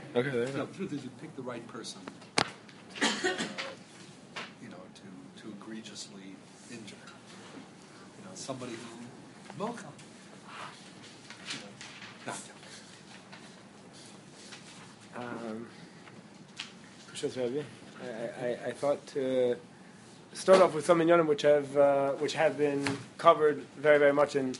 Okay, there you No, go. the truth is, you pick the right person, to egregiously injure. Somebody who mocha. Not I thought to start off with some inyanim which have been covered very, very much in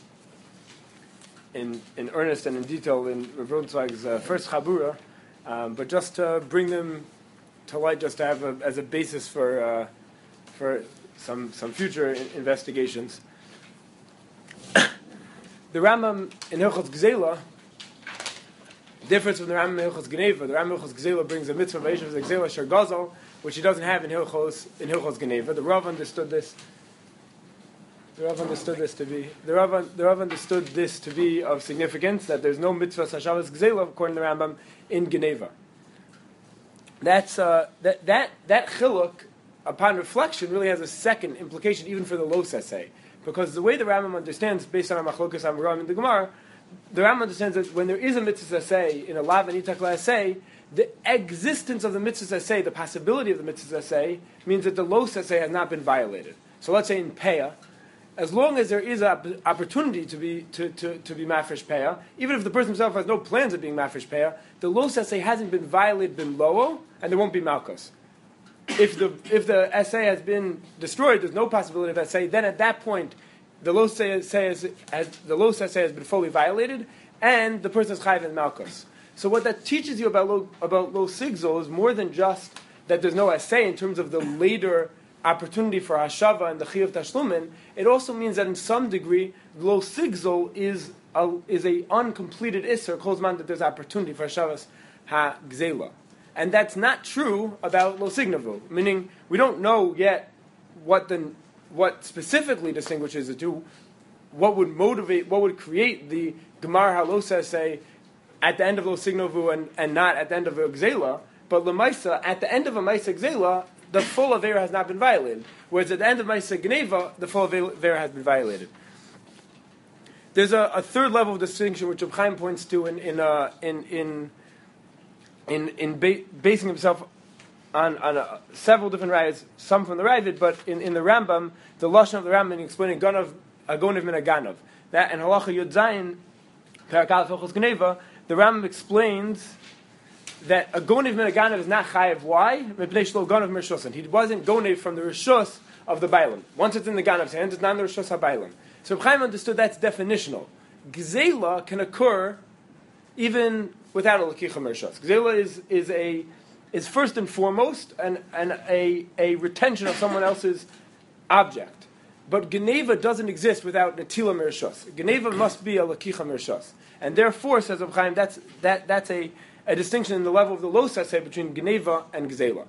earnest and in detail in Rav Rosenzweig's first Chabura, but just to bring them to light, just to have as a basis for some future investigations. The Rambam in Hilchos Gzela differs from the Rambam in Hilchos Geneva. The Rambam in Hilchos Gzela brings a mitzvah of Gzela Sher Gazal, which he doesn't have in Hilchos Geneva. The Rav understood this. The Rav understood this to be of significance, that there's no mitzvah Hashavas Gzela according to the Rambam in Geneva. That's that chiluk, upon reflection, really has a second implication even for the Los essay, because the way the Rambam understands, based on our Machlokas Amoraim in the Gemara, the Rambam understands that when there is a mitzvah essay in a lav and itak essay, the existence of the mitzvah essay, the possibility of the mitzvah essay, means that the Los essay has not been violated. So let's say in Peah, as long as there is an opportunity to be mafresh Peah, even if the person himself has no plans of being mafresh Peah, the Los essay hasn't been violated, been lowel, and there won't be malchus. If the essay has been destroyed, there's no possibility of essay. Then at that point, the Los essay has been fully violated, and the person is chayiv in malchus. So what that teaches you about lo sigzol is more than just that there's no essay in terms of the later opportunity for hashava and the chiyuv tashlumin. It also means that in some degree, lo sigzol is a uncompleted isser, kozman, that there's opportunity for hashavas ha gzela. And that's not true about lo signavu, meaning we don't know yet what specifically distinguishes the two, what would create the gemar halos essay at the end of lo signavu and not at the end of a gzela. But lemaisa, at the end of a maisa gzela, the full avera has not been violated, whereas at the end of maisa geneva, the full avera has been violated. There's a third level of distinction which Reb Chaim points to in basing himself on several different rayas, some from the Ravid, but in the Rambam, the lashon of the Rambam explaining agonev min aganav. That in Halacha Yud Zayin, Perak Aleph Hilchos Geneva, the Rambam explains that a gonev min aganav is not chayev. Why? Mepnei shelo gonev mershusan. He wasn't gonev from the rishus of the bailam. Once it's in the ganav's hands, it's not in the rishus ha-bailam. So Reb Chaim understood that's definitional. Gzela can occur even without a lakicha mershus. Gzela is first and foremost a retention of someone else's object. But Geneva doesn't exist without netila mershus. Geneva must be a lakicha mershus. And therefore, says Reb Chaim, that's a distinction in the level of the los essay between Geneva and Gzela.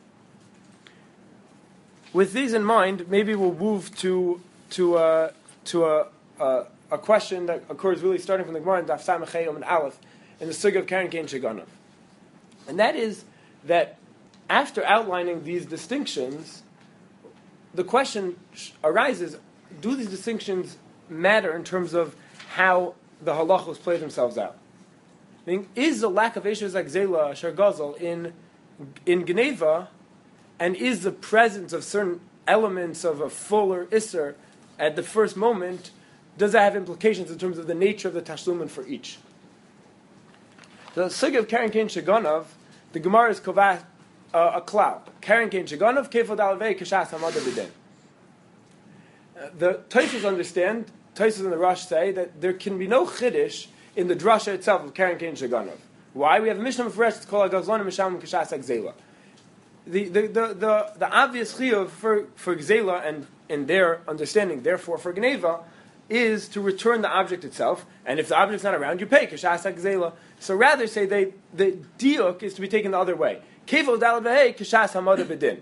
With these in mind, maybe we'll move to a question that occurs really starting from the Gemara in Daf Samech Hey and Aleph in the Sugya of Karen Kain Sheganav. And that is that after outlining these distinctions, the question arises, do these distinctions matter in terms of how the halachos play themselves out? Meaning, is the lack of Eshes Agzela Asher Gazel in Geneva, and is the presence of certain elements of a fuller Isser at the first moment, does that have implications in terms of the nature of the Tashlumin for each? The Sugya of Karen Kain Sheganav, the Gemara is kovat a cloud. Karen Kain Sheganav, Kefod Alvei Kashas Hamada B'den. The Tosfos understand, Tosfos and the Rosh say that there can be no chiddush in the drasha itself of Karen Kain Sheganav. Why? We have a Mishnah Mefresh, it's called Agazlon Misham Kashas Agzela. The obvious chiyuv for Gzela and in their understanding, therefore for Geneva, is to return the object itself, and if the object's not around, you pay Kashas Agzela. So rather say the diuk is to be taken the other way. Kevo dalad v'hei kashas hamada b'din.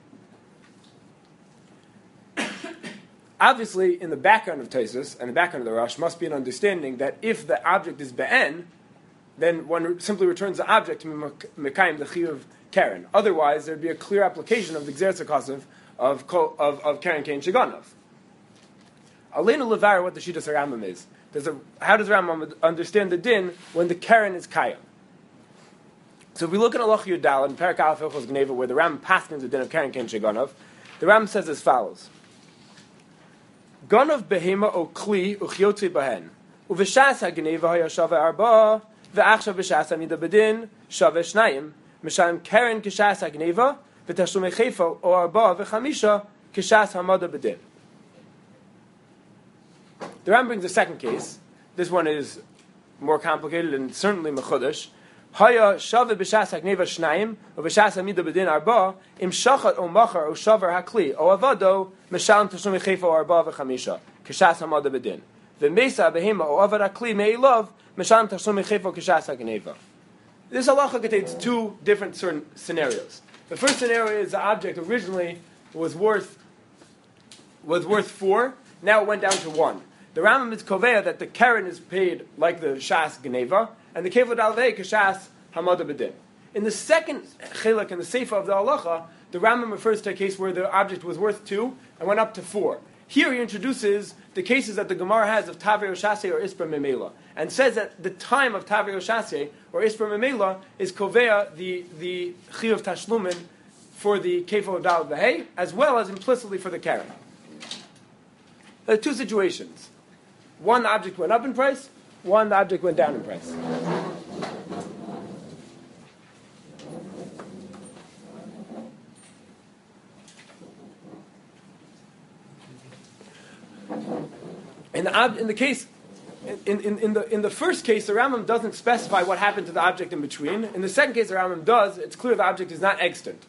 Obviously, in the background of Tosfos and the background of the Rosh must be an understanding that if the object is be'en, then one simply returns the object to mekayim the chiyuv Karen. Otherwise, there'd be a clear application of the Gzeres HaKasav of Karen Kain Sheganav. Aleinu levar what the Shittas Rambam is. How does Rambam understand the din when the Karen is Kayam? So if we look at Alach Yudal in Perak Aleph Hilchos Gneva, where the Ram paskins the din of Karen Ken Sheganov, the Ram says as follows: Ganov behema o kli uchyotzi bahen uveshas hagneva hayashava arba ve'achshav b'shas amida bedin shave shnayim mishalim Karen kishas hagneva v'tashlume chefa o arba v'chamisha kishas hamada bedin. The Ram brings a second case. This one is more complicated and certainly mechudesh. Haya shave b'shas hagneva shnayim or b'shas amida bedin arba im shachat o machar o shavar hakli o avado mishalim tashlume chefa o arba v'chamisha kishas hamada bedin v'mesa behema o avad hakli me'ilov mishalim tashlume chefa kishas hagneva. This halacha contains two different certain scenarios. The first scenario is the object originally was worth 4, now it went down to 1. The Rambam is koveya that the Karen is paid like the Shas Geneva, and the Kevod Alvei Kashas Hamada Bedin. In the second chilek in the Sefer of the halacha, the Rambam refers to a case where the object was worth 2 and went up to 4. Here he introduces the cases that the Gemara has of Tavri Oshasei or Isper Memela, and says that the time of Tavri Oshasei or Isper Memela is koveya the Chiyuv Tashlumin for the Kevod Dal Vehei, as well as implicitly for the Karen. There are two situations. One, the object went up in price. One, the object went down in price. In the first case, the Rambam doesn't specify what happened to the object in between. In the second case, the Rambam does. It's clear the object is not extant.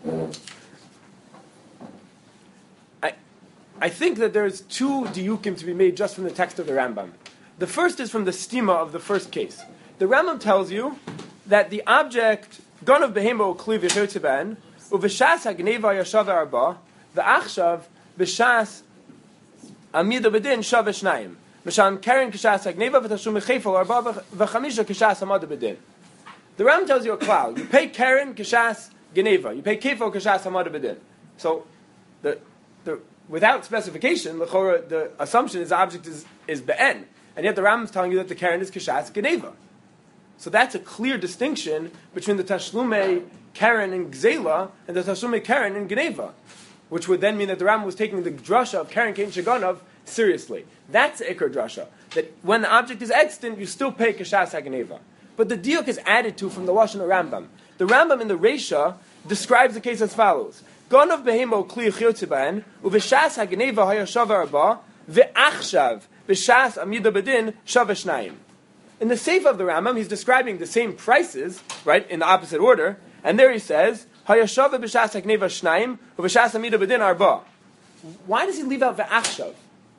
I think that there's two diyukim to be made just from the text of the Rambam. The first is from the stima of the first case. The Rambam tells you that the object ganav behemo kli v'chirtziban uv'shas hagneva yashav arba v'achshav b'shas amida bedin shav shnayim m'shan karen kishas hagneva v'tashum mechefel arba v'chamisha kishas amada bedin. The Rambam tells you a cloud. You pay karen kishas geneva. You pay kefel kishas amada bedin. So the without specification, the assumption is the object is be'en. And yet the Rambam is telling you that the Karen is Kishas Geneva. So that's a clear distinction between the Tashlume Karen and Gzela and the Tashlume Karen and Geneva, which would then mean that the Rambam was taking the drasha of Karen Kain Shaganov seriously. That's the Iker drasha. That when the object is extant, you still pay Kishas HaGeneva. But the diuk is added to from the Lashon of Rambam. The Rambam in the Reisha describes the case as follows. Ganav behemo kli chiyotziban uveshas hageneva hayashav arba ve'achshav b'shas amida bedin shav shnayim. In the Sefer of the Rambam, he's describing the same prices, right, in the opposite order, and there he says hayashav b'shas hageneva shnayim uveshas amida bedin arba. Why does he leave out ve'achshav?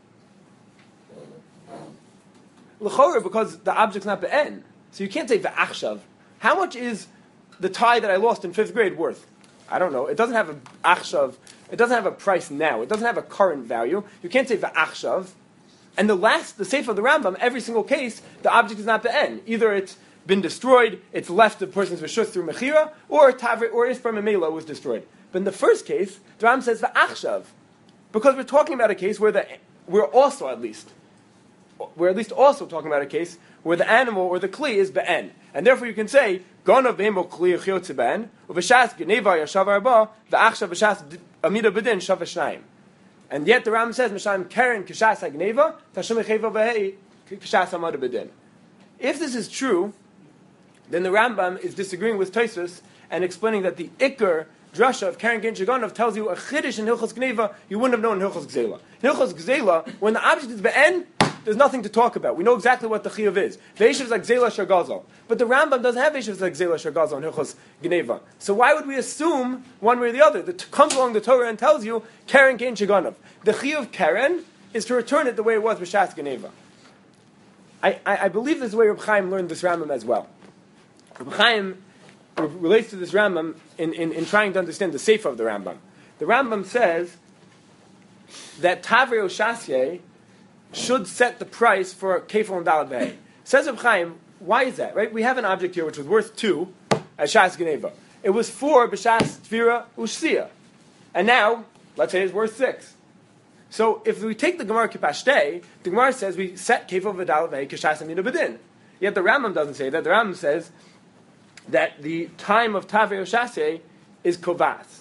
L'chorah, because the object's not be'en, so you can't say ve'achshav. How much is the tie that I lost in 5th grade worth? I don't know. It doesn't have a achshav. It doesn't have a price now. It doesn't have a current value. You can't say v'achshav. And the Sefer of the Rambam, every single case, the object is not be'en. Either it's been destroyed, it's left the person's reshus through mechira, or Isper Memela was destroyed. But in the first case, the Rambam says v'achshav, because we're talking about a case where we're at least also talking about a case where the animal or the kli is be'en. And therefore you can say, Ganav behemo kli chiyotziban, uv'shas geneva yashav arba, v'achshav v'shas amida bedin shav shnayim. And yet the Rambam says, Mishayim karen kishas hagneva, tashum echeva v'hei kishas amada bedin. If this is true, then the Rambam is disagreeing with Tosfos and explaining that the Iker drasha of Karen Gen Shaganov tells you a chiddush in Hilchos Geneva you wouldn't have known in Hilchos Gzela. In Hilchos Gzela, when the object is be'en, there's nothing to talk about. We know exactly what the chiyuv is. Ve'eshiv is like Gzela Shargazal. But the Rambam doesn't have Ve'eshiv like Gzela Shargazal in Hilchos Geneva. So why would we assume one way or the other? That comes along the Torah and tells you Karen Gen Shaganov. The chiyuv Karen is to return it the way it was B'shas Geneva. I believe this is the way Reb Chaim learned this Rambam as well. Reb Chaim relates to this Rambam in trying to understand the Sefer of the Rambam. The Rambam says that Tavrei Oshasye should set the price for Kefil and Dalad V'hei. Says Reb Chaim, why is that? Right? We have an object here which was worth 2 at Shas Geneva. It was 4 b'Shas Tvira Ushsia. And now, let's say it's worth 6. So if we take the Gemara Kipashtei, the Gemara says we set Kefil v'Dalad V'hei K'Shas Amida B'din. Yet the Rambam doesn't say that. The Rambam says that the time of Tavei Oshasei is Kovas.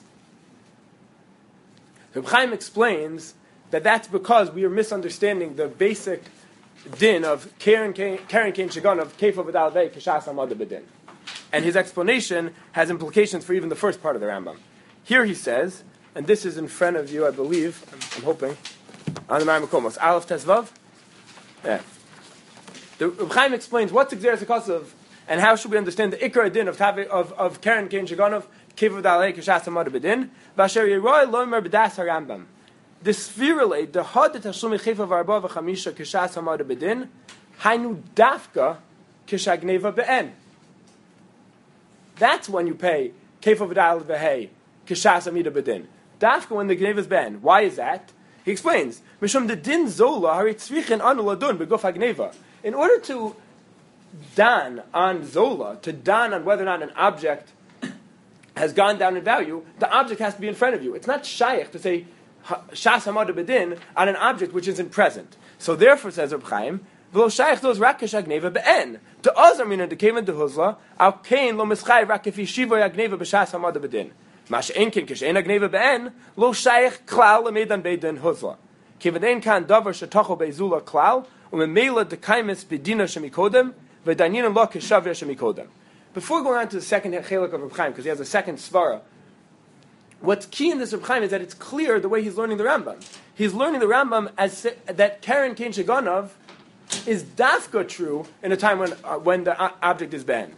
Reb Chaim explains that that's because we are misunderstanding the basic din of Karen Kain Shagan of Kefo V'dal Vei Kishas Amada B'din. And his explanation has implications for even the first part of the Rambam. Here he says, and this is in front of you, I believe, I'm hoping, on the Marim Komos, Aleph Tesvav. Yeah. The Reb Chaim explains what's Xeris HaKosav and how should we understand the Ikar Din of Karen Kain Shagan of Kefo V'dal Vei Kishas Amada B'din. V'asher Yeroi Loimer B'das HaRambam. The Svirale, the Had Tashlumi Chefa V'arba V'chamisha Kishas Hamada B'din, Hainu Dafka Kishagneva Be'en. That's when you pay Kefa V'dal V'hei Kishas Hamida B'din. Dafka when the Gneva is Ben. Why is that? He explains, Mishum the Din Zola Harit Tzrichen Anu Ladun B'gof HaGneva. In order to dan on Zola, to dan on whether or not an object has gone down in value, the object has to be in front of you. It's not shaykh to say Shas Hamada B'din on an object which isn't present. So therefore, says Reb Chaim, V'lo shaykh those rakesh agneva be'en. To Azar mina dekeven dehuzla, al kein lo mischai rakefi shivo agneva b'shas Hamada B'din. Mash enkin kishen agneva be'en, lo shaykh klal lemedan be'din huzla. Kevaden kan davar shetocho be'zula klal, umemela dekaimis b'dina shemikodem, v'danyin lo kishavya shemikodem. Before going on to the second chelak of Reb Chaim, because he has a second svara, what's key in this Reb Chaim is that it's clear the way he's learning the Rambam. He's learning the Rambam as that Karen Kain Shaganov is dafka true in a time when the object is banned.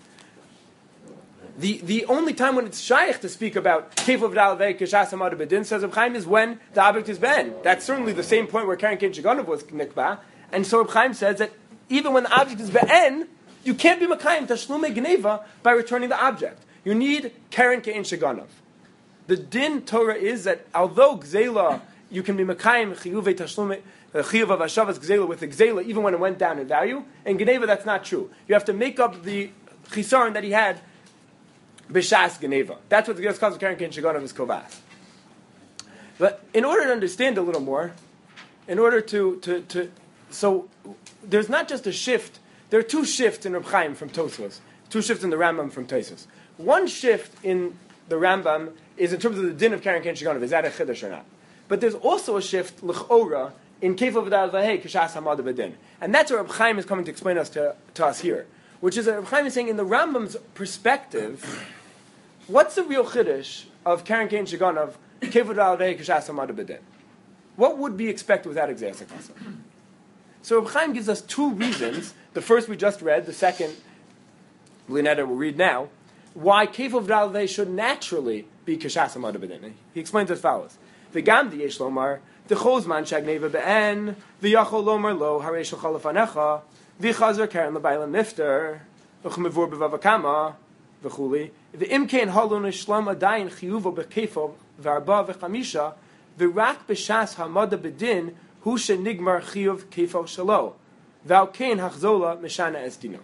The only time when it's shaykh to speak about Kefo V'dal Vei Kishas Hamada B'din, says Reb Chaim, is when the object is banned. That's certainly the same point where Karen Kain Shaganov was nikba, and so Reb Chaim says that even when the object is banned, you can't be makayim tashlume gneva by returning the object. You need Karen Kain Shaganov. The din Torah is that although gzela, you can be makayim chiyuvei tashlume chiyuv of hashavas gzela with the gzela even when it went down in value. In Geneva, that's not true. You have to make up the chisaron that he had b'shas Geneva. That's what the Gzelas calls Karen Kain Shaganov is kovas. But in order to understand a little more, in order so there's not just a shift. There are two shifts in Reb Chaim from Tosfos. Two shifts in the Rambam from Tosfos. One shift in the Rambam is in terms of the din of Karen Kain Shaganov. Is that a chiddush or not? But there's also a shift l'chora in Kefo V'dal V'hei Kishas Hamada B'din, and that's what Reb Chaim is coming to explain to us here. Which is that Reb Chaim is saying in the Rambam's perspective, what's the real chiddush of Karen Kain Shaganov Kefo V'dal V'hei Kishas Hamada B'din? What would be expected without Xeris HaKosav? So Reb Chaim gives us two reasons. The first we just read. The second, Blinetta will read now. Why Kefo V'dal V'hei should naturally be Kishas Hamada B'din. He explains as follows: V'gam diyesh lomar dechozman shagneva be'en v'yachol lomar lo harei shachal lefanecha v'chazer karen lebayla nifter v'chmevur b'vavakama v'chuli v'imkein halon ishlam adayin chiyuvo b'kefo v'arba v'chamisha v'rak b'shas Hamada B'din hu shenigmar chiyuv kefo shalo v'alkein hachzola mishana estino.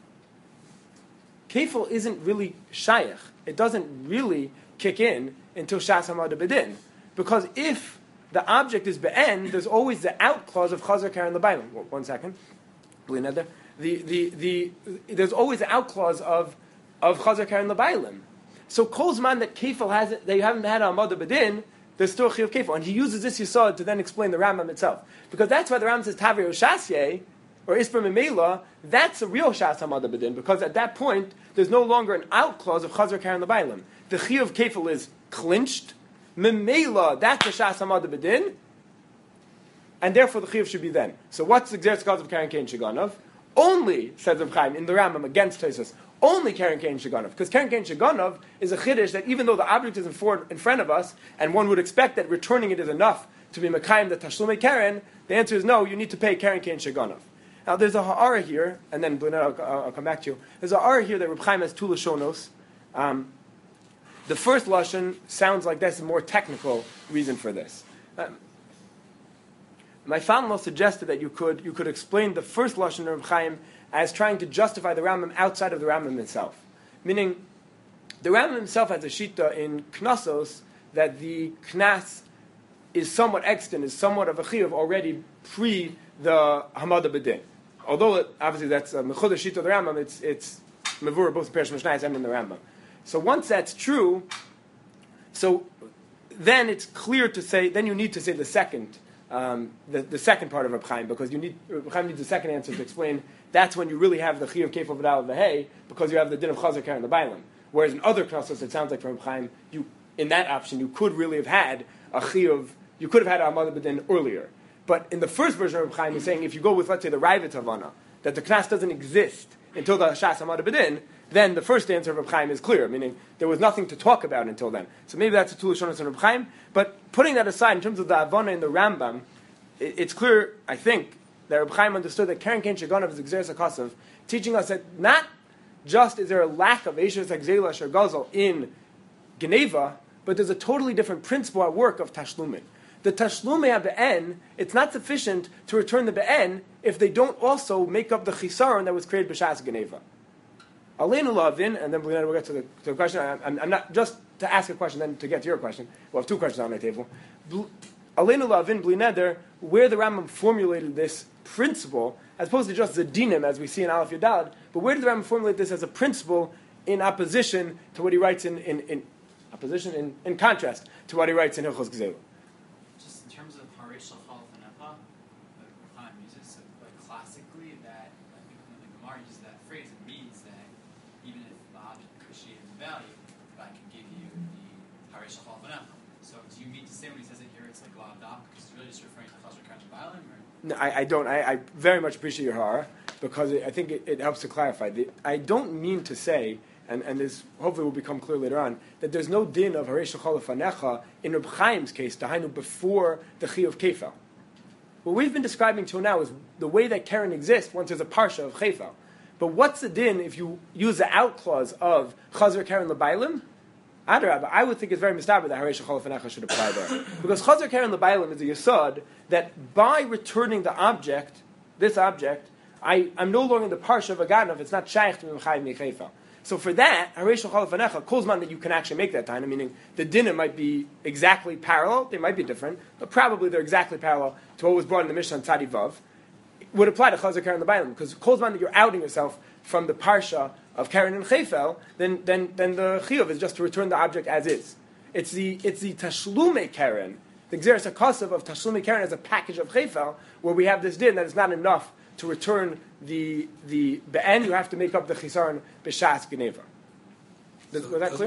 Kefil isn't really shaykh. It doesn't really kick in until Shas Hamada B'din. Because if the object is be'en, there's always the out clause of Chazer Karen L'Bailim. 1 second. There's always the out clause of Chazer Karen L'Bailim. So Kol Zman that Kefil they haven't had Hamada B'din, there's still Chiyuv Kefil. And he uses this Yisod to then explain the Rambam itself. Because that's why the Rambam says Tavir Oshasye, or Isper Memela, that's a real Shas Hamada B'din, because at that point, there's no longer an out clause of Chazer Karen L'Bailim. The Chiyuv Kefil is clinched. Memela, that's a Shas Hamada B'din, and therefore the Chiyuv should be then. So what's the Xeris HaKosav of Karen Kain Shaganov? Only, says Reb Chaim, in the Rambam against Tosfos, only Karen Kain Shaganov. Because Karen Kain Shaganov is a Chiddush that even though the object is in front of us, and one would expect that returning it is enough to be Mekayim the Tashlumei Karen, the answer is no, you need to pay Karen Kain Shaganov. Now, there's a ha'ara here, and then I'll come back to you. There's a ha'ara here that Reb Chaim has two lashonos. The first lashon sounds like that's a more technical reason for this. My father-in-law suggested that you could explain the first lashon of Reb Chaim as trying to justify the Rambam outside of the Rambam itself. Meaning, the Rambam himself has a shita in Knossos that the Knas is somewhat extant, is somewhat of a chiyuv already pre the Hamada B'din. Although obviously that's a mechudah shita of the Rambam, it's mevura both in Perish Mishnayos and in the Rambam. So once that's true, so then it's clear to say. Then you need to say the second. The second part of Reb Chaim, because Reb Chaim needs the second answer to explain. That's when you really have the chiyuv kefil v'dal v'hei, because you have the din of chazer karen the bailam. Whereas in other knossos, it sounds like from Reb Chaim, in that option you could really have had a chiyuv. You could have had a amad b'din earlier. But in the first version of Reb Chaim, he's saying if you go with, let's say, the Ravid Havana, that the knas doesn't exist until the shas amad b'din, then the first answer of Reb Chaim is clear, meaning there was nothing to talk about until then. So maybe that's a two Lashonos in Reb Chaim. But putting that aside, in terms of the Havana in the Rambam, it's clear, I think, that Reb Chaim understood that Karen Kain Shaganav is Gzeres HaKasav, teaching us that not just is there a lack of Eishes HaGzela Asher Gazel in Geneva, but there's a totally different principle at work of Tashlumin. The Tashlumei HaBe'en, it's not sufficient to return the Be'en if they don't also make up the Chisaron that was created B'Shas Geneva. Aleinu Lavin, and then we'll get to the question. I'm not just to ask a question, then to get to your question. We'll have two questions on the table. Aleinu Lavin Bli Neder, where the Rambam formulated this principle, as opposed to just the dinim as we see in Aleph Yudalad, but where did the Rambam formulate this as a principle in opposition to what he writes in contrast to what he writes in Hilchos Gzela? Just in terms of Harish Shachal Fanecha, the Chaim uses classically that, I think when the Gemara uses that phrase, it means that even if the object appreciates value, I can give you the Harish Shachal Fanecha. So do you mean to say when he says it here, it's like Lav Dak, because it's really just referring to Chazar Kran Shabbalim, or? No, I don't. I very much appreciate your hara, because I think it helps to clarify. I don't mean to say, and this hopefully will become clear later on, that there's no din of Harish Shachal Fanecha in Reb Chaim's case, Dahainu, before the Chi of Kefal. What we've been describing till now is the way that Karen exists once there's a Parsha of Kefal. But what's the din if you use the out clause of Chazar Karen L'Bailim? Adarabah, I would think it's very mistaber that Harish Shachal Fanecha should apply there. Because Chazar Karen L'Bailim is a yesod that by returning the object, this object, I'm no longer in the Parsha of Agadnav, it's not shaykh to Mimchayim Mechefal. So for that, Harish Shachal Fanecha, Kolzman that you can actually make that time, meaning the dinner might be exactly parallel, they might be different, but probably they're exactly parallel to what was brought in the Mishnah on Tzadi Vav, would apply to Chazar Karen L'Bailim, because Kolzman that you're outing yourself from the Parsha of Karen and Chefel, then the Chiyuv is just to return the object as is. It's the Tashlume Karen, the Gzeres HaKasav of Tashlume Karen as a package of Chefel, where we have this din that it's not enough to return the Be'en, you have to make up the Chisaron B'Shas Geneva. Was that clear?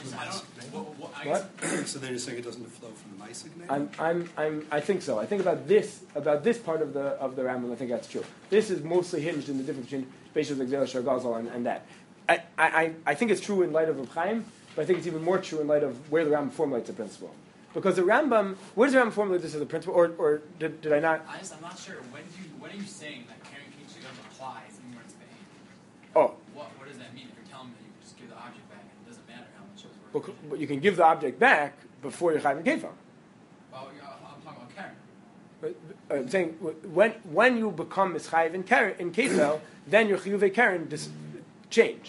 What? So then you're saying it doesn't flow from the Maaseh? I think so. I think about this part of the Rambam. I think that's true. This is mostly hinged in the difference between Beishas Gzela Shar Gazel and that. I think it's true in light of Reb Chaim, but I think it's even more true in light of where the Rambam formulates the principle. Because the Rambam, where does the Rambam formulate this as a principle, or did I not? I'm not sure. When are you saying that Karen King Shagam applies in words Be'en? Oh. What does that mean? If you're telling me that you can just give the object back and it doesn't matter how much it was worth? But you can give the object back before you're chayv and kefal. Oh, I'm talking about Karen. I'm saying when you become mischayiv in kefal, then your chiyuvei Karen change.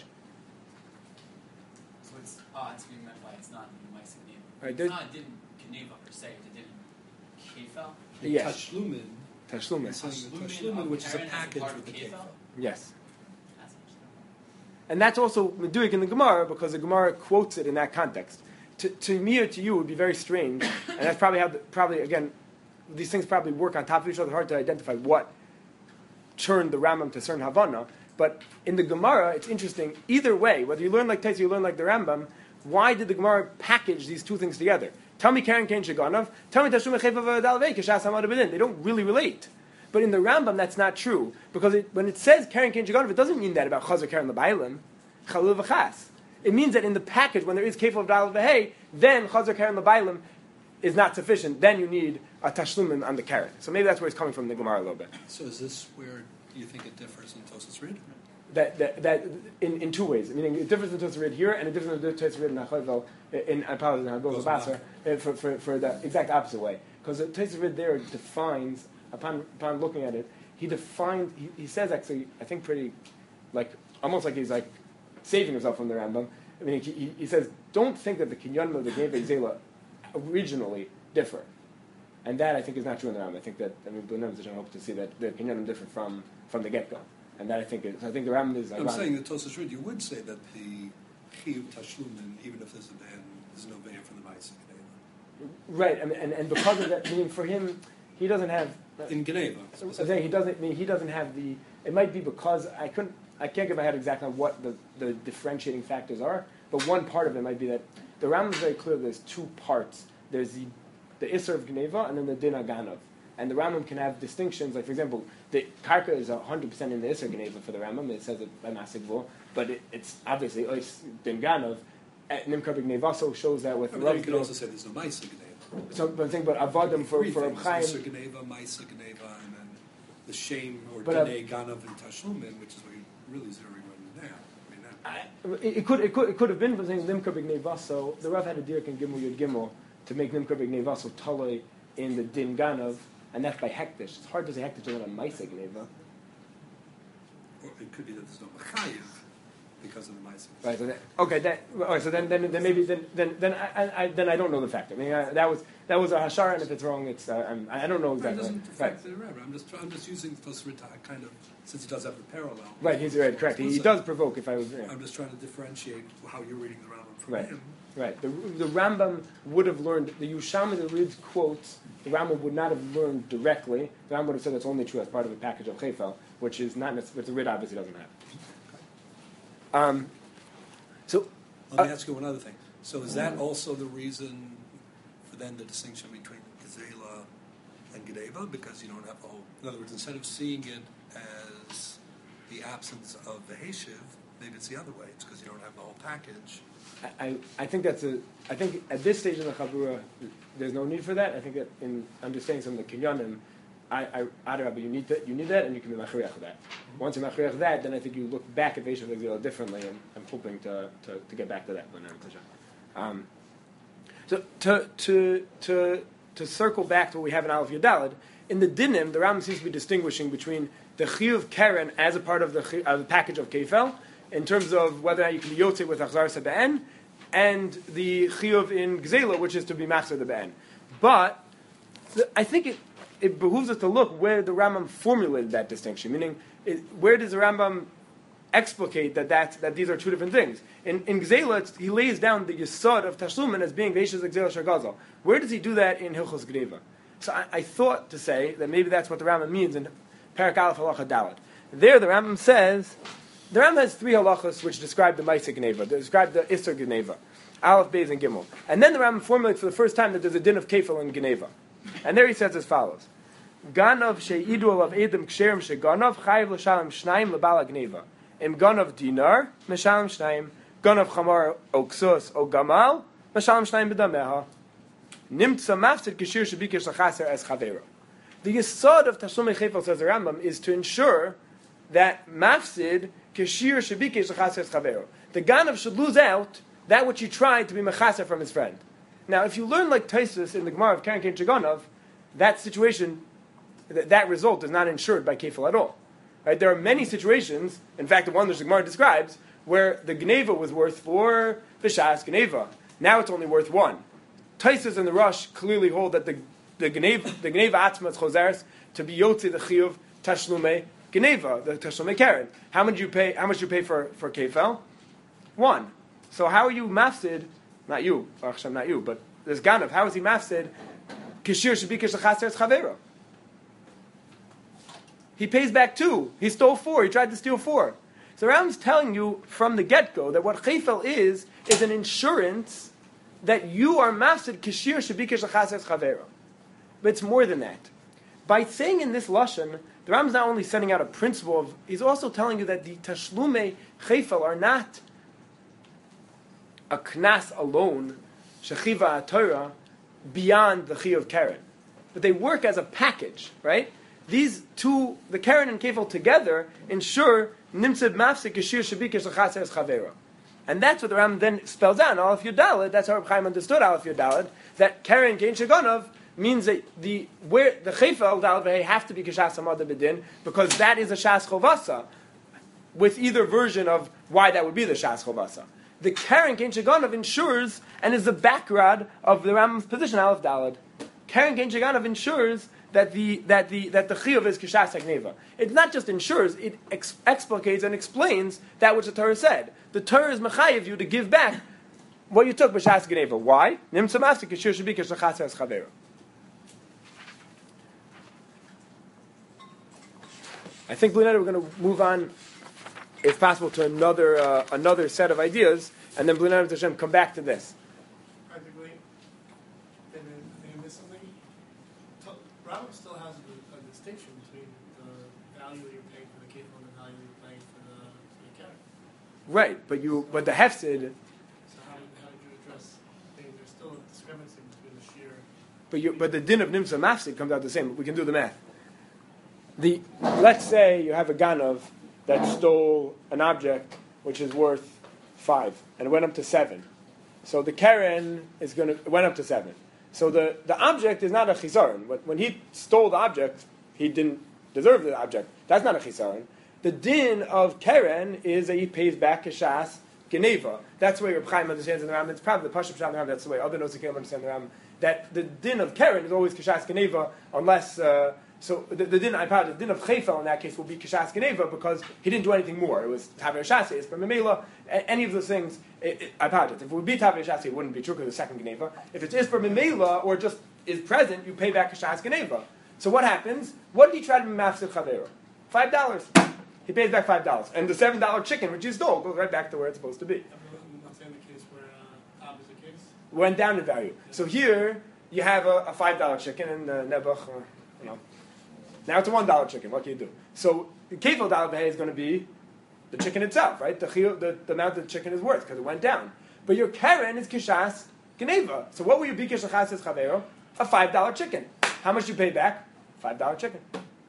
So it's to be meant by it's not in Maaseh Geneva. Right, it's not a din Geneva per se. It's a din Kefal. Yes. Tashlumin. Tashlumin, which is a Karen package part with the of Kefal. Yes. That's interesting. And that's also meduik in the Gemara, because the Gemara quotes it in that context. To me or to you, it would be very strange, and that's probably how again, these things probably work on top of each other. Hard to identify what turned the Rambam to certain Havana. But in the Gemara, it's interesting. Either way, whether you learn like Taisa, you learn like the Rambam. Why did the Gemara package these two things together? Tell me Karen Kain Shaganav. Tell me Tashum Echev Dalvei Kishas Hamad B'Din. They don't really relate. But in the Rambam, that's not true, because when it says Karen Kain Shaganav, it doesn't mean that about Chazar Karen L'Bailim, Chalul V'Chas. It means that in the package, when there is Kefal of Dalal V'Hei, then Chazar Karen L'Bailim is not sufficient. Then you need a Tashlumin on the Karen. So maybe that's where it's coming from in the Gemara a little bit. So is this where you think it differs in Tosas Rid? That in two ways. Meaning a difference in Tosas Rid here and a difference in Tosas Rid in Achayvel, in Hagol Basar, for the exact opposite way. Because the Tosas Rid there defines, upon looking at it, he says actually, I think pretty, almost like he's saving himself from the Rambam. I mean, he says, don't think that the Kinyanim of the Geneva Zela originally differ. And that, I think, is not true in the Rambam. I think that, B'nai I hope to see that the Kinyanim differ from the get-go. And that I think the Rambam is. I'm saying that Tosas Rid, you would say that the Chiyuv Tashlumin, even if there's a ban, there's no ban for the Ma'aseh Gneva. Right, and because of that, meaning for him, he doesn't have in Gneva. I'm saying he doesn't have the. It might be because I can't get my head exactly on what the differentiating factors are, but one part of it might be that the Rambam is very clear. There's two parts. There's the Isser of Gneva and then the Din Aganov. And the Rambam can have distinctions, like for example, the Karka is 100% in the Isser Gneva for the Rambam. It says it by Masigvul, but it's obviously Din Ganov. Nimkar B'Gneva also shows that with. You can also say there's no Ma'aseh Gneva. So, but I'm saying, but Avodim for Reb Chaim. Isser Gneva, Ma'aseh Gneva, and then the shame or Dinei Ganov and Tashlumin, which is what you're really zeroing on now. It could have been, but saying Nimkar B'Gneva. So the Rav had a dirk in Gimel Yud Gimel to make Nimkar B'Gneva so Taloi in the Din Ganov, and that's by Hektish. It's hard to say Hektish on Ma'aseh Gneva. Or it could be that there's no Machayev because of the Ma'aseh. Right. So then maybe then I don't know the fact. I mean that was a hashara, and if it's wrong, it's I don't know exactly. It doesn't affect the Rebbe. I'm just using Tosrit kind of, since he does have the parallel. Right. He's right. Correct. He does provoke. If I was. Yeah. I'm just trying to differentiate how you're reading the Rambam from right. him. Right. The Rambam would have learned, the Yusham that reads quotes, the Rambam would not have learned directly. The Rambam would have said that's only true as part of a package of Chayfel, which is not necessarily, the Rid obviously doesn't have. So let me ask you one other thing. So is that also the reason for then the distinction between Gezela and Gedeva? Because you don't have the whole, in other words, instead of seeing it as the absence of the Heshiv, maybe it's the other way. It's because you don't have the whole package. I think I think at this stage in the Chabura, there's no need for that. I think that in understanding some of the Kinyanim, but you need that, and you can be machriach of that. Once you machriach that, then I think you look back at Veshav Exil differently, and I'm hoping to get back to that. So to circle back to what we have in Aleph Yudalad, in the Dinim, the Rambam seems to be distinguishing between the Chiyuv Keren as a part of the package of Kefel, in terms of whether or not you can be Yotzei with Achzar Sebe'en, and the Chiyuv in Gzela, which is to be Machzor the Be'en. But I think it behooves us to look where the Rambam formulated that distinction, meaning where does the Rambam explicate that these are two different things? In Gzela, he lays down the Yesod of Tashlumin as being Veishas Gzela Shargazal. Where does he do that in Hilchos Gneva? So I thought to say that maybe that's what the Rambam means in Parak Aleph Halacha Daled. There the Rambam says, the Rambam has three halachas which describe the Ma'aseh Gneva, describe the Isser Gneva, Aleph, Beis, and Gimel. And then the Rambam formulates for the first time that there's a din of Kefil in Gneva. And there he says as follows: Ganav she'idu alav edem ksherim sheganav chayiv l'shalem shnayim l'bala Gneva. Im ganav dinar m'shalem shnayim, ganav chamar o ksus o gamal m'shalem shnayim b'dameha. Nimtza mafsid kishir shebikesh l'chaser es chavero. The yesod of Tashlumei Chefel, says the Rambam, is to ensure that mafsid kishir shebikesh l'chaser es chavero. The ganav should lose out that which he tried to be mechaser from his friend. Now, if you learn like Taisus in the Gemara of Karen Kein Shaganov, that situation, that result is not ensured by Kefil at all. Right? There are many situations, in fact, the one that the Gemara describes, where the Gneva was worth 4 B'Shas Gneva. Now it's only worth 1. Taisus and the Rosh clearly hold that the Gneva Atzma is Choseres to be Yotze the Chiyuv Tashlumei Gneva, the Tashlumei Karen. How much you pay for Kefil? 1. So how are you mafsid? Not you, Baruch Hashem, not you, but this Ganav. How is he mafsid? Kishir shebikesh l'chaser es chavero. He pays back 2. He stole 4. He tried to steal 4. So Rambam's telling you from the get-go that what Chayfel is an insurance that you are mafsid kishir shebikesh l'chaser es chavero. But it's more than that. By saying in this lashon, the Rambam's not only setting out a principle of, he's also telling you that the tashlumei Chayfel are not a knas alone, shechiva Torah, beyond the chiyuv Karen. But they work as a package, right? These two, the Karen and Kefil together, ensure nimtzib mafsik yeshir shabikesh l'chaser chavera. And that's what the Ram then spells out in Aleph Yudalad. That's how Reb Chaim understood Aleph Yudalad, that Karen Kein Shaganov means that the Chayfel Dalvei have to be kishas hamada b'din, because that is a shas chovasa, with either version of why that would be the shas chovasa. The Karen Kein Shaganov ensures and is the background of the Rambam's position, Aleph Dalad. Karen Kein Shaganov ensures that the chiyuv is kishas hagneva. It not just ensures, it explicates and explains that which the Torah said. The Torah is mechayiv you to give back what you took b'shas gneva. Why? Nimtza masik kishur should be kishachas es chaveru. I think, Blunetta, we're going to move on, if possible, to another set of ideas, and then Blunetta Hashem come back to this. Practically, in this something, Rambam still has a distinction between the value that you're paying for the kefil and the value you're paying for the carrot. Right, but the hefsid. So how did you address things? There's still a discrepancy between the shear. But the din of nimsa mafsid comes out the same. We can do the math. Let's say you have a ganav that stole an object which is worth 5 and it went up to 7. So the keren went up to 7. So the object is not a chisaron. When he stole the object, he didn't deserve the object. That's not a chisaron. The din of keren is that he pays back kashas geneva. That's the way Reb Chaim understands in the Ram. It's probably the Pashup Shah in the Ram. That's the way other Nosei Keilim understand the Ram. That the din of keren is always kashas geneva, unless. So the din of chayfel in that case will be kashas geneva because he didn't do anything more. It was taver shasi. It's from memela. Any of those things, I apologize. If it would be taver shasi, it wouldn't be true because the second geneva. If it is for memela or just is present, you pay back kashas geneva. So what happens? What did he try to be mafsid chavero? $5. He pays back $5, and the $7 chicken which he stole goes right back to where it's supposed to be. I'm not saying the case where opposite case. Went down in value. So here you have a $5 chicken and nebuch, Now it's a $1 chicken. What can you do? So the kefil dal is going to be the chicken itself, right? The amount the chicken is worth because it went down. But your keren is kishas geneva. So what will you be kishachas es chavero? A $5 chicken. How much you pay back? $5 chicken.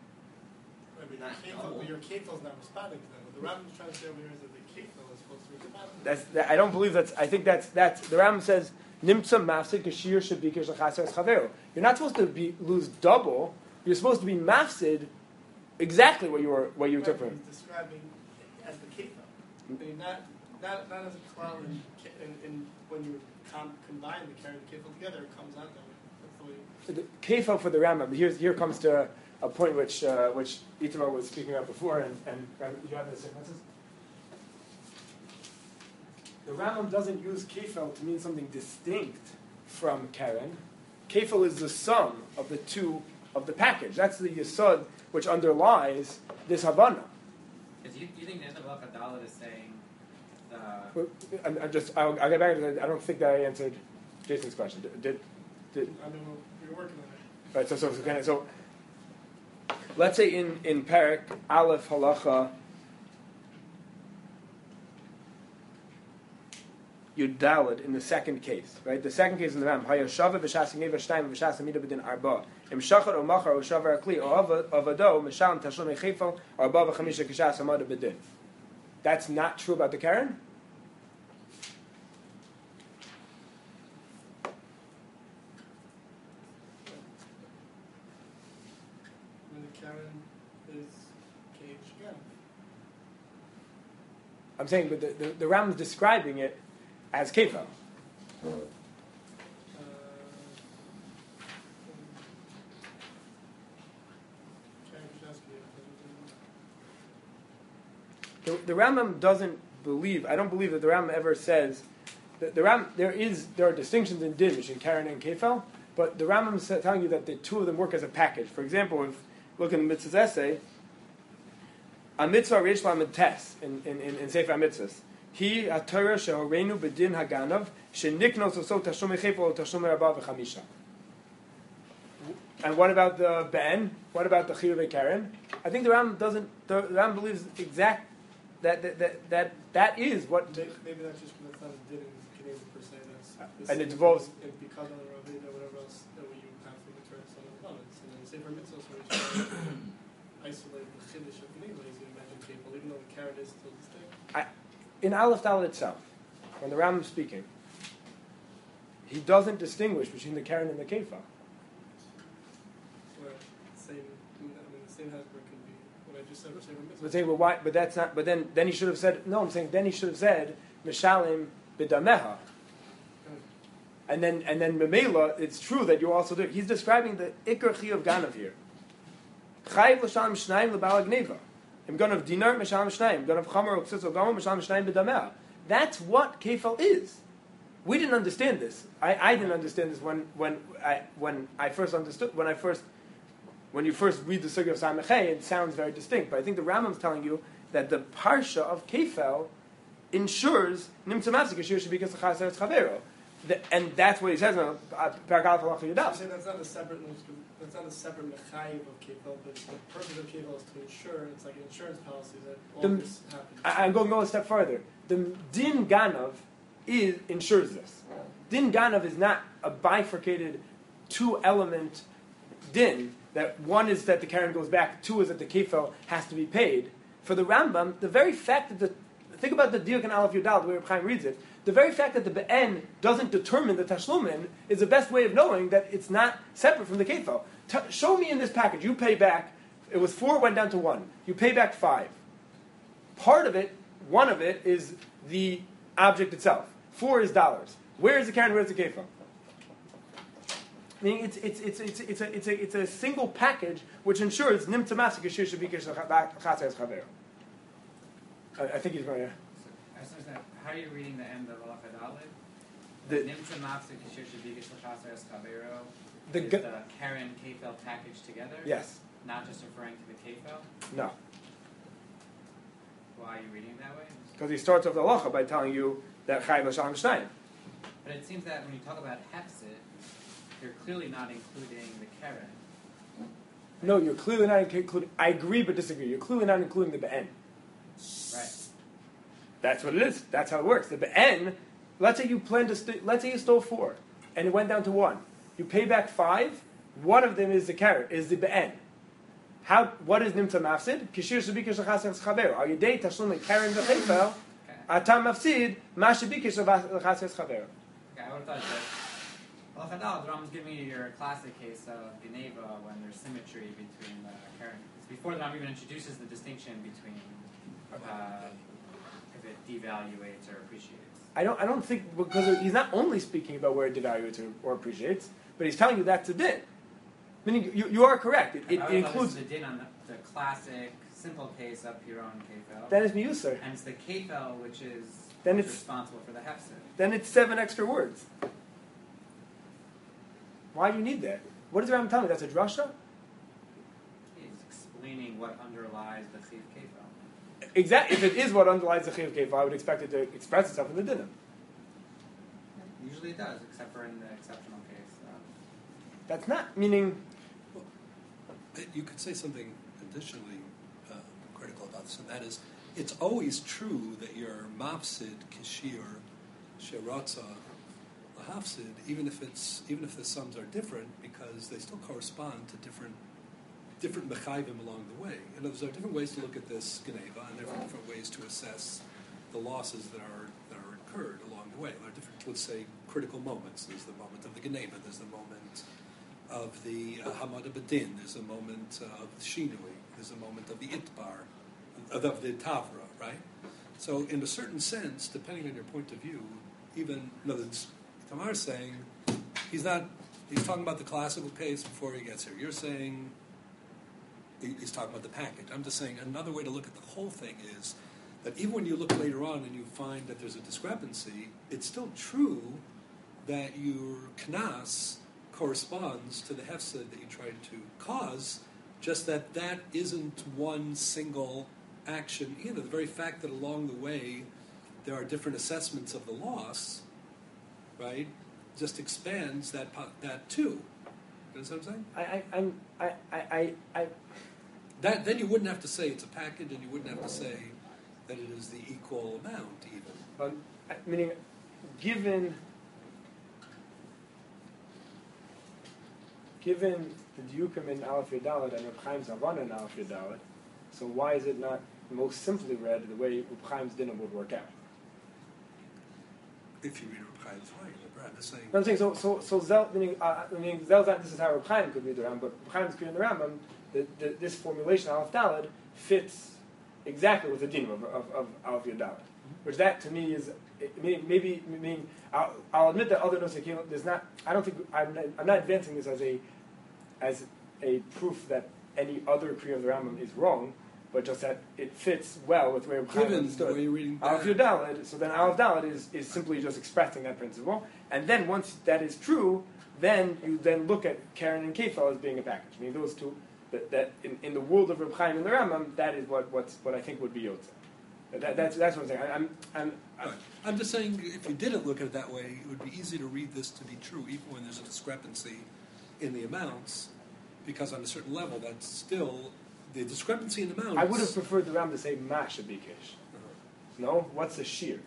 Your kefil is not responding to them. What the Rambam is trying to say over here is that the kefil is supposed to respond. I don't believe that's. I think that's the Rambam says nimtza mafsid kashir should be kishachas es chavero. You're not supposed to lose double. You're supposed to be mafsid exactly what you took from him. He's describing as the kefil. Not as a klal in when you combine the carrot and the kefil together, it comes out that way. The kefil for the Rambam. Here comes to a point which Itamar was speaking about before, and you have the sequences. The Rambam doesn't use kefil to mean something distinct from keren. Kefil is the sum of the two of the package. That's the yesod which underlies this havana. Because you think the end of Al-Qadalah is saying I'll get back to that. I don't think that I answered Jason's question. Did I mean, we're working on it. Right. So let's say in Perek Aleph Halacha Yudalad in the second case, right? The second case in the Ram, Hayashava v'shas gneva shtayim v'shas amida b'din arba. Im shachar o machar o shavar akli o avado misham tashlum echifel arba v'chamisha k'shas amida b'din. That's not true about the Karen? When the Karen is caged, yeah. I'm saying, but the Ram is describing it as kefil. The Rambam doesn't believe. I don't believe that the Rambam ever says that the Ram. There are distinctions in din between Karen and kefil, but the Rambam is telling you that the two of them work as a package. For example, if look in the Mitzvah's essay, a mitzvah reish lamed tes in Sefer HaMitzvahs. He haTorah shehoreinu b'din haganav sheniknos oso tashum echefel o tashum rabah v'chamisha. And what about the ben? What about the chiyuv Karen? I think the Ram doesn't. The Ram believes that is what. Maybe that's just that's not a din in Canadian per se. That's and it involves. And because of the Ravina, whatever else that we have from the Torah, some of the elements, and then Sefer Mitzvah, so we should isolate the chiddush of Canadian. You imagine people, even though the Karen is still distinct. In Aleph Dalet itself, when the Ram is speaking, he doesn't distinguish between the Karen and the Kefah. Where the same Hasbro can be what I just said. But saying, well, why? But that's not. But then he should have said. No, I'm saying then he should have said Mishalim b'dameha. And then Memela, it's true that you also do. He's describing the Iker Chi of Ganav here. Chayiv l'shalom shnayim l'bal gneva. Im ganav dinar m'shalom shnayim. Ganav chamer or ksitz or gomer m'shalom shnayim b'dameh. That's what kefal is. We didn't understand this. I didn't understand this when you first read the Sugya of Samechei, it sounds very distinct. But I think the Rambam's telling you that the parsha of kefal ensures nimtzah mafsik ashir shebikas l'chaser chavero. And that's what he says in Paragraph Halacha Yudal. So that's not a separate mechayiv of kefal, but the purpose of kefal is to ensure, it's like an insurance policy that all this happens. I'm going to go a step further. The din ganav ensures this. Din ganav is not a bifurcated two-element din, that one is that the Karen goes back, two is that the kefal has to be paid. For the Rambam, the very fact that think about the Diuk and Aleph Yudal, the way Reb Chaim reads it, the very fact that the Be'en doesn't determine the Tashlumin is the best way of knowing that it's not separate from the Kefal. Show me in this package, you pay back, it was 4, it went down to 1. You pay back 5. Part of it, one of it, is the object itself. 4 is dollars. Where is the Karen, where's the Kefal? I mean, it's a single package which ensures Nimtza Masik Yashir Shabikesh Chatzes Chaver. I think he's going to... How are you reading the end of Halacha Daled? The Nimtza Mafsik Yashir Shabigish L'Chaser Chavero The is g- the Karen Kefel packaged together? Yes. Not just referring to the Kefel? No. Why are you reading it that way? Because he starts off the halacha by telling you that Chayiv L'Shalom Shnayim. But it seems that when you talk about Hefsid, you're clearly not including the Karen. No, you're clearly not including... I agree but disagree. You're clearly not including the Be'en. Right. That's what it is. That's how it works. The Be'en, let's say you let's say you stole 4, and it went down to 1. You pay back 5, one of them is the carrot, is the Be'en. What is Nimtza Mafsid? Kishir Shabikesh L'Chaser Chaver. Al Yedei Tashlum Karen V'Chefel, Atam Mafsid, Ma Shabikesh L'Chaser Chaver. Okay, I would have thought that Halacha Daled, the Rambam's giving you your classic case of Geneva when there's symmetry between the Karen. It's before the Rambam even introduces the distinction between if it devaluates or appreciates. I don't think, because he's not only speaking about where it devaluates or appreciates, but he's telling you that's a din. Meaning, you are correct. It includes... the din on the classic, simple case of Piron Kefel. Then it's miyuser. And it's the Kefel which is Then it's responsible for the Hefsid. Then it's 7 extra words. Why do you need that? What does the Rambam tell me? That's a drasha? He's explaining what underlies the Chiv Kefel. Exactly. If it is what underlies the Chiv Kefal, I would expect it to express itself in the dinim. Usually it does, except for in the exceptional case. That's not meaning... You could say something additionally critical about this, and that is, it's always true that your mafsid kishir sheratza lahafsid, even if the sums are different, because they still correspond to different mechayvim along the way. In other words, there are different ways to look at this geneva, and there are different ways to assess the losses that are incurred along the way. There are different, let's say, critical moments. There's the moment of the geneva. There's the moment of the Hamad Badin, there's a moment of the Shinui, there's a moment of the Itbar, of the Tavra, right? So in a certain sense, depending on your point of view, even, in other words, Tamar's saying, he's talking about the classical case before he gets here. You're saying, he's talking about the package. I'm just saying another way to look at the whole thing is that even when you look later on and you find that there's a discrepancy, it's still true that your knas corresponds to the hefsed that you tried to cause, just that isn't one single action either. The very fact that along the way there are different assessments of the loss, right, just expands that too. You know what I'm saying? Then you wouldn't have to say it's a package, and you wouldn't have to say that it is the equal amount even. Meaning, given the diukim in Aleph Yudalad and Reb Chaim's Havana in Aleph Yudalad, so why is it not most simply read the way Reb Chaim's dinner would work out? If you read Reb Chaim's way, I'm just saying. I'm saying so Zel, meaning Zel's not, this is how Reb Chaim could read the Rambam, but Reb Chaim's clear in the Rambam, this formulation Aleph Dalad fits exactly with the din of Aleph Yudalad. which that to me is maybe. I mean, I'll admit that other nosei kelim, there's not. I don't think I'm not advancing this as a proof that any other kriya of the Rambam is wrong, but just that it fits well with where Reb Chaim Given understood. the way you're reading Aleph Yud Daled, so then Aleph Daled is simply just expressing that principle, and then once that is true, then you then look at Karen and Kefal as being a package. I mean, those two, that in the world of Reb Chaim and the Rambam, that is what I think would be Yotze. That's what I'm saying. I'm just saying, if you didn't look at it that way, it would be easy to read this to be true, even when there's a discrepancy in the amounts, because on a certain level, that's still the discrepancy in amounts. I would have preferred the Rambam to say Masha Bikesh. No, what's the shear?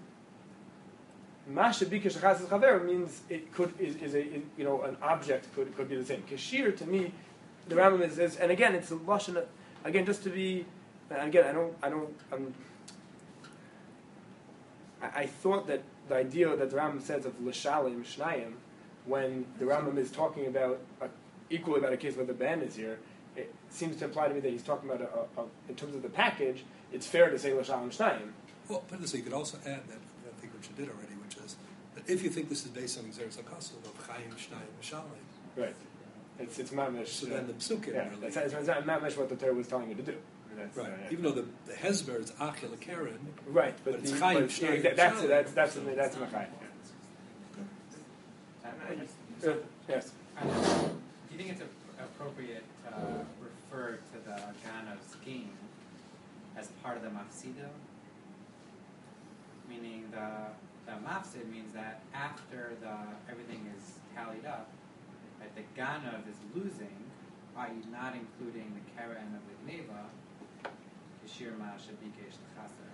Masha Bikesh Achas Chaver means it could is a an object could be the same. Kashir to me, the Rambam is and again it's a lashon. Again, just to be again, I thought that the idea that the Rambam says of l'shalim shnayim, when the Rambam is talking about equally about a case where the ban is here, it seems to imply to me that he's talking about in terms of the package. It's fair to say l'shalim shnayim. Well, put it this way, you could also add that I think what you did already, which is that if you think this is based on Xeris HaKasul of Chaim Shnayim Mishalim, right? It's mamish. so then the psukim yeah, really. it's not mamish what the Torah was telling you to do. Right. Even though the Hezber is Achel Karen, right, but it's Chaim Shnayim that's Mishalim. that's Machai. Yes. Do you think it's appropriate to refer to the Ganov's gain as part of the mafsido? Meaning the mafsid means that after everything is tallied up, that the Ganov is losing, i.e. not including the Karen of the Gneva, Kishir Masha Bikesh Chaser.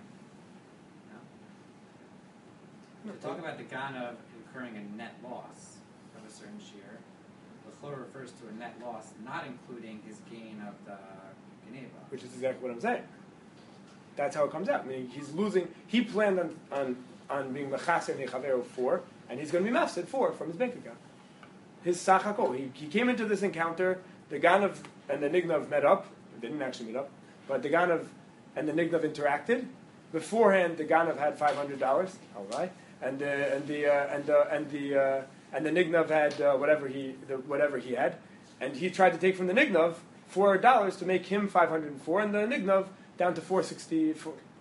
No? To talk about the Ganov incurring a net loss of a certain shear, the Chor refers to a net loss not including his gain of the Gneva. Which is exactly what I'm saying. That's how it comes out. I mean, he's losing. He planned on being mechaser nechaveru 4, and he's going to be mafsid 4 from his bank account. His sachako. He came into this encounter. The Ganav and the Nignav met up. They didn't actually meet up, but the Ganav and the Nignav interacted. Beforehand, the Ganav had $500. All right, and the Nignav had whatever he had, and he tried to take from the Nignav $4 to make him 504, and the Nignav down to 460,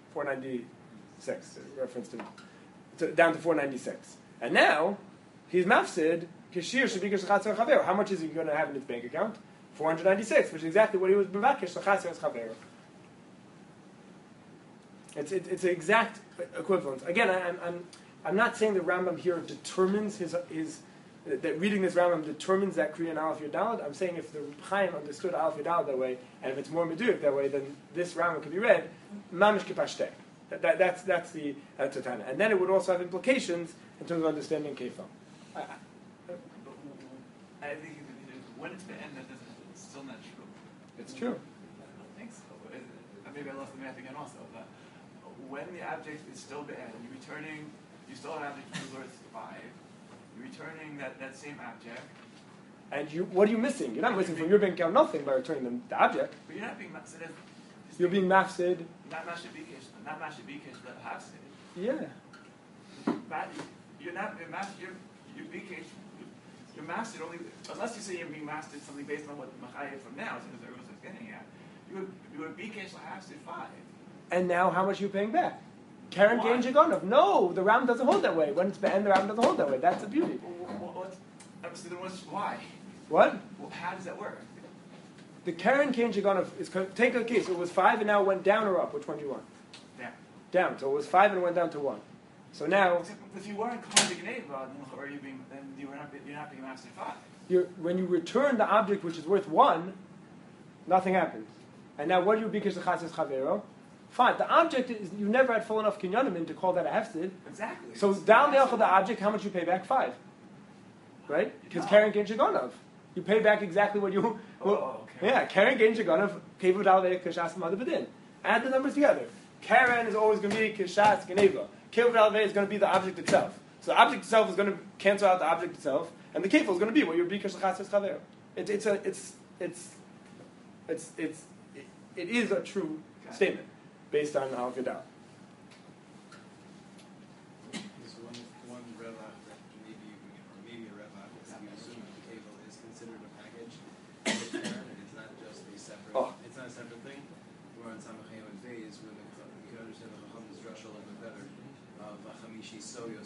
496, reference to down to 496. And now, he's mafsid, kashir shabikash l'chatzer chaver. How much is he going to have in his bank account? 496, which is exactly what he was bevakesh l'chatzer chaver. It's an exact equivalence. Again, I'm not saying the Rambam here determines that reading this Rambam determines that Kriya and Aleph Yud Daled. I'm saying if the Chaim understood Aleph Yud Daled that way, and if it's more meduyik that way, then this Rambam can be read mamish kipashteh. That's the Tana. And then it would also have implications in terms of understanding Kefal. I think when it's the end, it's still not true. It's true. I don't think so. Maybe I lost the math again also. But when the object is still the end, you still have an object who's worth 5. You're returning that same object. And what are you missing? You're not missing from your bank account nothing by returning the object. But you're not being mafsid. You're being mafsid. Not masha bikesh, but hafsid. Yeah. You're not you're bikesh. You're mafsid only unless you say you're being mafsid something based on what the machayah from now is getting at. You were bikesh hafsid 5. And now how much are you paying back? Karen gain Jagonov. No, the Ram doesn't hold that way. When it's and the Ram doesn't hold that way. That's the beauty. Why? What? Well, how does that work? The Karen gain Jagonov is take a case. It was 5 and now it went down or up. Which one do you want? Down. Down. So it was 5 and it went down to 1. So now, if you weren't calling the Gneva, then you're not being mafsid 5. When you return the object which is worth 1, nothing happens. And now what do you bikesh the chatzis chavero? Fine. The object is you never had full enough kinyanim in to call that a hefsid. Exactly. So down the the object, how much you pay back? 5. Right? Because Karen gain Jagonov. You pay back exactly what you. Okay. Yeah, Karen gain Jagonov. Kevu dalvei kashas madabedin. Add the numbers together. Karen is always going to be kashas geneva. Kevu dalvei is going to be the object itself. So the object itself is going to cancel out the object itself, and the kevu is going to be what your bikash chatzis chaver. It is a true statement based on Aleph Yud Daled.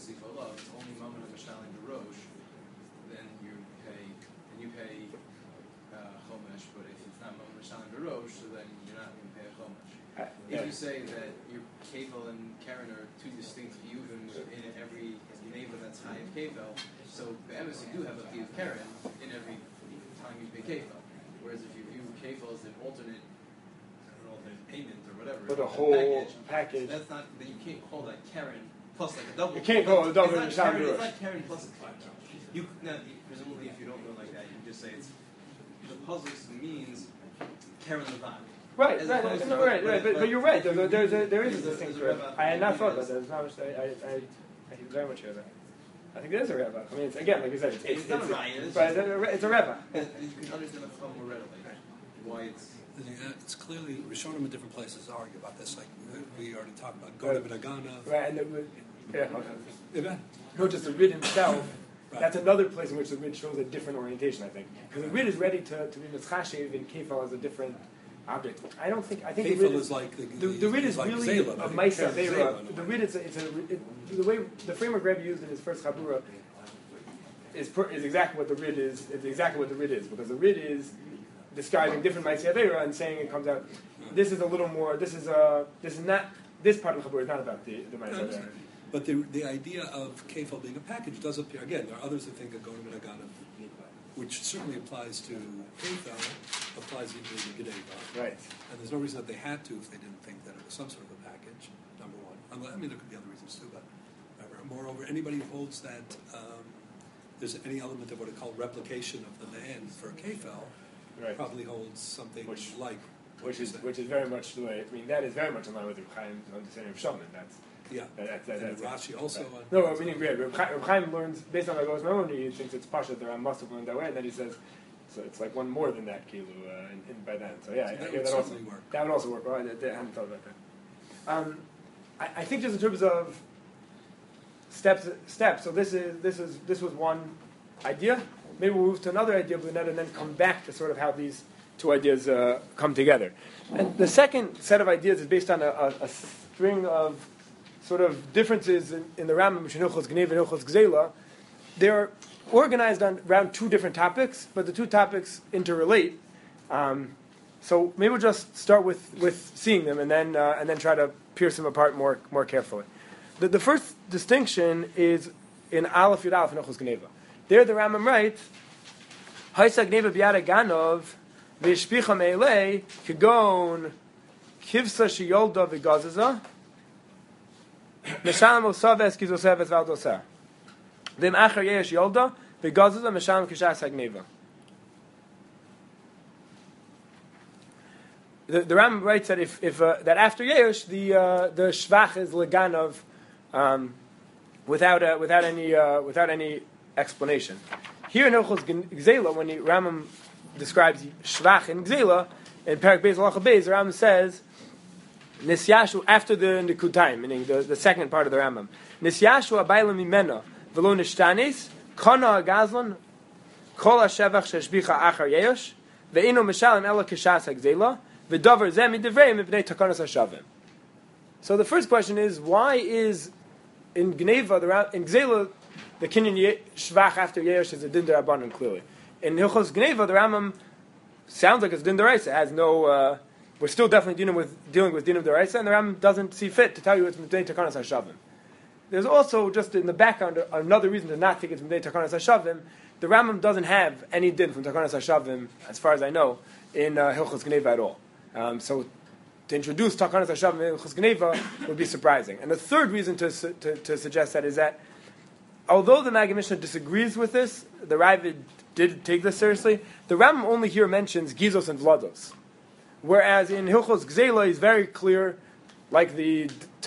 Sifo Love, it's only Mammon and Mishalim Barosh, then you pay Chomesh, but if it's not Mammon Mishalim Barosh, so then you're not going to pay a Chomesh. If you say that your Kevel and Karen are two distinct Yuvim in every neighbor that's high of Kevel, so Be'emes you do have a view of Karen in every time you pay Kevel. Whereas if you view Kevel as an alternate payment or whatever, But the whole package. that's not. Then you can't call that Karen plus like a double. You can't call it a double It's not Mishalim Karen, Barosh. it's not Karen plus a five. You now, presumably if you don't know like that, you can just say it's the puzzle means Karen Levan. Right, As right, opposed to- but you're right. There is a there's a distinction. Rebbe- I had not thought about that. It's not much, I very much hear that. I think it is a Rebbe. I mean, it's, again, like you said, It's not a Raya, it's right, just- it's a Rebbe. You can understand the flow more readily. Why it's. It's clearly Rishonim in different places argue about this. Like we already talked about Goda ben Agana. Right, and yeah, Yeah. no, just the Rid himself. Right. That's another place in which the Rid shows a different orientation, I think. Because the Rid is ready to be Mitzchashev in Kefal as a different object. I think the Rid is like the Rid is like really Zela, a I think. Maisa Zela, Zera. in a The way. Rid is the way the framework Rebbe used in his first Chabura is exactly what the Rid is. It's exactly what the Rid is, because the Rid is describing different Maisa Zera and saying it comes out. This is a little more. This is not. This part of the Chabura is not about the Maisa Zera. But the idea of Kefal being a package does appear. Again, there are others who think of Goda ben Agana, which certainly applies to Kefal, applies equally to Gedeva. Right. And there's no reason that they had to if they didn't think that it was some sort of a package, number one. I mean, there could be other reasons too, but moreover, anybody who holds that there's any element of what are called replication of the man for Kefal Right. probably holds something Which- like Which is very much the way. I mean, that is very much in line with Reb Chaim's understanding of Shaman. and Rashi also. Right. No, I mean, Reb Chaim learns based on Agos Memoni. He thinks it's Pasha that Ram must have learned that way, and then he says, so it's like one more than that Kilu by then. So yeah, So I that hear would that also. certainly work. That would also work. Oh, I hadn't thought about that. I think just in terms of steps. So this was one idea. Maybe we'll move to another idea, and then come back to sort of how these two ideas come together. And the second set of ideas is based on a string of sort of differences in the Rambam between Hilchos Gneva and Hilchos Gzela. They're organized around two different topics, but the two topics interrelate. So maybe we'll just start with seeing them, and then try to pierce them apart more carefully. The first distinction is in Aleph Yud Aleph in Hilchos Gneva. There the Rambam writes, Haisa Gneva B'yad Ganov V'Yishpicha Me'elei Kegon Kivsa Sheyolda V'Gazaza Meshalem Osaves Kizoseves V'Aldoser V'im Acher Yesh Yolda V'Gazaza Meshalem Kishas HaGneva. The Rambam writes that if that after Yesh the Shvach is Leganov without any explanation. Here in Hilchos Gzela, when the Rambam describes Shvach in Gzela, in Perek Beis Halacha Beis, the Rambam says, Nisyashu, after the Nikutayim, meaning the second part of the Rambam, Nisyashu abayla mimena, velo nishtanis, kana agazlan, kol ha-shevach sheshbicha achar yeyosh, ve'ino mishalim ela kishas ha-Gzela, v'davar zeh midivrei mipnei takanas ha-shavim. So the first question is, why is in Gneva, in Gzela, the Kinyan Shvach after Yesh is a Din D'Rabbanan clearly. In Hilchos Gneva, the Rambam sounds like it's Din D'Oraisa. It has no. We're still definitely dealing with Din of D'Oraisa, and the Rambam doesn't see fit to tell you it's Midei Takanas Hashavim. There's also just in the background another reason to not think it's Midei Takanas Hashavim. The Rambam doesn't have any Din from Takanas Hashavim, as far as I know, in Hilchos Gneva at all. So to introduce Takanas Hashavim in Hilchos Gneva would be surprising. And the third reason to suggest that is that although the Maggid Mishnah disagrees with this, the Ravid did take this seriously. The Rambam only here mentions Gizos and Vlados, whereas in Hilchos Gzela he's very clear, like the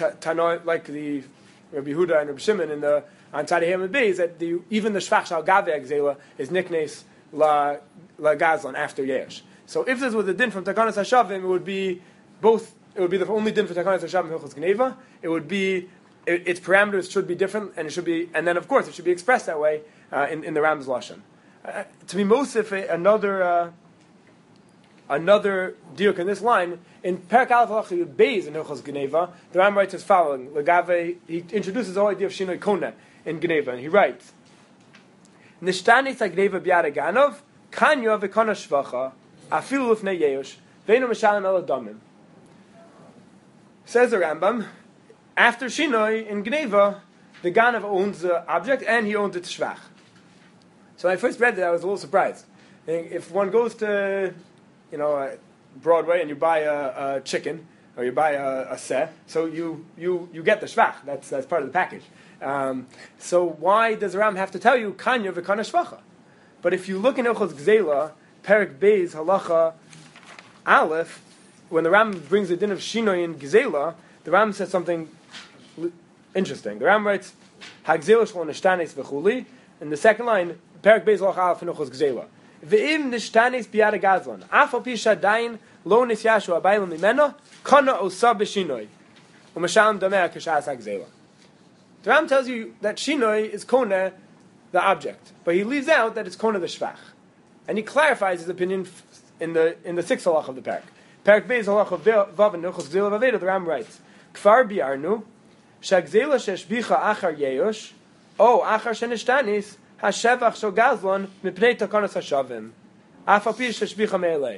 Rabbi Yehuda and Rabbi Shimon in the on Tzadei Hamid Beis, that even the Shvach Shal Gaveh Gzela is Niknes La Gazlan after Yesh. So if this was a din from Takanas Hashavim, it would be both. It would be the only din for Takanas Hashavim and Hilchos Gneva. It would be. Its parameters should be different, and it should be, and then of course it should be expressed that way in the Rambam's lashon. To be Mosif, another diuk in this line. In Perek Aleph Halacha Yud Beis in Hilchos Geneva, the Ram writes as following. Legave, he introduces the whole idea of Shinoi Kona in Geneva, and he writes, Nishtanis HaGneva B'yad Ganov, Kanyo V'kona Shvacha, Afilu Lufnei Yeush, Veinu Mishalim El Adamim. Says the Rambam, after Shinoi in Geneva, the Ganav owns the object and he owns its Shvach. So when I first read that, I was a little surprised. If one goes to, Broadway and you buy a chicken or you buy a seh, so you get the shvach. That's part of the package. So why does the Ram have to tell you kanya v'kana shvacha? But if you look in Hilchos Gzeila, Perek Beis Halacha Aleph, when the Ram brings the din of Shinoi in Gzeila, the Ram says something interesting. The Ram writes Hagzeila shlo nishtanes v'chuli. In the second line, Perek Beis Halacha Aleph in Hilchos Gzeila. Ve'im nishtanis biyad gazlan. Afal pi shadayin lo nisyashu abaylam mimeno kana osa b'shinoi u'mashalim dameh k'shas hagzela. The Ram tells you that shinoi is kona the object, but he leaves out that it's kona the shvach, and he clarifies his opinion in the sixth halach of the parak. Perek Beis halacha vav and Hilchos Gzeila v'aveda. The Ram writes kfar biarnu shagzela sheshbicha achar yeyosh o achar shenishtanis Hashevach shel gazlon mipnei takanas hashavim. Afapi sheshbicha me'elei.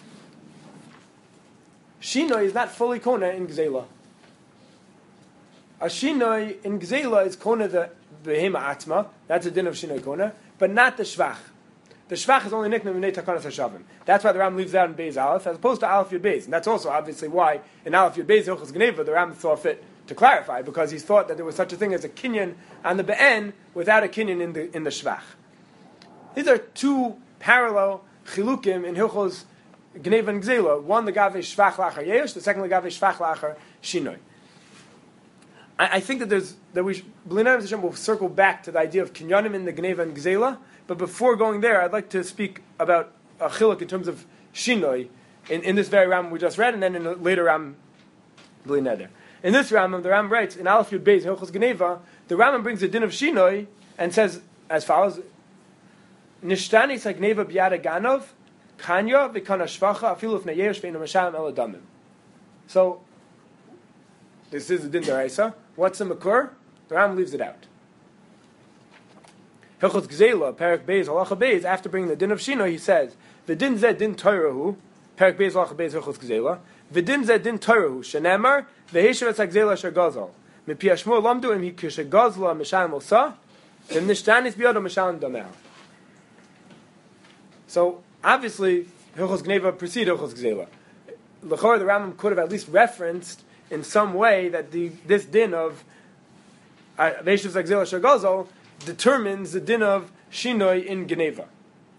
Shinoi is not fully kona in Gzeila. A shinoi in Gzeila is kona the behema atma. That's a din of shinoi kona, but not the shvach. The shvach is only nicknamed mipnei takanas hashavim. That's why the Ram leaves out in Beis Aleph as opposed to Aleph Yud Beis, and that's also obviously why in Aleph Yud Beis Hilchos Geneva the Ram saw fit to clarify, because he thought that there was such a thing as a kinyan on the be'en without a kinyan in the shvach. These are two parallel chilukim in Hilchos Geneva and Gzeila. One the gave shvach lachar yesh, the second the gave shvach lachar shinoi. I think that we will circle back to the idea of kinyanim in the Geneva and Gzeila, but before going there, I'd like to speak about a chiluk in terms of shinoi in this very Ram we just read, and then in a later Ram bli neder. In this Rambam, the Ram writes, in Aleph Yud Beis, Hilchos Geneva, the Rambam brings the din of Shinoi and says as follows, Nishtanis HaGneva B'yad Ganov, Kanya V'kana Shvacha, Afilu Fnei Yesh Ve'inu Mashalim El Adamim. So, this is the din deraisa. What's the Makur? The Rambam leaves it out. Hilchos Gzeila, Perek Beis, Halacha Beis, after bringing the din of Shinoi, he says, V'din zeh din Toirahu, Perek Beis, Halacha Beis, Hilchos Gzeila, V'din zeh din Toirahu, Shenemar, V'heshav et Hagzela Asher Gazal. Mipi Hashmur Lamdu Im Hikishe Gazla Mishalim Osa, V'im Nishtanis B'yado Mishalim Dameh. So, obviously, Hilchos Geneva precede Hilchos Gzeila. L'chor, the Rambam could have at least referenced in some way that this din of V'heshav et Hagzela Asher Gazal determines the din of Shinoi in Geneva.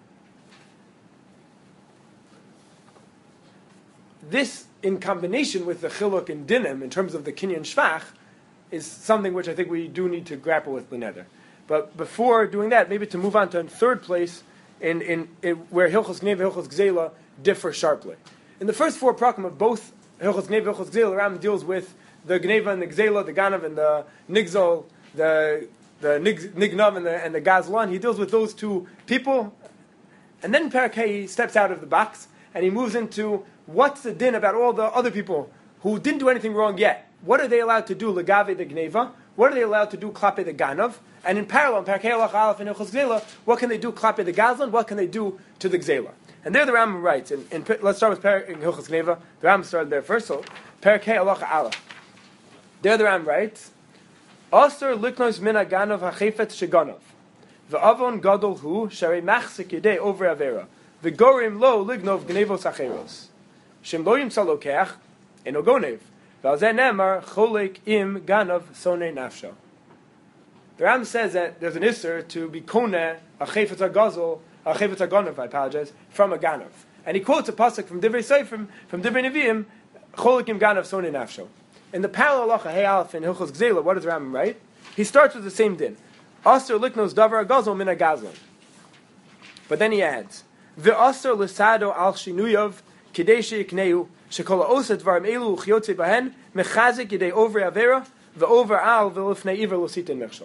This, in combination with the chiluk in dinim, in terms of the kinyan shvach, is something which I think we do need to grapple with b'neder. But before doing that, maybe to move on to a third place in where Hilchos Geneva and Hilchos Gzeila differ sharply. In the first four prakim of both Hilchos Geneva and Hilchos Gzeila, the Ram deals with the Geneva and the Gzeila, the Ganav and the Nigzol, the Nignav and the Gazlan. He deals with those two people. And then in Perek Hey, he steps out of the box and he moves into what's the din about all the other people who didn't do anything wrong yet? What are they allowed to do, legave the gneva? What are they allowed to do, klape the ganav? And in parallel, in Perek Halach Aleph and Hilchos Gzeila, what can they do, klape the gazlan? What can they do to the gzeila? And there the Rambam writes, let's start with Hilchos Gneva. The Rambam started there first, so Perek Halach Aleph. There the Rambam writes, Aser liknos min ganav hachefetz sheganav, ve'avon gadol hu sharei machzik yedei over avera, ve'gorim lo lignov gnevos acheros. Shem lo yimsa lokech, eno gonev. V'alzeh nemar cholek im ganav sonei nafsho. The Ram says that there's an isser to be koneh a chayfetz hagazel, a chayfetz haganav, I apologize, from a ganav. And he quotes a pasuk from Divrei Seifrim, from Divrei Nevi'im, cholek im ganav sonei nafsho. In the parallel halacha Hey Aleph in Hilchos Gzeila, what does the Ram write? He starts with the same din. Aser liknos davar hagazel min hagazlan. But then he adds, Ve'aser l'sado al shinuyav kidei she'ikneu shekol ha'oset dvarim elu uchyotze bahen mechazik yedei over avera ve'over al ve'lifnei iver lositin mechshol.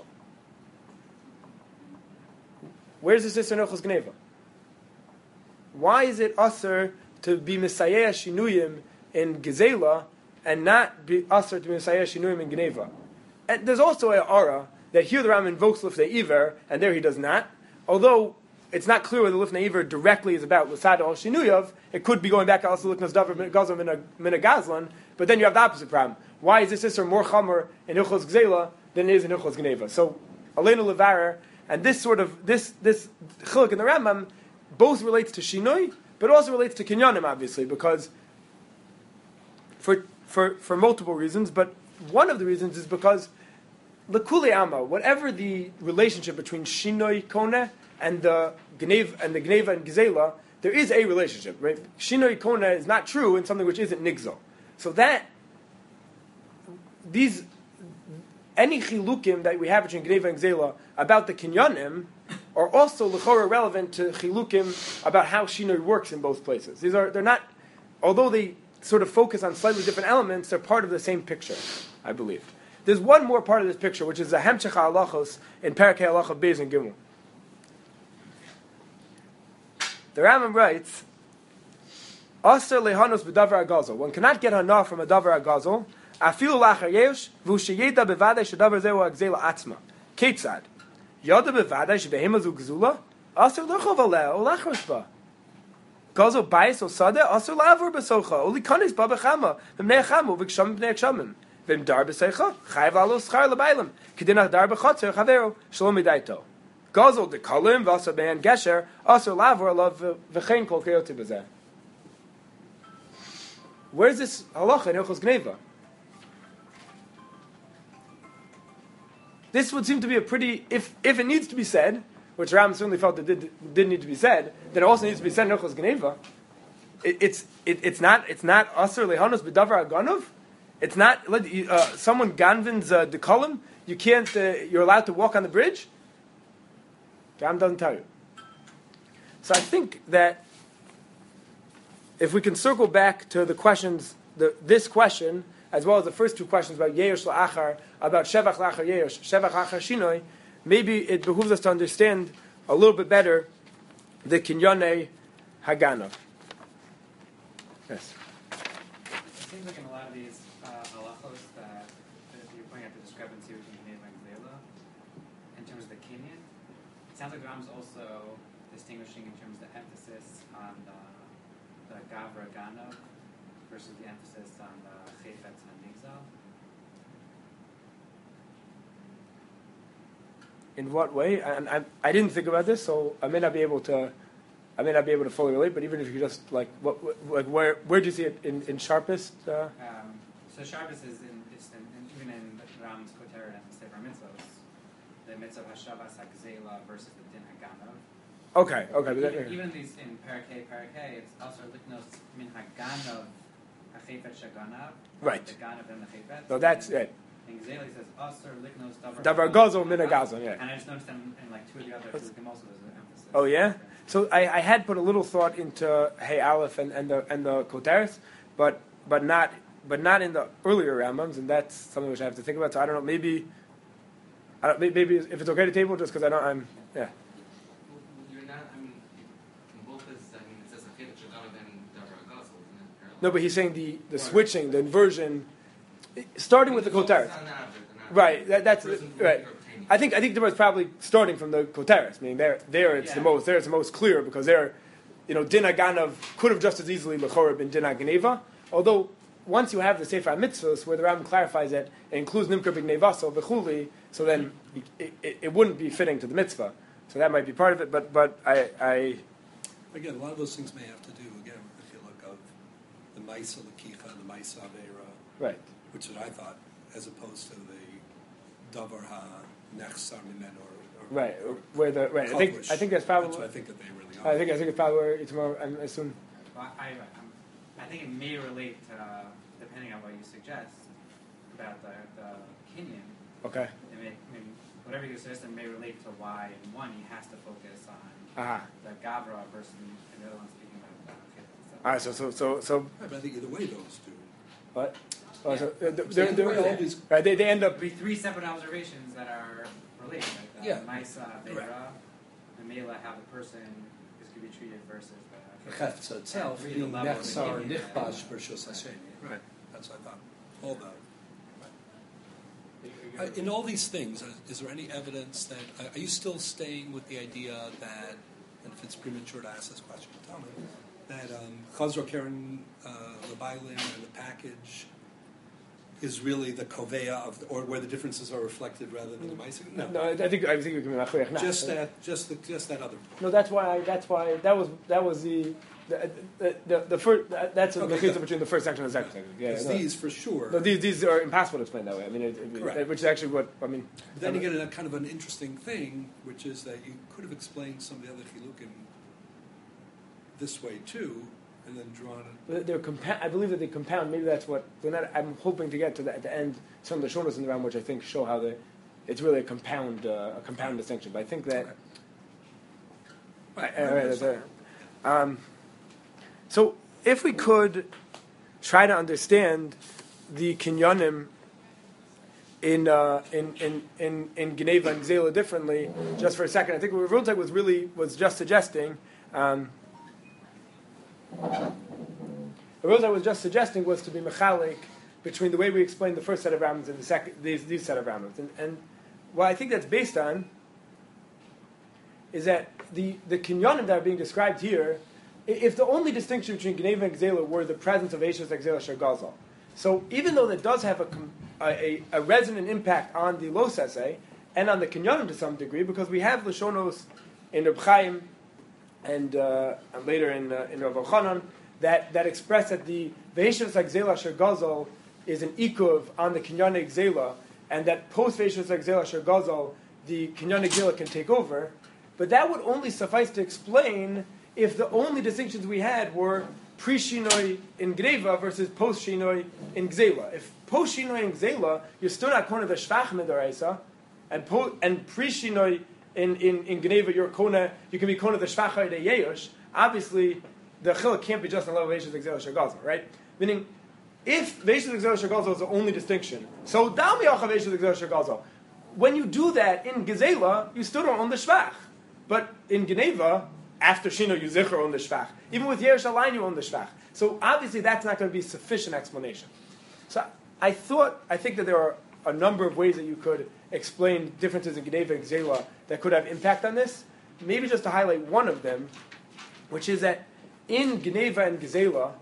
Where's this in Hilchos Gneva? Why is it aser to be Messiah Shinuyim in Gezela and not be Asr to be Messiah Shinuyim in Geneva. And there's also a aura that here the Ram invokes Lifnei Iver, and there he does not. Although it's not clear whether Lifnei Iver directly is about Lasada al Shinuyav, it could be going back to also Liknas Davar Gazlan Mina Gazlan, but then you have the opposite problem. Why is this Isser more Chamer in Hilchos Gzela than it is in Hilchos Geneva? So, Aleinu Levarer, and this sort of, this Chiluk in the Rambam, both relates to Shinui, but also relates to Kinyanim, obviously, because for multiple reasons, but one of the reasons is because L'Kuli Amma, whatever the relationship between Shinoi Kone and the Gneva and Gzela, there is a relationship, right? Shinoi Kone is not true in something which isn't Nigzo. So that any chilukim that we have between Gneva and Gzela about the Kinyanim are also l'chora relevant to chilukim about how Shinoi works in both places. They're not, although they sort of focus on slightly different elements, they're part of the same picture, I believe. There's one more part of this picture, which is the Hemshech HaHalachos in Parakei Halacha Beis and Gimel. The Rambam writes, Aser lehanos b'davar agazol. One cannot get hana from a davar agazol. Afilu lachar yesh, v'u sheyeda bevadei shedavar zehu agzela atzma. Ketzad. Yada bevadei shebehema zu gzula. Aser lechov aleh, o lachros ba. Gazol bayis o sadeh, aser lavur besocha. Oli kanis ba bechama, v'mnei chamu, v'kshamim b'nei kshamim. V'im dar b'seicha, chayiv alo schar l'baylim. Kedinach dar b'chotzer, chavero, shalom midaito. Gazol de kalim, v'asa be'en gesher, aser lavur alav v'chein kol keyoti b'zeh. Where's this halacha in Hilchos Gneva? This would seem to be a pretty, if it needs to be said, which Ram certainly felt it did need to be said, then it also needs to be said in Hilchos Gneva. It's not Aser Lehanos B'Davar Aganov. It's not someone ganvins the column. You can't. You're allowed to walk on the bridge. Ram doesn't tell you. So I think that if we can circle back to the questions, this question, as well as the first two questions about Yeyosh La'achar, about Shevach La'achar Yeyosh, Shevach La'achar Shinoi, maybe it behooves us to understand a little bit better the Kinyane Hagana. Yes? It seems like in a lot of these halachos that you're pointing out the discrepancy between Geneva and Gzela in terms of the Kinyan. It sounds like the Ram's also distinguishing in terms of the emphasis on the Gavra Ganav versus the emphasis on the Chayfetz HaNigzal. In what way? And I didn't think about this, so I may not be able to fully relate. But even if you just where do you see it in sharpest? So sharpest is even in Ram's Koter and Sefer Mitzvos, the Mitzvah Hashavas HaGzela versus the Din HaGanav. Okay. But even these in Parakei, it's also Liknos Min HaGanav HaChayfetz HaGanav. Right. The Ganav and the Chayfetz. So that's it. In Gzela he says Aser Liknos Davar Gazel Min HaGazon, yeah. And I just noticed in like two of the other Chilukim also there's an emphasis. Oh yeah. So I had put a little thought into Hey Aleph and the Koteres, but not in the earlier Rambams, and that's something which I have to think about. So I don't know. Maybe if it's okay to table, just because I'm. You're not. I mean, in both cases, it says a Chayfetz HaGanav and Davar Gazel, isn't it? Parallel. No, but he's saying the switching, the inversion, starting with the Koteres. Right. That's right. I think there was probably starting from the Koteres. I mean, there it's the most clear because there, Din HaGanav could have just as easily Lechorah been Din HaGneva. Although once you have the Sefer HaMitzvos where the Rambam clarifies it includes Nimker B'Gnevaso V'chuli, so then it wouldn't be fitting to the mitzvah. So that might be part of it. But I again, a lot of those things may have to do again with the look of the Maisa Lakicha and the Maisa Avera, right, which is what I thought, as opposed to the Davar Ha Nechsar Mimen or right where the right. I think that's probably. That's what I think that they really are. I think it's probably where tomorrow. I assume. Well, I think it may relate to, depending on what you suggest about the Kinyan. Okay. Whatever you suggest, it may relate to why in one he has to focus on the Gavra versus the other one speaking about the All right. So. But I think either way those two. What? Yeah. So They're always right. They end up. be three separate observations that are related. Like the Yeah. Maisa Avera, the Mela, how the person is to be treated versus the Chefza itself Read being the level of Nechsar the Nichbash B'Rshus Hashem. Right. That's what I thought. All that. In all these things, is there any evidence that are you still staying with the idea that, and if it's premature to ask this question, tell me that Chazro Karen Lebailin and the package is really the kovea of, or where the differences are reflected rather than the Ma'aseh? No, I think we can be machriach now. Just that other point. No, that's why that was the first. That's the difference between the first section and the second section. Yeah, Because these, for sure. No, these are impossible to explain that way. I mean, which is actually what I mean. But then you get a kind of an interesting thing, which is that you could have explained some of the other chilukim this way too, and then drawn it. They're I believe that they compound. Maybe that's what. I'm hoping to get to at the end some of the shonos in the round, which I think show how it's really a compound distinction. But I think that. So if we could try to understand the kinyanim in Geneva and Gzela differently, just for a second, I think what Rontek was just suggesting. What Rontek was just suggesting was to be mechalik between the way we explain the first set of Rambams and these set of Rambams, and what I think that's based on is that the kinyanim that are being described here. If the only distinction between Geneva and Gzela were the presence of Eishus Gzela Shergazal, so even though that does have a resonant impact on the Los essay and on the Kinyanim to some degree, because we have Lashonos in Reb Chaim and later in Rav Elchanan that express that the Eishus Gzela Shergazal is an ikuv on the Kinyanim Gzela, and that post Eishus Gzela Shergazal the Kinyanim Gzela can take over, but that would only suffice to explain if the only distinctions we had were pre-shinoi in Gneva versus post-shinoi in Gzela. If post-shinoi in Gzela, you're still not kona the shvach medaraisa, and pre-shinoi in Gneva, you can be kona the shvach de yeyosh. Obviously, the chiluk can't be just on level of Eishus Gzela Shergazal, right? Meaning, if Eishus Gzela Shergazal is the only distinction, so dal miyachav Eishus Gzela Shergazal. When you do that in Gzela, you still don't own the shvach, but in Gneva, after Shino, you zichar on the shvach. Even with Yerush Alain, you own the shvach. So obviously that's not going to be sufficient explanation. So I think that there are a number of ways that you could explain differences in Geneva and Gzela that could have impact on this. Maybe just to highlight one of them, which is that in Geneva and Gzela,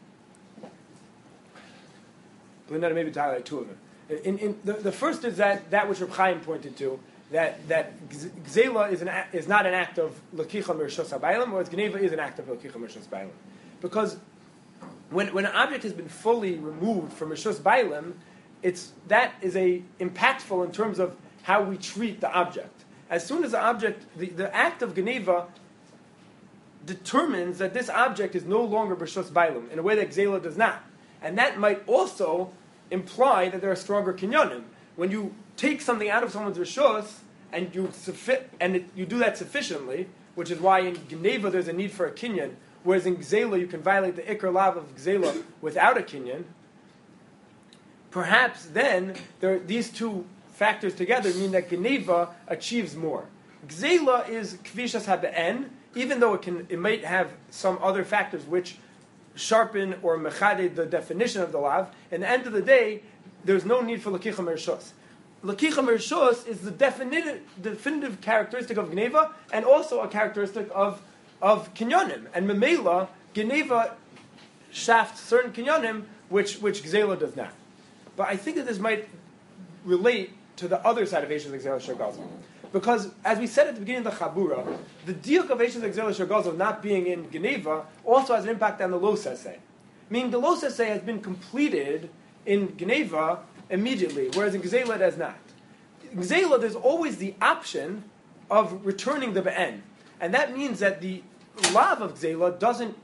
maybe to highlight two of them. The first is that which Reb Chaim pointed to, that Gzela is not an act of Lakicha Mershos HaBailam, whereas Geneva is an act of Lakicha Mershos HaBailam. Because when an object has been fully removed from Mershos HaBailam, that is impactful in terms of how we treat the object. As soon as the object, the act of Geneva determines that this object is no longer Mershos HaBailam, in a way that Gzela does not. And that might also imply that there are stronger kinyanim. When you take something out of someone's rishos and you do that sufficiently, which is why in Geneva there's a need for a kinyan, whereas in Gzela you can violate the ikar lav of Gzela without a kinyan. Perhaps then these two factors together mean that Geneva achieves more. Gzela is kvishas habe'en, even though it might have some other factors which sharpen or mechaded the definition of the lav. At the end of the day, there's no need for lakicha mershos. Lakicha mershos is the definitive characteristic of Geneva and also a characteristic of kinyanim. And memela, Geneva shafts certain kinyanim which Gzela does not. But I think that this might relate to the other side of Eishus Gzela Shergazal. Because, as we said at the beginning of the Chabura, the diuk of Eishus Gzela Shergazal not being in Geneva also has an impact on the Los essay. Meaning the Los essay has been completed in Geneva immediately, whereas in Gzela it has not. In Gzela, there's always the option of returning the Be'en. And that means that the lav of Gzela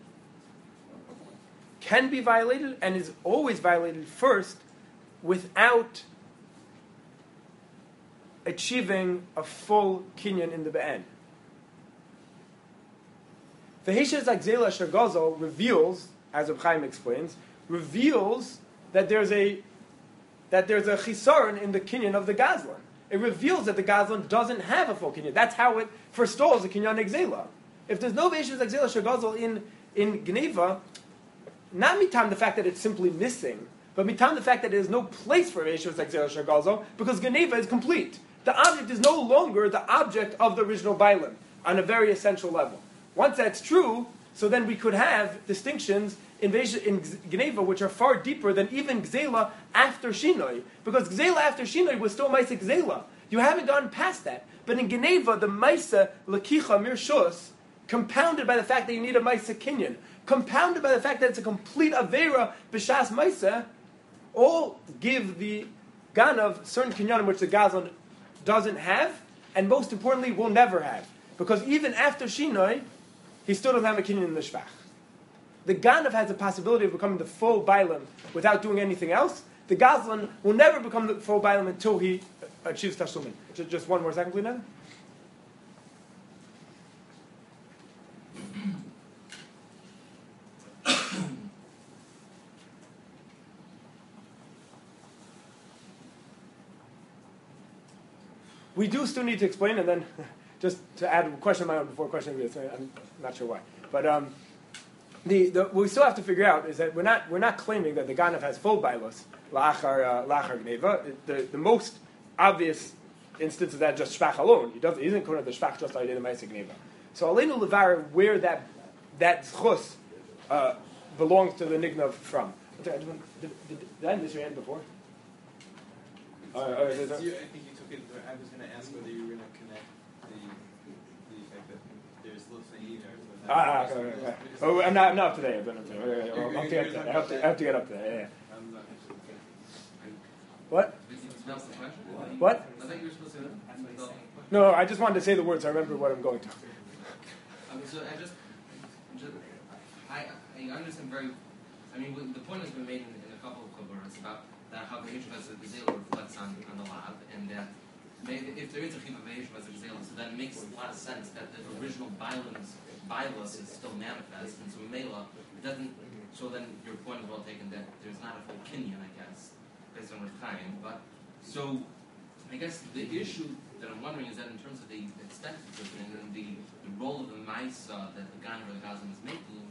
can be violated and is always violated first without achieving a full kinyan in the Be'en. The Eishus Gzela Shergazal reveals, as Reb Chaim explains, that there's a chisaron in the kinyan of the Gazlan. It reveals that the Gazlan doesn't have a full kinyan. That's how it forestalls the kinyan Gzela. If there's no Eishus Gzela Shergazal in Geneva, not mitam the fact that it's simply missing, but mitam the fact that there is no place for Yeshua Zagzera Shagalzo, because Geneva is complete. The object is no longer the object of the original Bailim on a very essential level. Once that's true, so then we could have distinctions in Geneva which are far deeper than even Gzela after Shinoi, because Gzela after Shinoi was still Maisa Gzela. You haven't gone past that. But in Geneva, the Maisa Lakicha Mirshus, compounded by the fact that you need a Maisa Kinyan, compounded by the fact that it's a complete Avera B'Shas Maisa, all give the Ganav certain Kinyanim which the Gazlan doesn't have, and most importantly, will never have. Because even after Shinoi, he still doesn't have a Kinyan in the Shvach. The Ganav has the possibility of becoming the full Bailam without doing anything else. The Gazlan will never become the full Bailam until he achieves Tashlumin. Just one more second, please, now. We do still need to explain, and then just to add a question of my own before questioning this, I'm not sure why. But what we still have to figure out is that we're not claiming that the Ganav has full bailos lachar gneva. The most obvious instance of that is just shvach alone. He isn't going to the shvach just like the ma'aseh gneva. So aleinu levar where that zchus belongs to the nignav from. Did I miss your hand before? I think you took it. I was going to ask whether you were going to connect the fact that there's Lufayid okay. Oh, I'm not up to date. I have to get up there. Yeah. What? What? I thought you were supposed to. No, I just wanted to say the words so I remember what I'm going to. So I understand very. I mean, the point has been made in a couple of chaburas about that how the Yeshiva as a Gzela reflects on the lab, and that if there is a Chiva Yeshiva as a Gzela, so that makes a lot of sense that the original Bilas is still manifest, and so Mela, it doesn't. So then your point is well taken that there's not a full Kinyan, I guess, based on time. But so I guess the issue that I'm wondering is that in terms of the extent of the and the role of the Maisa that the Gan or the Gazan is making.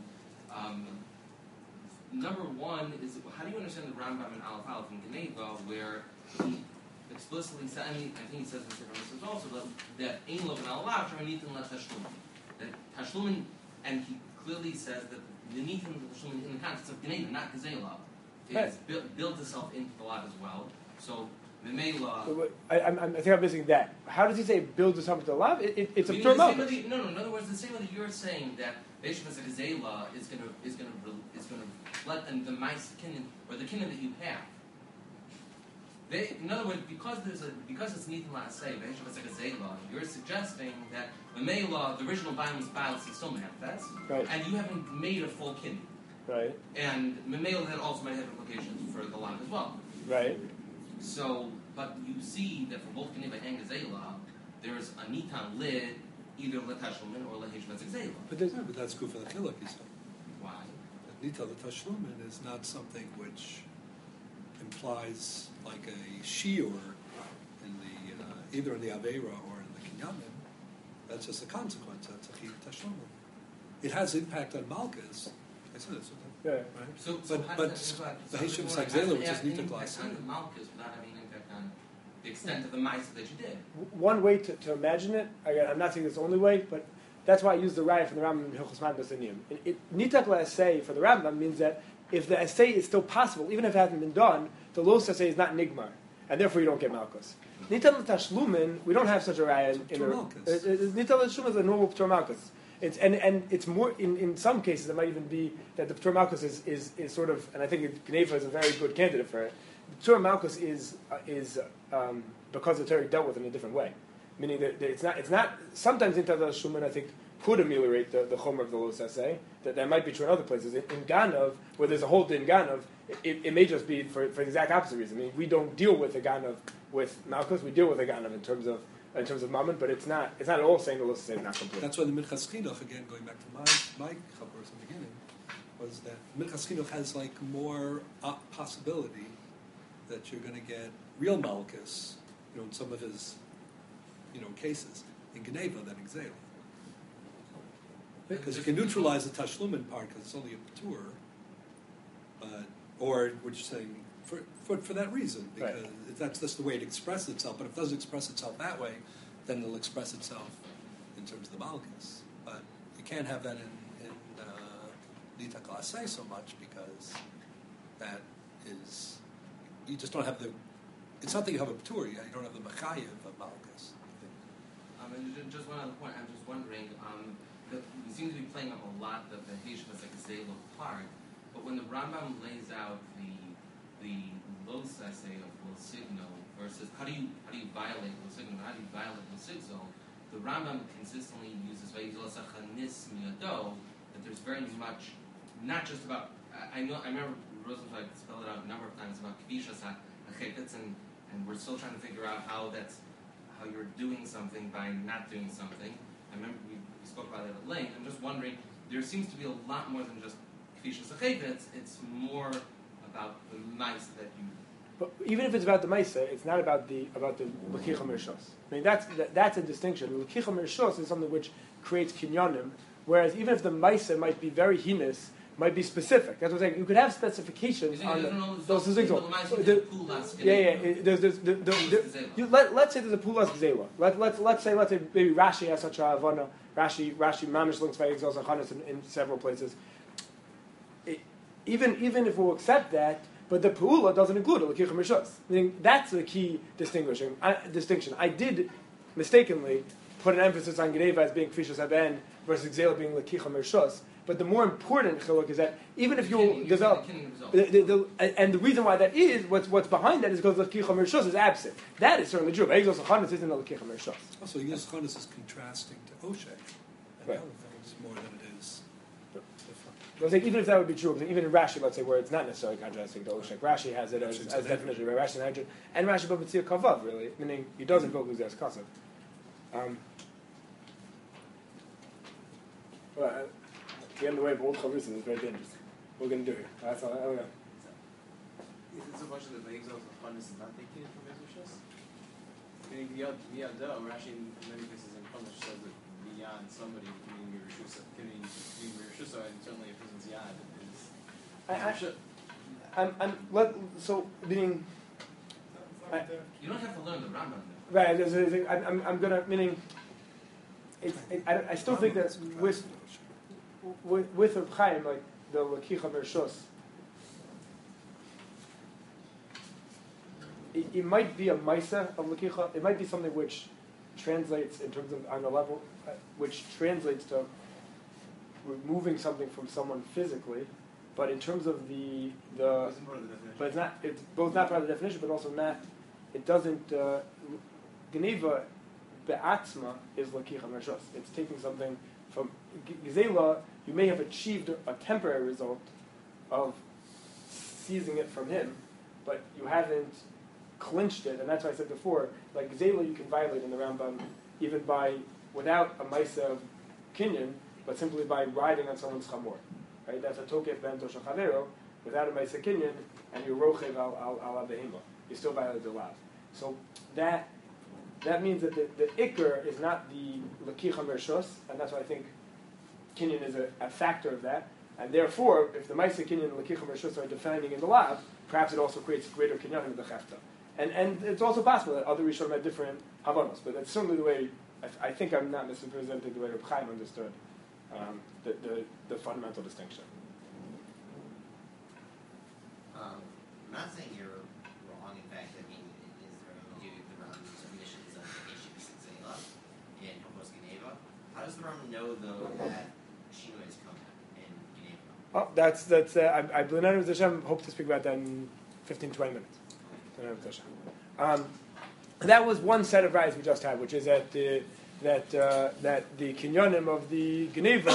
Number one is, how do you understand the Rambam in Aleph Aleph in Geneva, where he explicitly said, I think he says in Sefer Mitzvot also, that Ein Lo Ben Alav Sh'Anitin La Tashlumin. That Tashlumin, and he clearly says that the Nitin Tashlumin in the context of Geneva, not Gezela, is built itself into the Lav as well. So, Memela... I think I'm missing that. How does he say build itself into the Lav? It's a term No, in other words, the same way that you're saying that Beishav as a Gezela is going to let and the mice kinyan or the kinyan that you have. In other words, because it's nitin la'aseh, Beishav as a Gezela, you're suggesting that the Mela, the original Bailam's Bilas is still manifest, right. And you haven't made a full kinyan. Right. And Mela that also might have implications for the line as well. Right. So, but you see that for both Geneva and Gezela, there's a nitan lid, either L'Tashlumin or L'Hishmat Gezela. But that's good for the chiluk, he said. Why? Nita L'Tashlumin is not something which implies like a shiur in the either in the Aveira or in the Kinyanim. That's just a consequence. That's a Chiyuv Tashlumin. It has impact on Malkas. I said this. Yeah. Right. So but the Hisham Sagzela, which is Nita Glass. On the Malchus without having an impact on the extent of the mice that you did. One way to imagine it, again, I'm not saying it's the only way, but that's why I use the raya from the Rambam in Hilchos Matnas Aniyim. Nitak la'aseh for the Rambam means that if the essay is still possible, even if it hasn't been done, the los essay is not nigmar, and therefore you don't get malchus. Nitak l'tashlumin, we don't have such a raya in the Nitak l'tashlumin is a normal p'tur malchus. And it's more in some cases it might even be that the p'tur malchus is sort of, and I think Geneva is a very good candidate for it. The p'tur malchus is because the Torah dealt with it in a different way. Meaning that it's not. Sometimes Nitat Shuman, I think, could ameliorate the chomer of the los essay. That might be true in other places. In Ganav, where there's a whole din Ganav, it may just be for the exact opposite reason. I mean, we don't deal with the Ganav with Malchus. We deal with the Ganav in terms of Mammon, but it's not at all saying the los essay is not complete. That's why the Minchas Chinuch, again going back to my chavurs in the beginning, was that Minchas Chinuch has like more possibility that you're going to get real Malchus, in some of his cases in Geneva than in Gzela. Because you can neutralize the tashlumin part because it's only a patur, but or what you're saying for that reason because that's just the way it expresses itself. But if it doesn't express itself that way, then it'll express itself in terms of the malchus. But you can't have that in Lita Klasei so much because that is you just don't have the. It's not that you have a patur, you don't have the machayev of malchus. And just one other point, I'm just wondering, we seem to be playing up a lot the Heshivas Zela part, but when the Rambam lays out the Los essay of Losigno versus how do you violate Losigno, how do you violate Losigzo, the Rambam consistently uses Vayilosachanis Miyado, that there's very much, not just about, I remember Rosenfeld spelled it out a number of times about Kvishas HaChepetz, and we're still trying to figure out how you're doing something by not doing something. I remember we spoke about it at length. I'm just wondering, there seems to be a lot more than just Kvishas HaChepetz. It's more about the mice that you. But even if it's about the Maisa, it's not about the L'kicha Mershos. I mean, that's a distinction. L'kicha Mershos is something which creates kinyanim, whereas even if the Maisa might be very heinous, might be specific. That's what I'm saying. You could have specifications on those things. Let's say there's a pulas gzela. Let's say maybe Rashi has such a havana. Rashi mamish links by exos achanis in several places. Even if we'll accept that, but the pu'ula doesn't include it, l'kicha mershos. I mean, that's the key distinction. I did mistakenly put an emphasis on Geneva as being kvishas haben versus gzela being l'kicha mershos. But the more important chiluk is that even if you develop, and the reason why that is, what's behind that is because l'kicha mershos is absent. That is certainly true. Exos achanis isn't a l'kicha mershos. Also, Exos achanis is contrasting to Oshek and other things more than it is. I was saying, even if that would be true, even in Rashi, let's say, where it's not necessarily contrasting to Oshek, Rashi has it as definition, right? Rashi and Hydra, and Rashi Babatzia Kavav, really, meaning he doesn't go Luzas Kasav. Get in the way of old chavrusim is very dangerous. What we're going to do here? That's all. I don't know. Is it so much that the exos of Chumash is not taken from Ezrashos? Meaning Miyado, Rashi in many places in Chumash says that beyond somebody can mean Mirushusa, and certainly a person's Yad is. So meaning. You don't have to learn the Rambam. Right. I'm gonna meaning. I still think that with Reb Chaim, like the L'kicha Mershos, it might be a Maisa of L'kicha. It might be something which translates in terms of on a level, which translates to removing something from someone physically, but in terms of the It's part of the definition. but it's not. It's both not part of the definition, but also not. It doesn't. Geneva be'atzma is L'kicha Mershos. It's taking something from Gzela. You may have achieved a temporary result of seizing it from him, but you haven't clinched it, and that's why I said before, like Gzela you can violate in the Rambam even without a Maisa of Kinyan, but simply by riding on someone's chamor. Right? That's a Tokef Ben Tosha Chavero, without a Maisa Kinyan, and you rochev al behema. You still violate the lav. So that means that the Iker is not the L'kicha Mershos, and that's why I think Kinyan is a factor of that, and therefore, if the Maisa Kinyan and L'kicha Mershos are defining in the Lav, perhaps it also creates greater Kinyan in the Chefta. And it's also possible that other Rishonim have different Havanos, but that's certainly the way, I think I'm not misrepresenting the way Reb Chaim understood the fundamental distinction. I'm not saying you're wrong, in fact, I mean, is there the Rambam's definitions of Heshivas Zela in Hokos Geneva? How does the Rambam know, though, that Shino is coming in Geneva? Oh, that's I believe Hashem hope to speak about that in 15-20 minutes. That was one set of rights we just had, which is that the kinyanim of the Geneva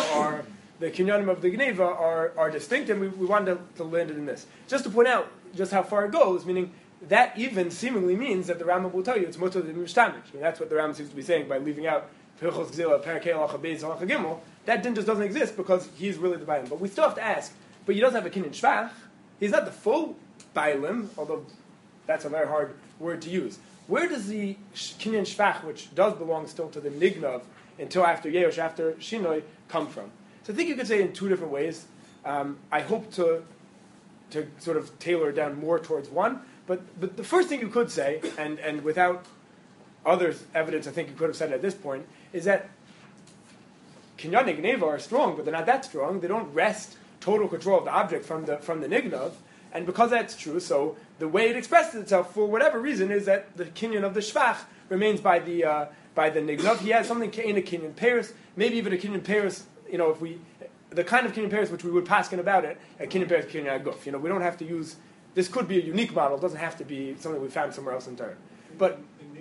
are distinct, and we wanted to land it in this. Just to point out just how far it goes, meaning that even seemingly means that the Rambam will tell you it's mutter the mishtamish. I mean, that's what the Rambam seems to be saying by leaving out Pirchos Gzela, Parakei Halacha Beis Halacha Gimel. That din just doesn't exist because he's really the Bailim. But we still have to ask, but he doesn't have a kinyan shvach. He's not the full Bailim, although that's a very hard word to use. Where does the kinyan shvach, which does belong still to the nignav until after Yeosh, after Shinoi, come from? So I think you could say it in two different ways. I hope to sort of tailor it down more towards one. But the first thing you could say, and without other evidence I think you could have said it at this point, is that Kinyan and Gneva are strong, but they're not that strong. They don't wrest total control of the object from the Nignav. And because that's true, so the way it expresses itself, for whatever reason, is that the Kinyan of the Shvach remains by the Nignav. He has something in a Kinyan Paris, maybe even a Kinyan Paris, if we, the kind of Kinyan Paris which we would paskin about it, a Kinyan Paris, Kinyan Aguf. We don't have to use, this could be a unique model, it doesn't have to be something we found somewhere else in Torah. But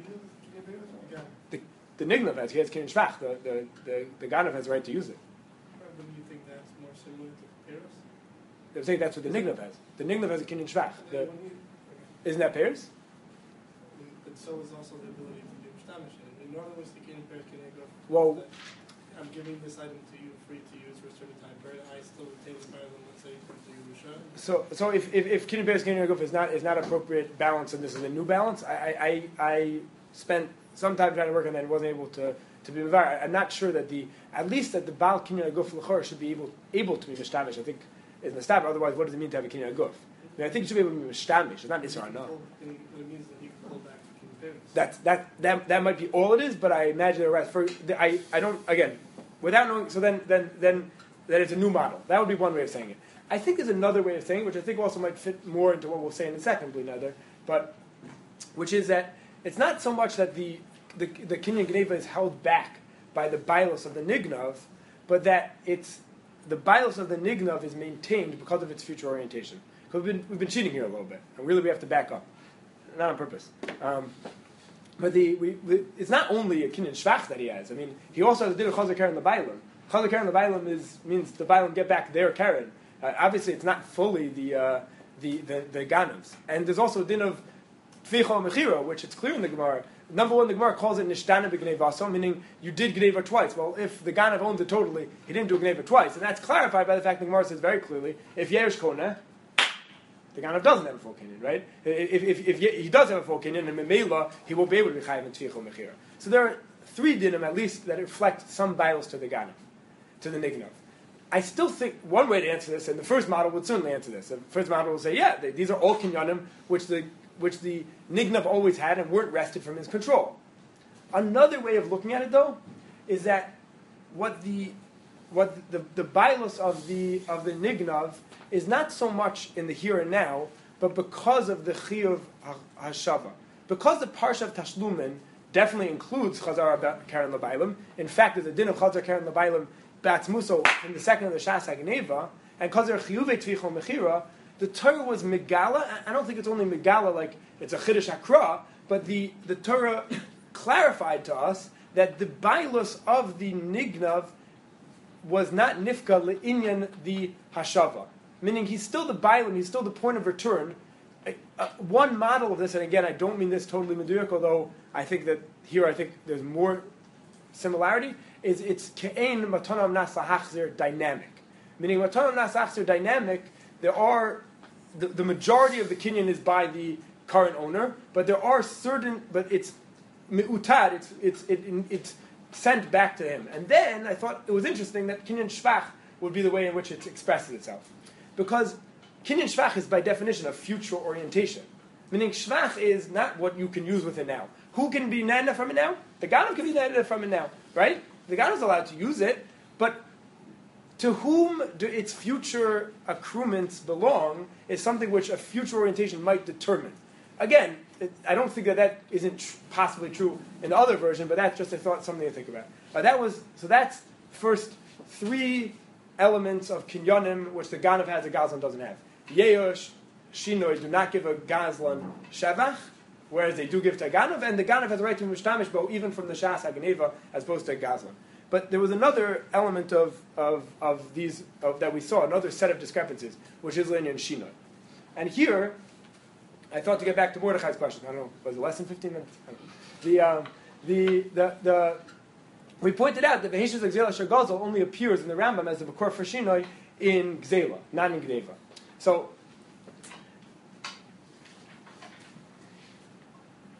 the Nignav has, he has Kinyan Shvach, the Ganav has the right to use it. But do you think that's more similar to Paris? I'm saying that's what the Nignav has. The Nignav has a Kinyan Shvach. Isn't that Paris? But so is also the ability to do Mishtamish. In other words, the Kinyan Paris, Kinyan Aguf. Well, I'm giving this item to you free to use for a certain time period. I still retain the better than, let's say, to Yerusha. So if Kinyan Paris, Kinyan Aguf is not appropriate balance, and this is a new balance, I spent some time trying to work on that and wasn't able to be Mavar. I'm not sure that at least that the Baal Kinyan Aguf L'chor should be able to be Mishtamish. I think is Mistabah. Otherwise, what does it mean to have a Kinyan Aguf? I think it should be able to be Mishtamish. It's not Nisra, no. It means that you can pull back to Kinyan Paris. That might be all it is, but I imagine the rest. I don't, again, without knowing, so then it's a new model. That would be one way of saying it. I think there's another way of saying it, which I think also might fit more into what we'll say in a second, but which is that it's not so much that the Kinyan Gneva is held back by the bilos of the Nignav, but that it's the bilos of the Nignav is maintained because of its future orientation. Because we've been cheating here a little bit, and really we have to back up, not on purpose. But it's not only a Kinyan Shvach that he has. I mean, he also has a din of Chazer Karen L'Bailam. Chazer Karen L'Bailam means the Bailam get back their Karen. Obviously, it's not fully the Ganavs, and there's also a din of Tvicha Mechira, which it's clear in the Gemara. Number one, the Gemara calls it Nishtana B'Gneva, meaning you did Gneva twice. Well, if the Ganav owns it totally, he didn't do Gneva twice, and that's clarified by the fact that the Gemara says very clearly, if Yerush Koneh, the Ganav doesn't have a full Kinyan, right? If he does have a full Kinyan, and Memela, he won't be able to be Chayiv in Tvicha Mechira. So there are three dinim at least that reflect some bias to the Ganav, to the Nignav. I still think one way to answer this, and the first model would certainly answer this. The first model will say, these are all Kinyanim, which the Nignav always had and weren't wrested from his control. Another way of looking at it, though, is that what the bilos of the Nignav is not so much in the here and now, but because of the Chiyuv Hashava. Because the Parsha of Tashlumin definitely includes Chazar Karen L'Bailam. In fact, there's a din of Chazar Karen L'Bailam Batz Muso in the second of the Shas HaGneva, and Chazar Chiyuvei Tvicho Mechira, the Torah was Megala. I don't think it's only Megala like it's a Chiddush Hakra, but the Torah clarified to us that the bilos of the Nignav was not Nifka Le'inyan the Hashava. Meaning he's still the Bailam, he's still the point of return. One model of this, and again, I don't mean this totally Meduyak, although I think there's more similarity, is it's Ke'ein Matanam Nas Lahachzir dynamic. Meaning Matanam Nas Lahachzir dynamic, there are, the majority of the Kinyan is by the current owner, but there are certain, but it's Me'utad, it's sent back to him. And then I thought it was interesting that Kinyan Shvach would be the way in which it expresses itself. Because Kinyan Shvach is by definition a future orientation. Meaning Shvach is not what you can use with it now. Who can be Nana from it now? The Ganav can be Nana from it now, right? The Ganav is allowed to use it, but to whom do its future accruements belong is something which a future orientation might determine. Again, I don't think that isn't possibly true in the other version, but that's just something to think about. So that's first three elements of kinyanim which the Ganav has, the Gazlan doesn't have. Yeosh, Shinoi do not give a Gazlan Shavach, whereas they do give to a Ganav, and the Ganav has a right to Mishtamish Bo even from the Shas HaGneva as opposed to a Gazlan. But there was another element of these that we saw, another set of discrepancies, which is Linyan Shinoi. And here, I thought to get back to Mordechai's question. I don't know, was it less than 15 minutes? We pointed out that the Heshus Gzela Shagazel only appears in the Rambam as the Bakor for Shinoi in Gzela, not in Gneva. So,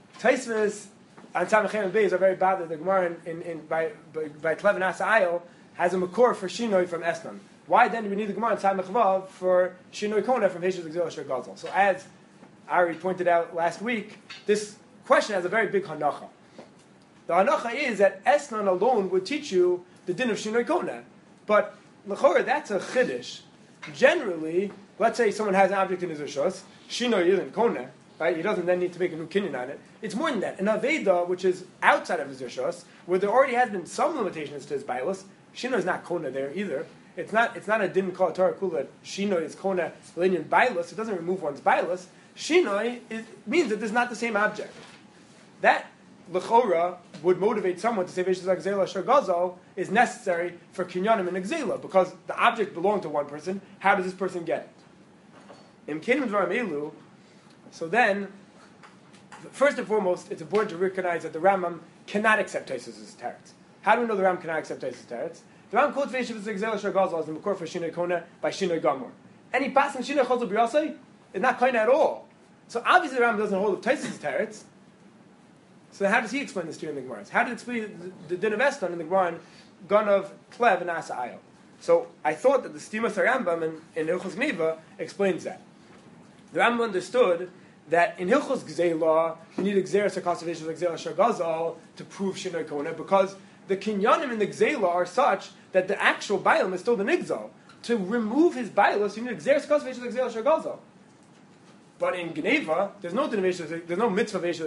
Taisvus and Samachem and Beis are very bothered. The Gemara by Tlev and Asa Ayel has a makor for shinoi from Esnan. Why then do we need the Gemara in Tzad Mechvav for shinoi kona from Heshes Gzeila Asher Gazal? So as Ari pointed out last week, this question has a very big hanacha. The hanacha is that Esnan alone would teach you the din of shinoi kona, but l'chora that's a chiddush. Generally, let's say someone has an object in his rishos, shinoi isn't kona, right? He doesn't then need to make a new kinyan on it. It's more than that. An aveda, which is outside of his rishos, where there already has been some limitations to his bailus, shinoi is not kona there either. It's not a din called Torah Kula that shinoi is kona linyan bailus. It doesn't remove one's bailus. Shinoi means that there's not the same object. That l'chora would motivate someone to say Veshus Gzeila Asher Gazal is necessary for kinyanim and Gzeila because the object belonged to one person. How does this person get it? Im Kenim Dvarim Elu. So then, first and foremost, it's important to recognize that the Rambam cannot accept Tosfos' teretz. How do we know the Rambam cannot accept Tosfos' teretz? The Rambam quotes Veshus Gzeila Asher Gazal as the makor for Shinoi Kona by Shinoi Gamor. Any passing Shinoi Chazal B'Yasei is not Kona at all. So obviously the Rambam doesn't hold of Tosfos' teretz. So how does he explain this to you in the Gemara? How did he explain the din of Eston in the Gemara, Gun of Klev and Asa Ayo? So I thought that the Stimas Rambam in Hilchos Gneva explains that. The Rambam understood that in Hilchos Gzeila you need Gzeras HaKasaveshus Gzeila Asher Gazal to prove Shinoi Kona because the kinyanim in the Gzeila are such that the actual Bailam is still the Nigzal. To remove his Bailos, you need Gzeras HaKasaveshus Gzeila Asher Gazal. But in Gneva, there's no mitzvah Veshus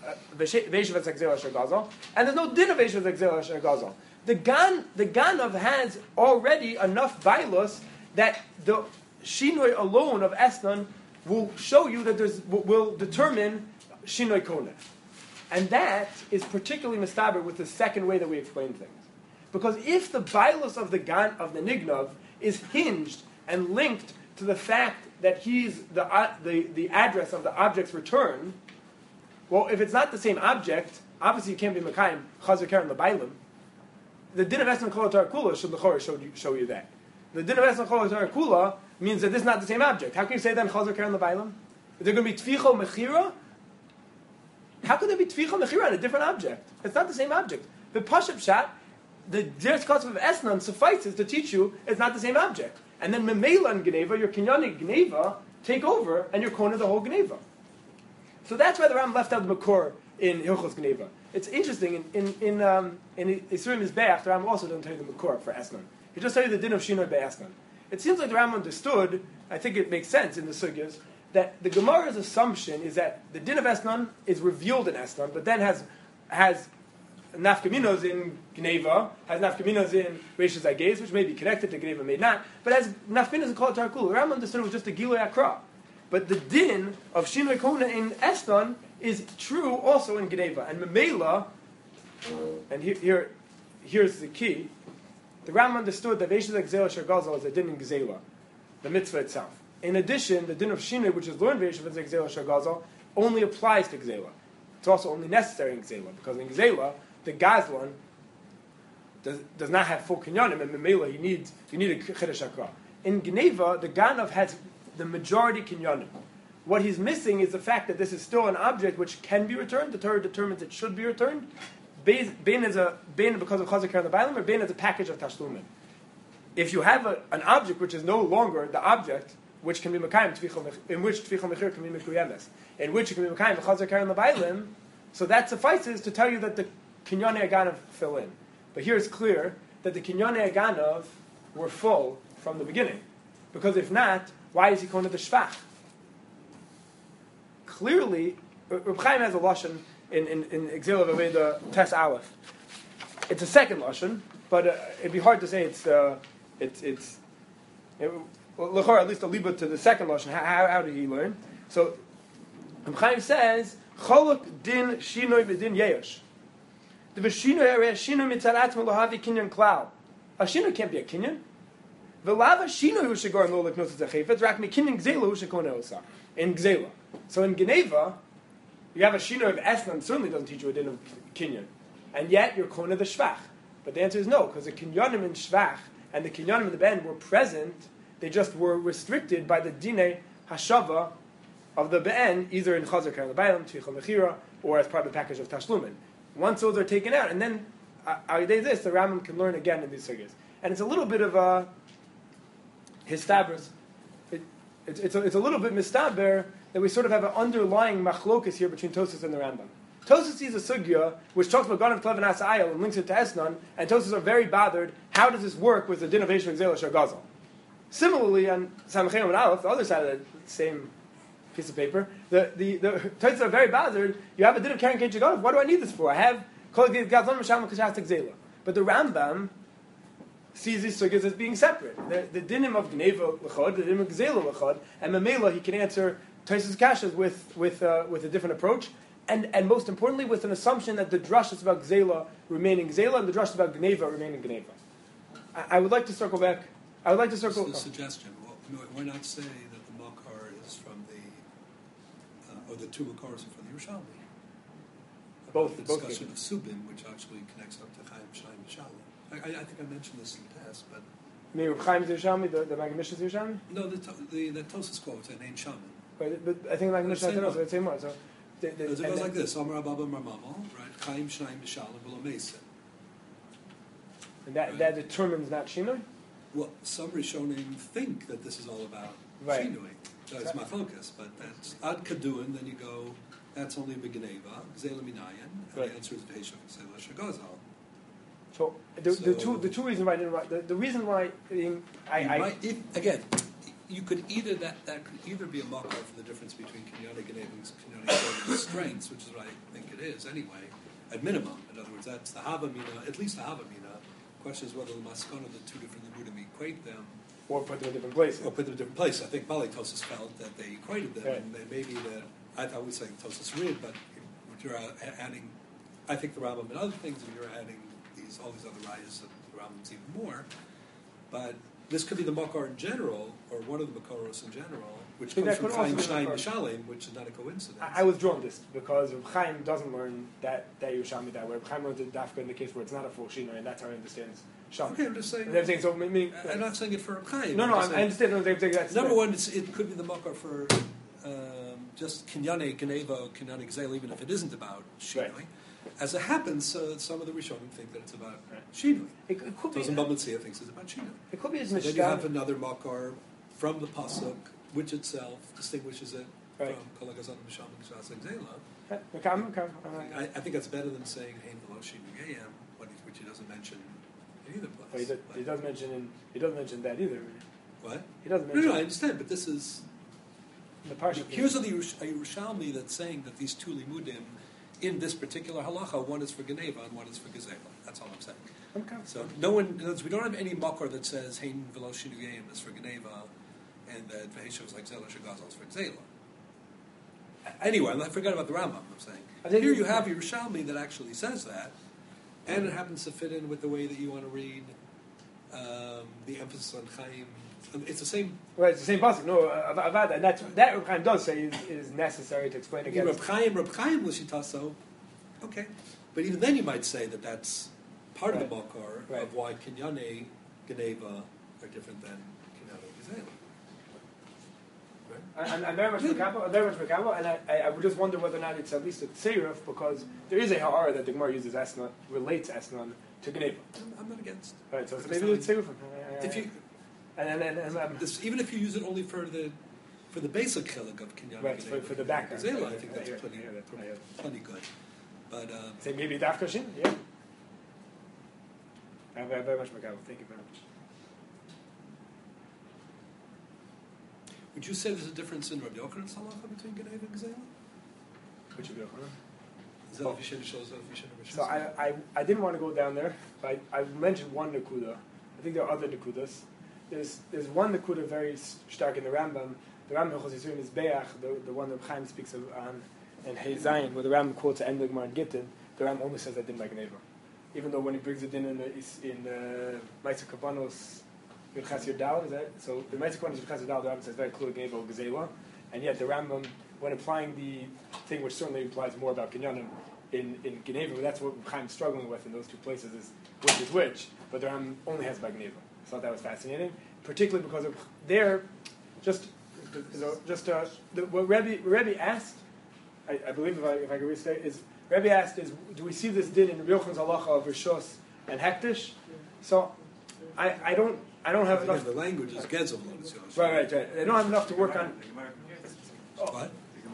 Gzeila Asher Gazal, and there's no din of Veshus Gzeila Asher Gazal. The Ganav has already enough Bailos that the Shinoi alone of Esnan will show you that will determine Shinoi Kona. And that is particularly mistaber with the second way that we explain things. Because if the Bailos of the Nignav is hinged and linked to the fact that he's the address of the object's return, well, if it's not the same object, obviously you can't be Mekayim, Chazer Karen L'Bailim. The din of Esnan Kol Torah Kula should l'chorah show you that. The din of Esnan Kol Torah Kula means that this is not the same object. How can you say then Chazer Karen L'Bailim? Is there going to be Tficho Mechira? How could there be Tficho Mechira on a different object? It's not the same object. The Pashup Shat, the Jeres Kotzev of Esnan suffices to teach you it's not the same object. And then Memela and Gneva, your Kinyani Gneva, take over and you're Kona the whole Gneva. So that's why the Ram left out the Makor in Hilchos Gneva. It's interesting, in Isurim Mizbeach, the Ram also doesn't tell you the Makor for Esnan. He just tells you the din of Shinoi Be'esnan. It seems like the Ram understood, I think it makes sense in the Sugyas, that the Gemara's assumption is that the din of Esnan is revealed in Esnan, but then has nafkaminos in Gneva, has nafkaminos in Reishas Agez, which may be connected to Gneva, may not, but has nafkaminos in Kol Torah Kula. Ram understood it was just a Gilui Akra. But the din of Shinoi Kona in Esnan is true also in Gneva. And Memela, and here's the key, the Ram understood that Reishas Gzeila Asher Gazal is a din in Gzeila, the mitzvah itself. In addition, the din of Shinoi, which is learned Reishas Gzeila Asher Gazal, only applies to Gzeila. It's also only necessary in Gzeila, because in Gzeila, the Gazlan does not have full kinyanim, and Memela you need a Chiddush Hakra. In Gneva, the Ganav has the majority kinyanim. What he's missing is the fact that this is still an object which can be returned. The Torah determines it should be returned. Bein because of Chazer Karen L'Bailim, or Bein as a package of Tashlumin. If you have an object which is no longer the object, which can be Mekayim, in which Tfichol Mechir can be Mekuyemes, in which it can be Mekayim Chazer Karen L'Bailim, so that suffices to tell you that the Kinyane Aganav fill in. But here it's clear that the Kinyane Aganav were full from the beginning. Because if not, why is he going to the Shvach? Clearly, Reb Chaim has a Lashon in Gzeila Vaveda Tes Aleph. It's a second Lashon, but it'd be hard to say L'chor, at least a liba to the second Lashon. How did he learn? So, Reb Chaim says, Cholok din shinoi v'din yeyosh. The v'shinoi shinoi mitzarat melohavi kinyan klal. A shinoi can't be a kinyan. V'lava shinoi hu shegorim lo leknos tzachefet rak mi kinyan gzeila hu shekona osa. In Gzeila. So in Geneva, you have a shinoi of Esnan, certainly doesn't teach you a din of kinyan. And yet you're kona the shvach. But the answer is no, because the kinyanim in shvach and the kinyanim in the ben were present, they just were restricted by the dine hashava of the be'en, either in Chazer Karen L'Bailim, Tfichol Mechira, or as part of the package of Tashlumin. Once those are taken out, and then, this, the Rambam can learn again in these sugyas. and it's a little bit of a histabris. It's a little bit mistaber that we sort of have an underlying machlokus here between Tosfos and the Rambam. Tosfos sees a sugya which talks about Ganav Klev and Asayel and links it to Esnan, and Tosfos are very bothered. How does this work with the din of Eish V'Gzeila Shagazal? Similarly, on Samachem and Aleph, the other side of the same piece of paper, the Tosfos are very bothered. You have a din of carrying Kein Shagazal. What do I need this for? I have Kol Gazlan Misham Kashas Gzeila. But the Rambam sees these sugyas as being separate. The dinim of Gneva L'chod, the dinim of Gzeila L'chod, and Mamela he can answer Tosfos Kashas with a different approach. And most importantly, with an assumption that the drush is about Gzeila remaining Gzeila, and the drush is about Gneva remaining Gneva. I would like to circle back. I would like to circle. It's a suggestion. Why not say that the Makar is from the, or the two Makars are from the Yerushalmi? Both. The Both discussion of Subin, which actually connects up to Chaim Shaim Mishalim. I think I mentioned this in the past, but Maybe Chaim Yerushalmi, the Maggid Mishnah Yerushalmi. no, the Tosfos quotes an ain't shaman. But I think Maggid Mishnah Same also one. the same one. So It goes like this: Amar Abba Marmamo, right? Chaim Shaim Mishalim V'lo Meisa. and that determines not Shinoi. Well, some Rishonim think that this is all about Right. Shinui. That's my focus, but that's Ad Kaduin, then you go, that's only Begneva, Gzela Minayan, and Right. the answer is Veshav Gzela Shagazal. So the two reasons why I didn't write the reason why Again, you could either that could either be a mock-up for the difference between Kinyonic and Kinyonic strengths, which is what I think it is anyway, at minimum. In other words, that's the Havamina, at least the Havamina. The question is whether the Maskon of the two different Limudim equate them, or put them in different places. or put them in a different place. I think Bali Tosas felt that they equated them, Right. and maybe that I thought we were saying Tosas Rid, but you're adding, I think the Rambam and other things, and you're adding all these other rayas of the Rambam's even more. But this could be the Makar in general, or one of the Makaros in general, which So comes that from could also Chaim be Shaim Makar. Mishalim, which is not a coincidence. I was drawn this because Chaim doesn't learn that Yerushalmi that way. Chaim learns it dafka in the case where it's not a full Shinoi, and that's how he understands Sham. Okay, I'm just saying. And I'm saying so. Meaning, I'm not saying it for Chaim. no, I'm I just saying- understand. No, I'm saying that's Number one, it could be the Makar for just Kinyane, Geneva, Kinyane Gzeil, even if it isn't about Shinoi. Right. As it happens, some of the Rishonim think that it's about Right. Shinoi. it could be. Those in Bambatzia thinks it's about Shinoi. It could be as Then you have mishkan. another Makar from the Pasuk, which itself distinguishes it Right. from Kol HaGazan Misham and Gzas Gzela. Okay. I think that's better than saying Hein V'lo Shinui Yam, which he doesn't mention in either But he place. doesn't mention that either. What? He doesn't No, mention I understand, but this is the parsha. here's a Yerushalmi that's saying that these two limudim in this particular halacha, one is for Geneva and one is for Gezela. That's all I'm saying. Okay. So no one, in other words, we don't have any makar that says Hein V'lo Shinui Yam is for Geneva and that V'heshav is like Zela Shagazal is for Gezela. Anyway, I forgot about the Rambam. I'm saying here you have Yerushalmi that actually says that, and it happens to fit in with the way that you want to read the emphasis on Chaim. It's the same. Right, it's the same pasuk. No, Avad, and that Reb Chaim does say is necessary to explain against. Reb Chaim l'shitaso, okay, but even then you might say that that's part of the Right. makar Right. of why Kinyane, Geneva are different than Kinyane Gezela. I'm very much Mekabel, and I would just wonder whether or not it's at least a Tseiruf, because there is a Ha'ara that the Gemara uses Esnan, relates Esnan to Geneva. I'm not against. Right, so maybe it's Tseiruf. If you even if you use it only for the basic chilik of Kinyane, Right, for the background. Gezela, I think that's Yeah, pretty yeah. plenty good. But Say maybe Dafka Shin, yeah. I'm very much Mekabel. Thank you very much. would you say there's a difference in Rabbi Yochanan's halacha between Geneva and Gezela? Which would be okay. Is that if you should show us if you should? So I didn't want to go down there, but I mentioned one Nakuda. I think there are other Nakudas. There's one Nakuda very stark in the Rambam. The Rambam Chosisurim is Be'ach, the one that Chaim speaks of on and Hey Zayin, where the Rambam quotes End Gemara and Gittin. The Rambam only says that din by Geneva, even though when he brings it in the Ma'aser Kabanos Yudchas Yudal, is that so? The Ma'aser Kabanos Yudchas Yudal, the Rambam says very clearly Geneva or Gezela, and yet the Rambam, when applying the thing which certainly implies more about Kinyanim in Geneva, that's what Chaim's struggling with in those two places is which, but the Rambam only has by Geneva. I thought that was fascinating, particularly because of there, what Rebbe asked, I believe if I can restate, is Rebbe asked is, do we see this din in Rabbi Yochanan's halacha of Rishos and Hektish? So I don't have enough. The language is Gezel. Right. I don't have enough to work on. What?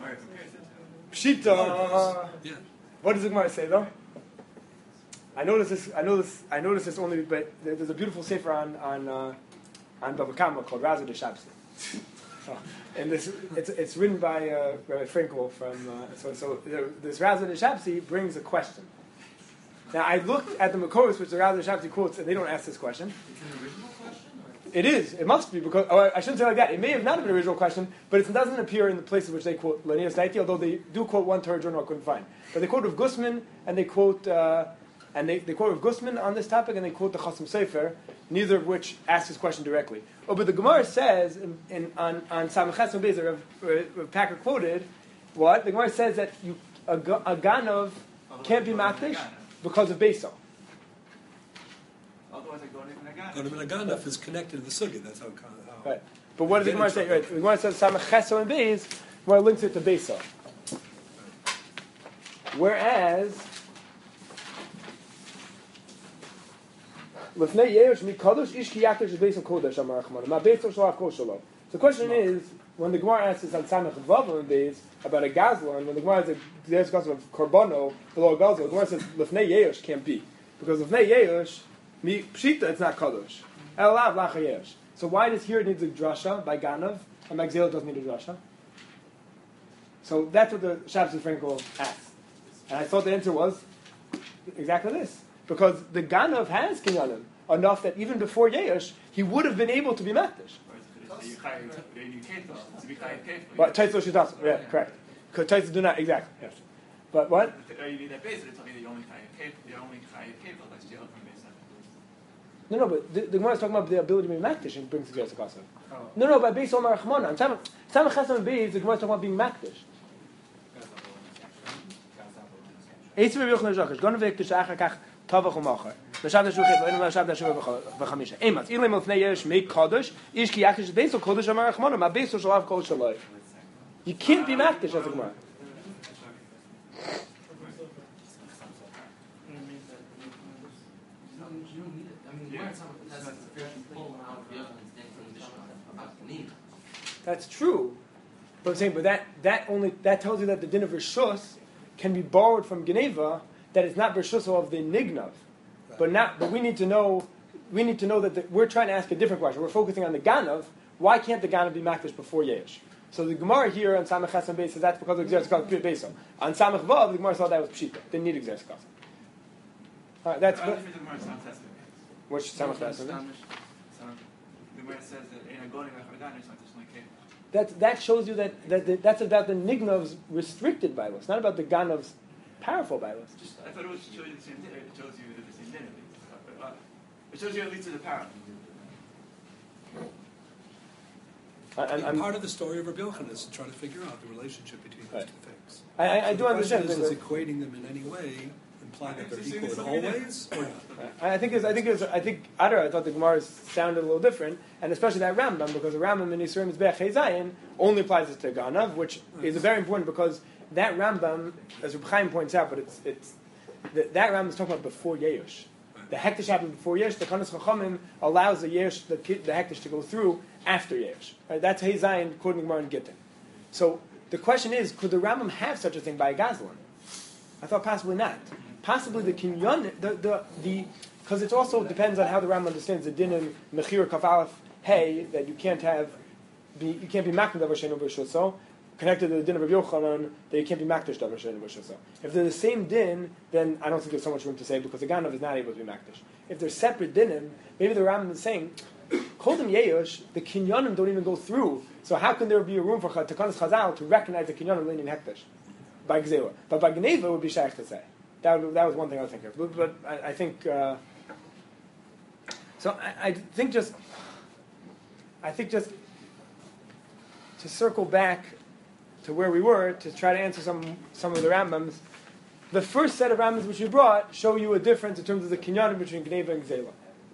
Pshita. Yeah. What does the Gemara say though? I noticed this only, but there's a beautiful sefer on Bava Kama called Raza de Shabsi. And it's written by Rabbi Frankel from. This Raza de Shabsi brings a question. Now I looked at the Makoros which the Raza de Shabsi quotes, and they don't ask this question. It's an original question? It is. It must be because. I shouldn't say it like that. It may have not been an original question, but it doesn't appear in the places which they quote Lanias Daiti, although they do quote one Torah journal I couldn't find. But they quote Rav Gusman, and they quote they quote Rav Gusman on this topic, and they quote the Chasam Sofer, neither of which asks this question directly. Oh, but the Gemara says on Samachet Bezer, Rav Packer quoted what the Gemara says that a Ganov can't be makdish because of Beiso. Gonim and Aganaf is connected to the Sugi. That's how. Right. But what does the Gemara say? Right. The Gemara says Samach Cheso and Beis. Gemara links it to Beiso. Whereas Lefnei Yerush Mi Kadosh Ish Ki Yakish Beiso Kodesh Amar Rachman Ma Beiso Shalach Koshalo. The question is, when the Gemara asks us on Samach Vav and Beis about a Gazlan, when the Gemara says there's a of Korbono below a Gazlan, the Gemara says Lefnei Yerush can't be because Lefnei Yerush. Pshita, it's not kadosh. Elav lachayesh. So why does here it needs a drasha by Ganav and by Gzela doesn't need a drasha? So that's what the Shabbat Frankel asked, and I thought the answer was exactly this because the Ganav has kinyanim enough that even before Yesh he would have been able to be makdish. But Taitzos Shitas, yeah, correct. Because Taitzos do not exactly. Yes. But what? No, but the Gemara is talking about the ability to be makdish and brings together Kasav. No, by Beis Omar Rachmana. On Samach Chesam and Beis, the Gemara is talking about being makdish. Eitz Rabbi Yochanan Zachash, Gon Vek Tishachar Kach Tavach U'Machar. L'Shavda Shuchet, L'Enu L'Shavda Shuchet V'Chamisha. Emas, Ilem L'Fnei Yerush Meik Kadosh, Ish Ki Yakish Beis Kodesh Amar Rachmana, Ma Beis Shalav Kol Shaloi. You can't be makdish as a Gemara. That's true, but I'm saying, but that tells you that the din of Rishus can be borrowed from Geneva. That it's not Rishus of the Nignav, but we need to know that we're trying to ask a different question. We're focusing on the Ganav. Why can't the Ganav be makdish before Yesh? So the Gemara here on Samach Chesam Beis says that's because of Gzeres Kasa Beiso. On Samach Vav, the Gemara thought that was Pshita. Didn't need Gzeres Kasa. All right, that's good. Which Samach Chesam? The Gemara says that in a going that shows you that's about the Nignav's restricted Bible. It's not about the Ganav's powerful Bible. I thought it was showing you the same thing. It shows you the same thing. It shows you at least to the power. Part of the story of Rabbi Yochanan is to try to figure out the relationship between those two things. I do understand. Is equating them in any way imply that they're equal in always? Or not? I think I thought the Gemara sounded a little different, and especially that Rambam, because the Rambam in Yisrael Mizbech Hezayin only applies it to Ganav, which is very important because that Rambam, as Reb Chaim points out, but that Rambam is talking about before Yerush. The Hektish happened before Yerush. The Kanas Chachamim allows the Yerush, the Hektish to go through after Yerush. Right? That's Hezayin quoting Gemara and Gittin. So the question is, could the Rambam have such a thing by a Gazlan? I thought possibly not. Possibly the kinyan, because it also depends on how the Rambam understands the din in Mechir Kaf Hey that you can't be makdish davar she'eino b'rishusah, connected to the din of Rabbi Yochanan that you can't be makdish davar she'eino b'rishusah. If they're the same din, then I don't think there's so much room to say because the Ganav is not able to be makdish. If they're separate dinim, maybe the Rambam is saying, call them Yerush, the kinyanim don't even go through. So how can there be a room for Takanas Chazal to recognize the kinyanim leaning hektish by Gzela? But by Geneva it would be shaykh to say. That was one thing I was thinking of. But I think so. I think just to circle back to where we were to try to answer some of the Rambams. The first set of Rambams which we brought show you a difference in terms of the kinyanim between Geneva and Gzela.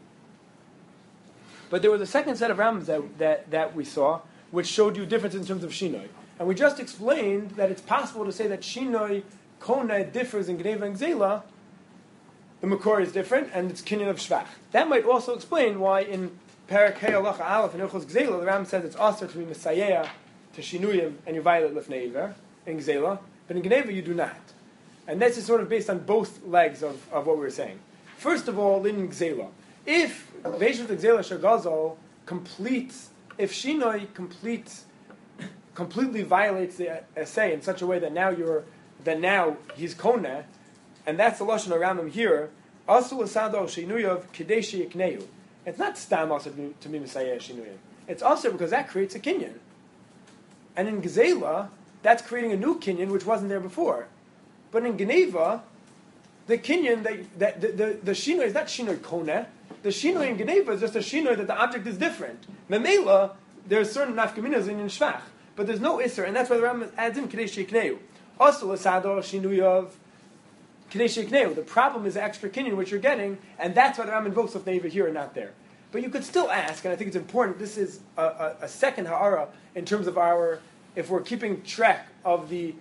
But there was a second set of Rambams that we saw which showed you difference in terms of Shinoi. And we just explained that it's possible to say that Shinoi Kona differs in Geneva and Gzela the Makor is different, and it's kinyan of Shvach. That might also explain why in Perek Hey Halacha Aleph in Hilchos Gzela, the Ram says it's also to be Messiah to Shinuyim, and you violate Lifnei Iver in Gzela, but in Geneva you do not. And this is sort of based on both legs of what we were saying. First of all, in Gzela, if Veishut Gzela Shagazal completes, if Shinoi completely violates the essay in such a way that now he's Koneh, and that's the Lashon around him here, Asu Asado Shinuyav Kadeshi Yikneu. It's not Stam also to be Messiah Shinuyim. It's also because that creates a Kinyan. And in Gzela, that's creating a new Kinyan which wasn't there before. But in Geneva, the Kinyan, the Shinoi is not Shinoi Koneh. The Shinoi in Geneva is just a Shinoi that the object is different. Memela, there's certain nafkaminas in Shvach, but there's no Isser, and that's why the Rambam adds in Kadesh Yikneu. Also, Asado Shinuyov Kadesh Yikneu. The problem is the extra Kinyan which you're getting, and that's why the Rambam invokes of Neva here and not there. But you could still ask, and I think it's important, this is a second ha'ara in terms of if we're keeping track of the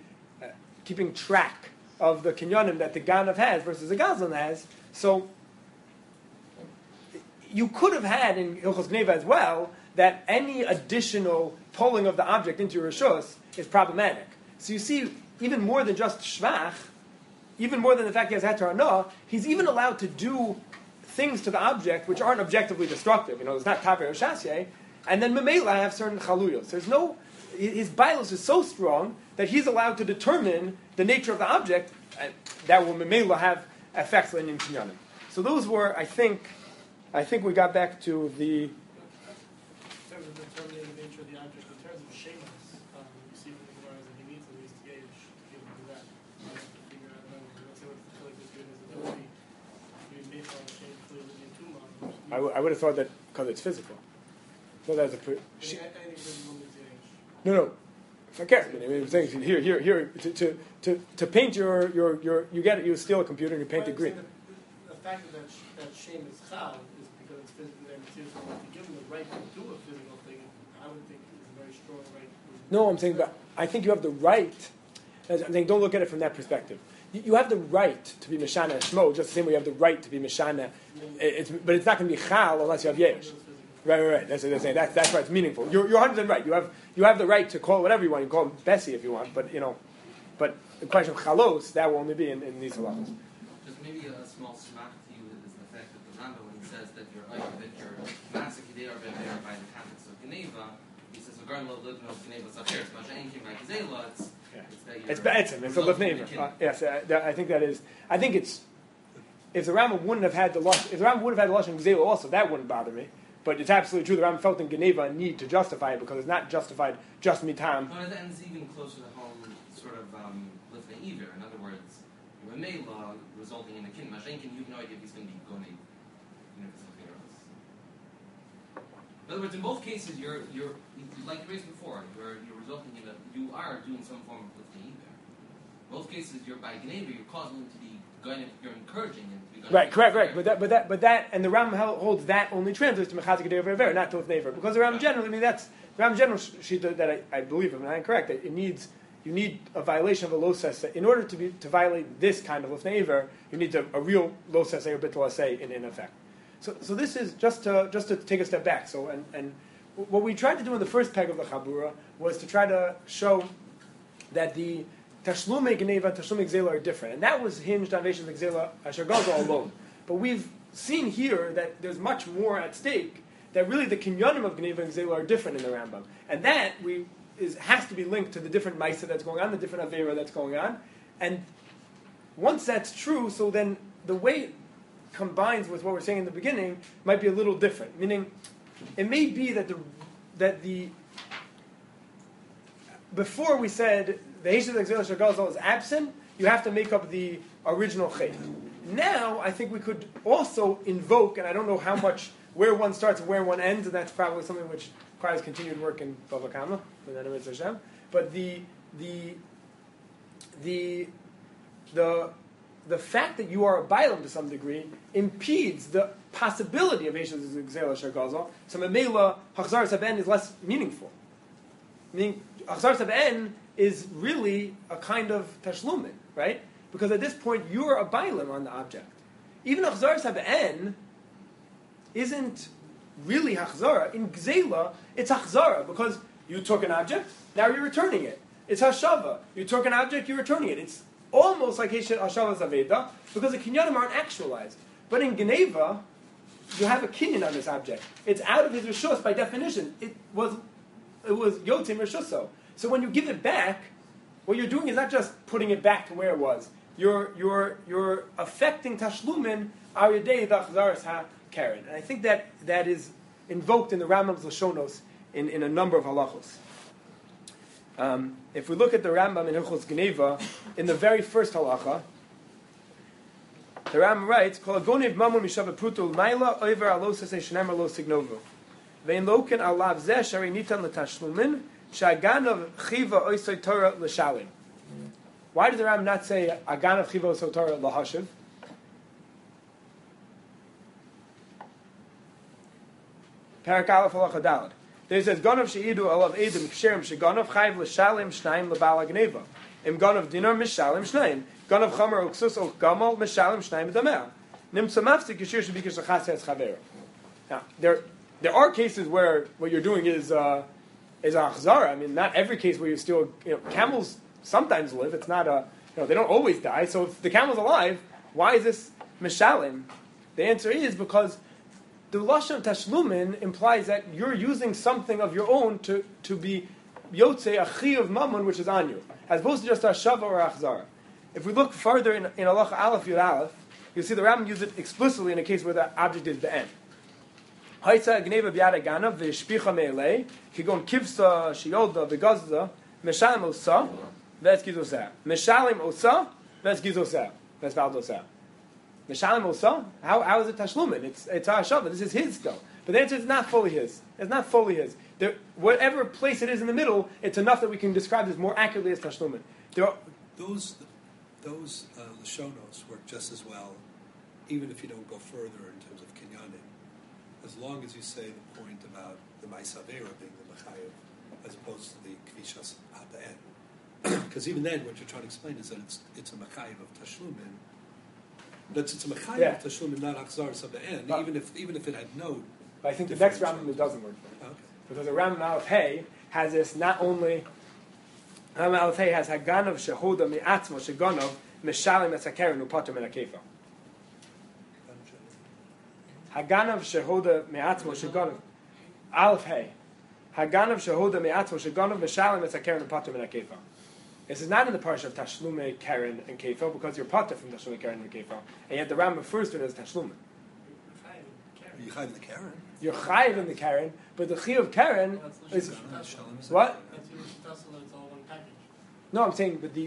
kinyanim that the Ganav has versus the Gazlan has. So you could have had in Hilchos Gneva as well that any additional pulling of the object into Rishus is problematic. So you see, even more than just Shvach, even more than the fact he has Heter Hana, he's even allowed to do things to the object which aren't objectively destructive. It's not Taver or Shasye, and then Memela have certain Chaluyos. His bilos is so strong that he's allowed to determine the nature of the object that will Memela have effects in Kinyanim. So those were, I think we got back to the... In terms of determining the nature of the object, in terms of Shemas, you see from the Gemara that he needs at least gauge to be able to do that. To figure out, let's say what the Chilik is doing is ability to be made on Shem clearly in two models. I would have thought that because it's physical. So that's a... Anything physical needs gauge. No. If I care. I'm saying here to paint you steal a computer and you paint it green. The fact that Shem is Chal is because it's physically there. To give him the right to do a physical thing, I would think is a very strong right. No, I'm saying, but I think you have the right. I'm saying, don't look at it from that perspective. You have the right to be Meshana Shmo, just the same way you have the right to be Meshana. But it's not going to be Chal unless you have Yesh. Right. That's what they're saying. That's why it's meaningful. You're 100% right. You have the right to call it whatever you want. You can call it Bessie if you want, but the question of Chalos, that will only be in these halachos. Just maybe a small smack to you is the fact that the Rambam, when he says that your Masak Yidei are better by the context of Geneva, he says regarding lo livno Geneva Sacher, it's Masha Enkim by Gazela, it's Be'etzim, it's a Lefneva. Yes, I think that is. I think it's if the Rambam wouldn't have had the Lashon Gazela also, that wouldn't bother me. But it's absolutely true. The Rambam felt in Geneva a need to justify it because it's not justified just mitam. No, it ends even closer to home, sort of lifnei iver. In other words, your Mela resulting in a kin. Mashenkin, you have no idea if he's going to be going something else. In other words, in both cases, you're like raised before, you're resulting in you are doing some form of lifnei iver. In both cases, you're by Geneva, you're causing him to be going. You're encouraging him to be going. Right, correct. But that, and the Rambam holds that only translates to Mechazik Gedei Over, not to Lefnei, because the Rambam generally, that's the Rambam general shita that I believe, and I'm correct, that you need a violation of a lo seseh. In order to violate this kind of Lefnei, you need a real lo seseh or bittul aseh in effect. So this is just to take a step back. So and what we tried to do in the first peg of the Chabura was to try to show that the Tashlumei Geneva and Tashlumei Gzela are different. And that was hinged on Veishon Gzela Asher Gaza alone. But we've seen here that there's much more at stake, that really the kinyanim of Geneva and Gzela are different in the Rambam. And that has to be linked to the different Maisa that's going on, the different Avera that's going on. And once that's true, so then the way it combines with what we're saying in the beginning might be a little different. Meaning, it may be that the before we said the Hesed Gzela Shagazal is absent, you have to make up the original Chet. Now, I think we could also invoke, and I don't know how much, where one starts and where one ends, and that's probably something which requires continued work in Bava Kama, but the fact that you are a Bailam to some degree impedes the possibility of Hesed Gzela Shagazal, so Memela, Hachzar Saben is less meaningful. Meaning, Achzar Saben is really a kind of tashlumin, right? Because at this point, you're a bailam on the object. even Achzaras Hab'en isn't really Hachzara. In Gzela, it's Hachzara, because you took an object, now you're returning it. It's Hashava. You took an object, you're returning it. It's almost like Hashava Zaveda, because the kinyanim aren't actualized. But in Geneva, you have a kinyan on this object. It's out of his rishus by definition. It was Yotzim Rishuso. So when you give it back, what you're doing is not just putting it back to where it was. You're affecting Tashlumin al Yedei Achzaras HaKaren. And I think that is invoked in the Rambam's Lashonos in a number of halachos. If we look at the Rambam in Hilchos Geneva, in the very first halacha, the Rambam writes, "Kol agonev mamun mishava pruto l'mayla over alos esei shnemer lo signovu, ve'in loken alav zeh shari nitan l'tashlumin sha'aganav chiva oisoi Torah l'shalim." Why does the Rambam not say aganav chiva oisoi Torah l'hashiv? Parak Aleph halacha daled. There it says, "Ganav she'idu alav edim ksherim sheganav chayv l'shalim shnaim l'bal hagneva. Im ganav dinar mishalim shnaim. Ganav chamer uksus o gamal mishalim shnaim d'ameh. Nimtza mafsik yishir shebikis l'chasei chaver." Now, there are cases where what you're doing is a achzara. I mean, not every case where you steal. Camels sometimes live. It's not they don't always die. So if the camel's alive, why is this mishalim? The answer is because the lashon tashlumin implies that you're using something of your own to be yotzei achi of mammon, which is on you, as opposed to just a shava or achzara. If we look further in halacha aleph yud aleph, you see the Rambam used it explicitly in a case where the object is be'en. Haitza gneva b'yad aganav v'shpicha me'elei kigon kivsa shiyolda v'gazda meshalim osa v'es gizoseh meshalim osa v'es gizoseh v'es valdoseh. Meshalim osa? How is it tashlumin? It's hashava. This is his still. But the answer is not fully his. It's not fully his. Whatever place it is in the middle, it's enough that we can describe this more accurately as tashlumin. Those Lashonos work just as well, even if you don't go further in terms of kinyanim, as long as you say the point about the Maisavera being the Mechayev, as opposed to the Kvishas Haba'en. Because even then, what you're trying to explain is that it's a Mechayev of Tashlumin. It's a Mechayev of Tashlumin, not Achzar Saba'en, even if it had no. But I think the next Rambam it doesn't work for it. Okay. Because the Rambam Aleph Hey has this not only. Rambam Aleph Hey has Haganav Shehoda Mi'atzmo Shegonov Meshalim Etzakeren Upater Min HaKefa. Haganav Shehoda Mi'atzmo Shegonov Aleph Hey Haganav Shehoda Mi'atzmo Shegonov Meshalim Etzakeren Upater Min HaKefa. This is not in the parsha of Tashlume, Karen, and Kefil, because you're pater from Tashlume, Karen, and Kefil. And yet the Rambam refers to it as Tashlume. You're chayiv in the Karen. You're chayiv in the Karen, but the chi of Karen is... What? No, I'm saying, but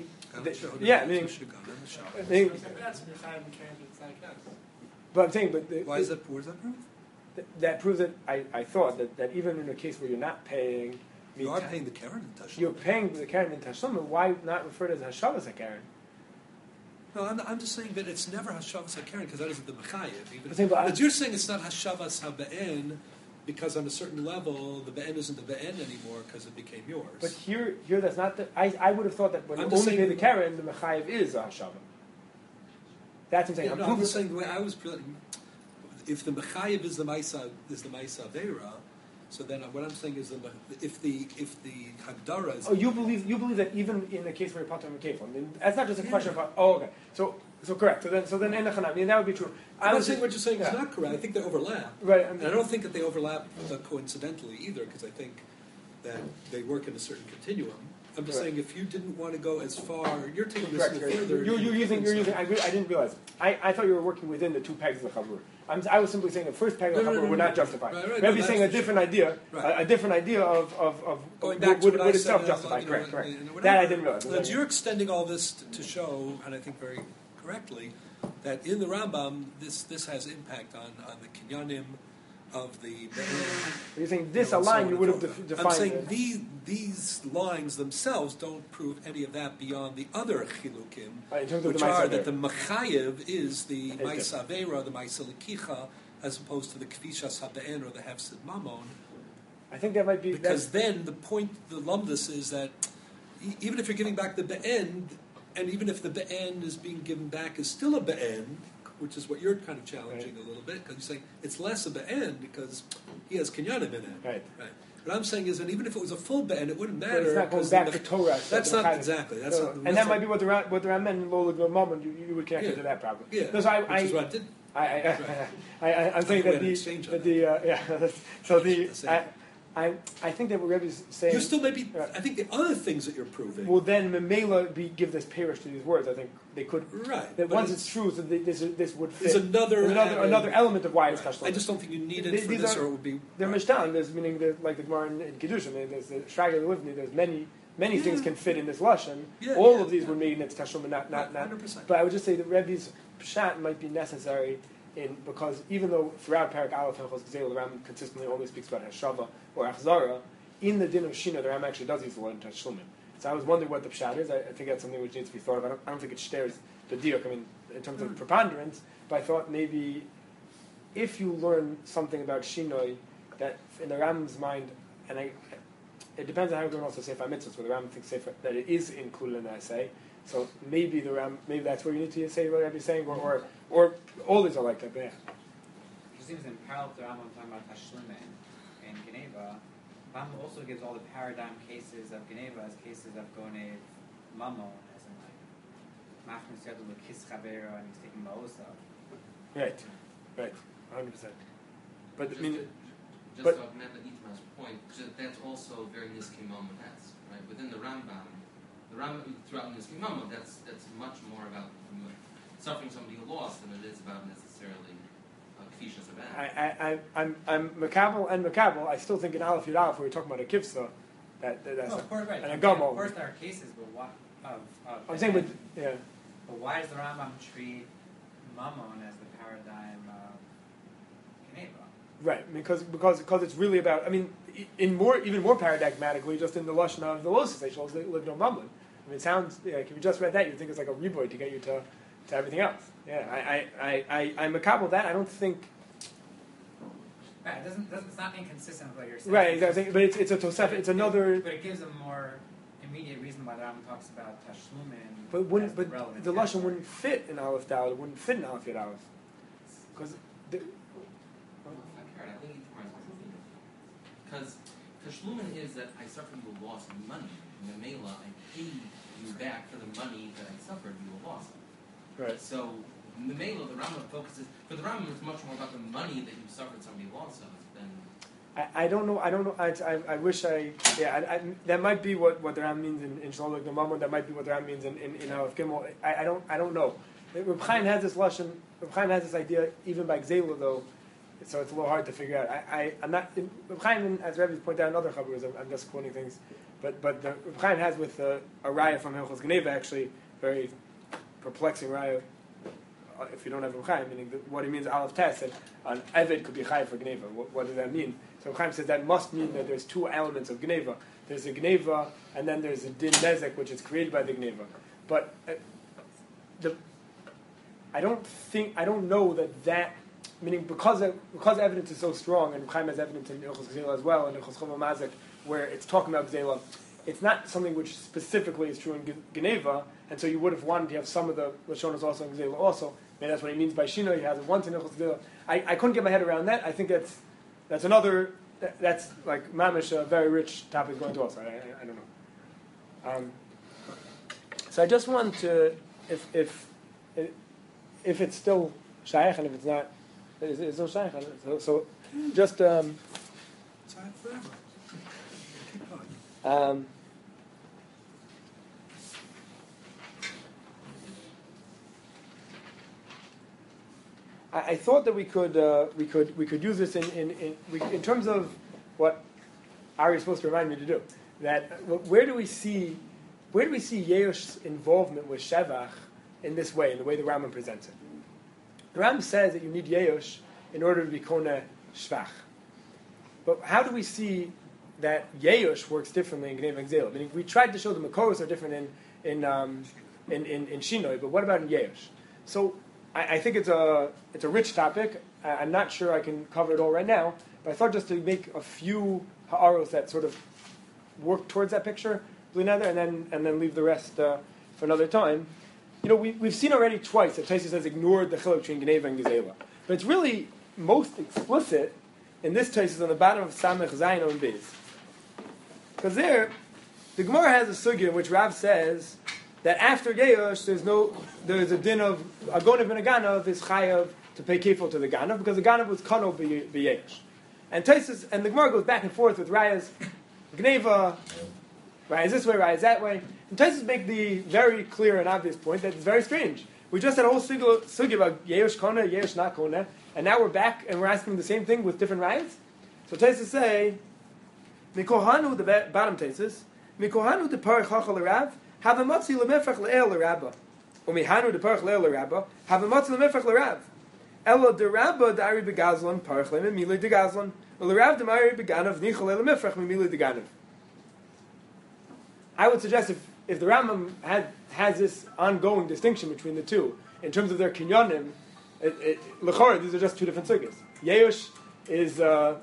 but I'm saying, but... Why is that proof? That proves that I thought that even in a case where you're not paying... You are paying the Karen in Tashlumin. You're paying the Karen in Tashlumin. Why not refer to it as Hashavas HaKaren? No, I'm just saying that it's never Hashavas HaKaren because that isn't the Mechayev. But you're saying it's not Hashavas HaBe'en because on a certain level the Be'en isn't the Be'en anymore because it became yours. But here that's not the... I would have thought that when you only pay the Karen, the Mechayev is a Hashava. That's what I'm saying. I'm just saying the way I was... If the Mechayev is the Maisa Aveira, so then what I'm saying is that if the Hagdara is... Oh, you believe that even in the case where you're Pater and Kefil. I mean, that's not just a question of... Oh, okay. So correct. So then Enechanam. I mean, that would be true. I'm not saying what you're saying is not correct. I think they overlap. Right. And I don't think that they overlap coincidentally either, because I think that they work in a certain continuum. I'm just saying if you didn't want to go as far, you're taking this further. You're using. I didn't realize. I thought you were working within the two pegs of the Chavur. I was simply saying the first peg of the Chavur were not justified. Maybe saying a different idea, a different idea of going back to would itself justify. Correct. That I didn't realize. But you're extending all this to show, and I think very correctly, that in the Rambam this has impact on the kinyanim of the... You're saying this a line you would have defined... I'm saying these lines themselves don't prove any of that beyond the other chilukim, which are that the Mechayev is the Maisa Aveira, the Maisa Lekicha, as opposed to the Kvishas HaBe'en or the Hefsid Mamon. I think that might be... Because then the point, the lumdus is that even if you're giving back the Be'en, and even if the Be'en is being given back is still a Be'en, which is what you're kind of challenging a little bit, because you're saying it's less a be'en because he has kinyanim in it. Right. What I'm saying is that even if it was a full be'en, it wouldn't matter. But it's not going 'cause back the- to Torah. That's so not exactly. That's so- not. and that's that not- might be what the Ram meant in Lola Moment. You would connect it to that problem. Yeah, No, so which is what I did. I'm saying that Like we had an exchange on so the The same. I think that what Rebbe's saying. You still maybe. Right. I think the other things that you're proving. will then Memela give this parish to these words. I think they could. Right. That but once it's true, so this would fit. There's another another element of why it's Right. Tashlomi. I just don't think you need it These for this, are- or it would be. They're Mishtan. There's meaning like the Gemara in Kiddushin. There's the Shraga Livni. There's many things can fit in this lashon. Yeah, All yeah, of these yeah. were made in its Tashlomi, not. 100%. But I would just say that Rebbe's pshat might be necessary because even though throughout Parak Aleph and Chos Gzeil, the Ram consistently only speaks about Hashava or Achzara, in the din of Shina, the Ram actually does use the word Tashlumim. So I was wondering what the pshat is. I think that's something which needs to be thought of. I don't think it shares the diuk. I mean, in terms of preponderance, but I thought maybe if you learn something about Shinoi, that in the Ram's mind, and it depends on how everyone also Sefer Mitzvahs, where the Ram thinks that it is included in the essay. So maybe that's where you need to say what Rabbi's saying, or all these are like that. But yeah. It seems in parallel to Rambam talking about Tashlumin and Geneva, Rambam also gives all the paradigm cases of Geneva as cases of Gonev Mamon, as in like Machnas Yadu L'Kis Chavero, and he's taking Ma'osa. Right, 100%. But I mean, Just but- to augment Itmar's point, that's also very Niski Mamon has, right? Within the Rambam throughout Niski Mamon, that's much more about suffering somebody who lost than it is about necessarily Kfishas event. I'm Makabel and Makabel. I still think in Aleph Yud Aleph, where we're talking about a Kivsa, that's No, of course, right. and a Of Gamo. course, there are cases, but what I'm saying with yeah. But why does the Rambam treat Mammon as the paradigm of Geneva? Right, because it's really about. I mean, even more paradigmatically, just in the lashon of the Losis, they show live no mammon. I mean, it sounds like if you just read that, you think it's like a reboot to get you to everything else. Yeah, I'm makabel that. I don't think. Right, it's not inconsistent with what you're saying. Right, exactly. But it's a tosef. It's another. But it gives a more immediate reason why the Rambam talks about Tashlumin. But the lashon wouldn't fit in Aleph Dal. It wouldn't fit in Aleph Yud Aleph. Because Because Tashlumin is that I suffered you a loss of money. In the Mela, I paid you back for the money that I suffered you a loss of. right. So in the Mela, the Rambam focuses. For the Rambam, it's much more about the money that you suffered somebody loss of than. I don't know. I wish I. Yeah, that might be what the Ram means in Shalom the Mammon. That might be what the Ram means in Aleph Gimel. I don't know. Reb Chaim has this lashon. Reb Chaim has this idea even by Gzela though, so it's a little hard to figure out. I'm not. Reb Chaim, as Rebbe's pointed out in other chavurs, I'm just quoting things, but the Reb Chaim has with a raya from Hilchos Geneva actually very perplexing raya. If you don't have Reb Chaim, meaning what he means Aleph Tes, and an Eved could be Chaim for Geneva. What does that mean? So Reb Chaim says that must mean that there's two elements of Geneva. There's a Geneva, and then there's a Din Nezek, which is created by the Geneva. But I don't know that meaning because evidence is so strong, and Chaim has evidence in Ilchos Gzela as well, and Ilchos Chova Mazik, where it's talking about Gzela, it's not something which specifically is true in Geneva, and so you would have wanted to have some of the Lashonas also in Gzela also. Maybe that's what he means by Shino, he has it once in Ilchos Gzela. I couldn't get my head around that. I think that's another, that's like Mamish, a very rich topic going to also. I don't know. So I just want to, if it's still shaykh and if it's not, it's no shaykh. So just It's hard forever. Keep going. I thought that we could use this in terms of what Ari is supposed to remind me to do. That where do we see Yehush's involvement with Shevach in this way, in the way the Rambam presents it? The Rambam says that you need Yehush in order to be Kona Shvach. But how do we see that Yehush works differently in Gnei V'Gzela? I mean, we tried to show the Makoros are different in Shinoi, but what about in Yehush? So I think it's a rich topic. I'm not sure I can cover it all right now, but I thought just to make a few ha'aros that sort of work towards that picture, and then leave the rest for another time. we've seen already twice that Tosfos has ignored the chiluk between Geneva and Gezela. But it's really most explicit in this Tosfos on the bottom of Samech Zayin on Beis. Because there, the Gemara has a sugya in which Rav says that after Geush, there's a din of a gonav and a ganav is chayav to pay kefil to the ganav because the ganav was kano b'yesh. And Tosfos and the Gemara goes back and forth with Rayas Gneva, Rayas this way, Rayas that way. And Tosfos make the very clear and obvious point that it's very strange. We just had a whole sugya about Yesh Kona, Yesh not Kona, and now we're back and we're asking the same thing with different Rayas. So Tosfos say, Mikohanu, the bottom Tosfos, Mikohanu the parach hachal l'rav, have a matzi lemefach le'el l'rabba. Umihanu the parach le'el l'rabba, have a matzi lemefach l'rav. Elo de rabba d'ari begazlan, parach le'em mili de gazlan, l'rav d'mari beganav, nichal le'lemefach mili de ganav. I would suggest if the Rambam has this ongoing distinction between the two, in terms of their kinyonim, l'chora, these are just two different sugyas. Yehush is a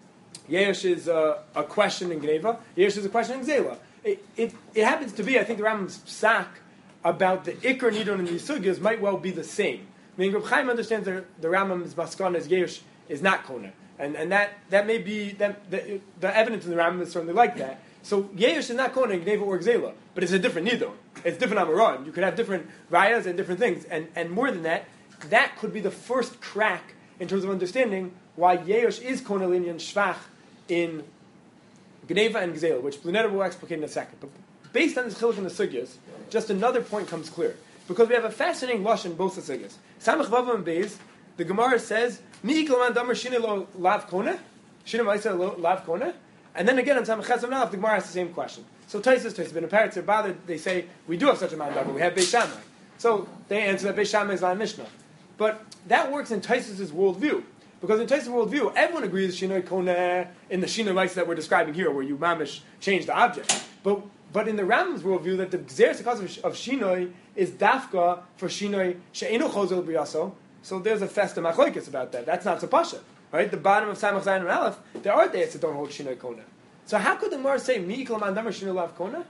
question in Gneva. Yehush is a question in Gzela. It happens to be, I think the Rambam's psak about the Iker Nidon and the sugyas might well be the same. I mean, Reb Chaim understands the Rambam's maskana as Yehush is not Kona. And that may be, the evidence in the Rambam is certainly like that. So Yehush is not Kona in Gneva or Gzela, but it's a different Nidon. It's different Amaron. You could have different Rayas and different things. And more than that, that could be the first crack in terms of understanding why Yehush is Kona Linyan Shvach in Gneva and Gzela, which Blunetta will explicate in a second. But based on this chiluk in the sugyas, just another point comes clear. Because we have a fascinating lush in both the sugyas. Samech Vavam and Beis, the Gemara says, Mi iklam damar shine lo lav kona? Shine ma'isa lo lav kona? And then again, on Samech Chesam Nalaf, the Gemara asks the same question. So Tosfos, but in Paretz, they're bothered, they say, we do have such a man damar, we have Beis Shammai. So they answer that Beis Shammai is not a Mishnah. But that works in Tosfos' worldview. Because in Tosfos' worldview, everyone agrees Shinoi Kona in the Shinoi Mice that we're describing here, where you mamish change the object. But in the Rambam's worldview, that the Gzeres of Shinoi is dafka for Shinoi she'enu chozel b'yaso. So there's a festa machlokes about that. That's not so pasha, right? The bottom of Samach Zayin and Aleph, there are days that don't hold Shinoi Kona. So how could the Gemara say Mi iklam andamar Shinoi lav Kona?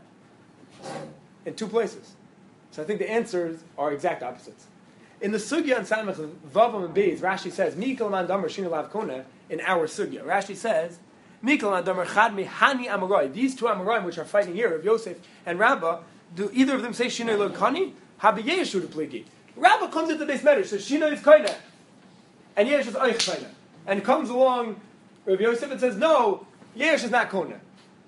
In two places. So I think the answers are exact opposites. In the sugya on Samech Vavam and Beis, Rashi says, Mikal man damar shina lav kona, in our sugya. Rashi says, Mikal man damar chad me hani amaroi. These two amaroi, which are fighting here, of Yosef and Rabbah, do either of them say shina lo kani? Habi yeshu to pligi. Rabbah comes into the base medrash, says shina is kaina, and Yesh is oich kaina. And comes along Rav Yosef and says, no, Yesh is not kona.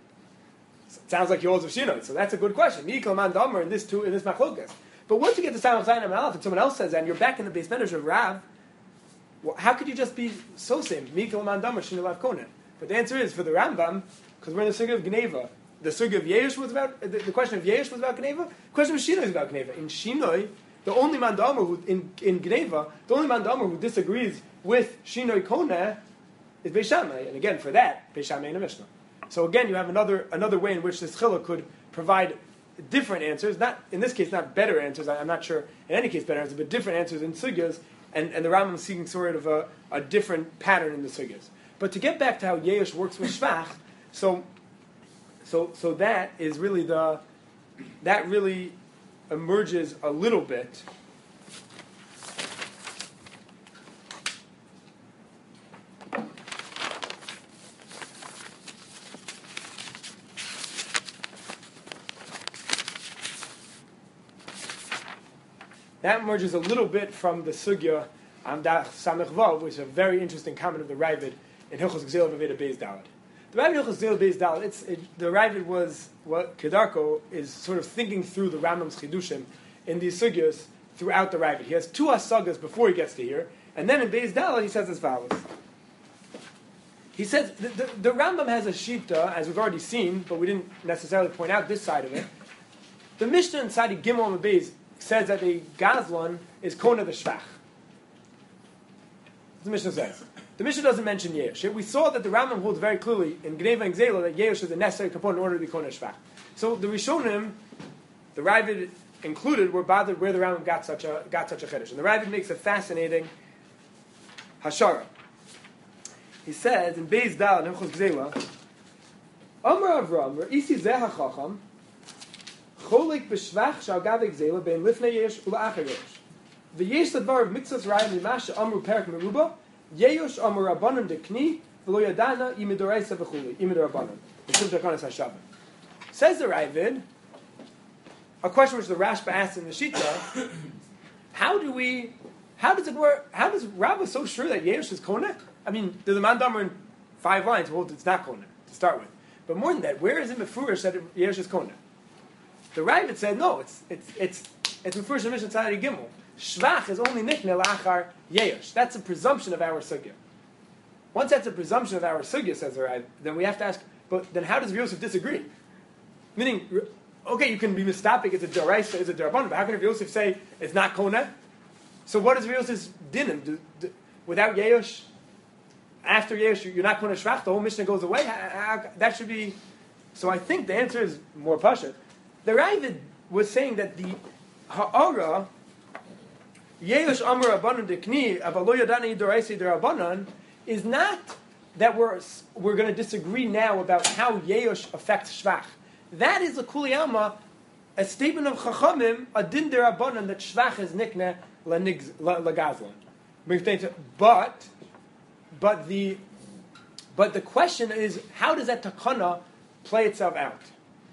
So it sounds like yours of shina. So that's a good question. Mikal man damar in this machlokas. But once you get to Samach Zayin and Aleph and someone else says that, and you're back in the base medrash of Rav, well, how could you just be so same? Mikal man damar shina lav kona. But the answer is, for the Rambam, because we're in the sugya of Gneva, the sugya of Yehush was about, the question of Yehush was about Gneva, the question of Shinoi is about Gneva. In Shinoi, the only man damar who, in Gneva, the only man damar who disagrees with Shinoi Kona is Beis Shammai. And again, for that, Beis Shammai in a Mishnah. So again, you have another way in which this chiluk could provide different answers, not in this case, not better answers. I'm not sure in any case better answers, but different answers in sugyas, and the Rambam is seeking sort of a different pattern in the sugyas. But to get back to how Yehush works with Shvach, so that is really that really emerges a little bit. That emerges a little bit from the sugya Amdach Samech Vav, which is a very interesting comment of the Ravid in Hilchos Gzela Vaveda Beis Daled. The Ravid in Hilchos Gzela Beis Daled, the Ravid was what Kedarko is sort of thinking through the Rambam's chidushim in these sugyas throughout the Ravid. He has two asagas before he gets to here, and then in Beis Daled he says as follows. He says the Rambam has a shita, as we've already seen, but we didn't necessarily point out this side of it. The Mishnah in Sadi Gimel and Beis says that the Gazlan is Kona the Shvach. The Mishnah says. The Mishnah doesn't mention Yehush. We saw that the Rambam holds very clearly in Gneva and Gzela that Yehush is a necessary component in order to be Kona Shvach. So the Rishonim, the Ravid included, were bothered where the Rambam got such a chiddush. And the Ravid makes a fascinating hashara. He says in Beis Dal in Hilchos Gzela, Amar Avram, Re'isi Zeh HaChacham, cholik b'shvach shal gavik zela ben lifnei yesh ula'achar yesh. V'yesh l'dvar of mitzvahs rayim limasha amru perak meruba yeyosh amru rabbanon dekni v'lo yadana imidoraisa v'chuli imidor rabbanon. Says the Ravid, a question which the Rashba asked in the Shita, how does it work? How does Rabbah so sure that Yerush is Koneh? I mean, there's a Mandamar in 5 lines, well, it's not Koneh to start with. But more than that, where is it Mefurish that Yerush is Koneh? The Ravid said, no, it's Mefurish in Mishnah Tzadi Gimel. Shvach is only Nikne Lachar Yerush. That's a presumption of our Sugya. Once that's a presumption of our Sugya, says the Ravid, then we have to ask, but then how does Yosef disagree? Meaning, okay, you can be mistopic, it's a deraisa, it's a derabbanan, but how can Yosef say it's not koneh? So what is Yosef's dinim? Without Yehush, after Yehush, you're not koneh shvach, the whole Mishnah goes away? That should be... So I think the answer is more pashut. The Ravid was saying that the ha'ara, Yehush amar rabbanan dekni, avalo yadani deraisa derabbanan, is not that we're going to disagree now about how Yehush affects shvach. That is a kuliyama, a statement of Chachamim, a din derabanan that shvach is nikne lagazlan. But the question is, how does that takana play itself out?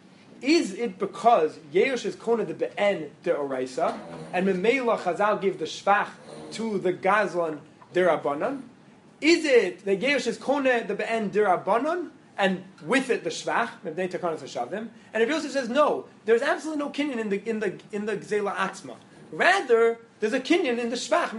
Is it because Yerush is kona the be'en de'oraisa, and Memela Chazal give the shvach to the gazlan derabanan? Is it that Yerush is kona the be'en derabanan, and with it the shvach, and if Yosef says no, there's absolutely no kinyan in the gzela atzma. Rather, there's a kinyan in the shvach,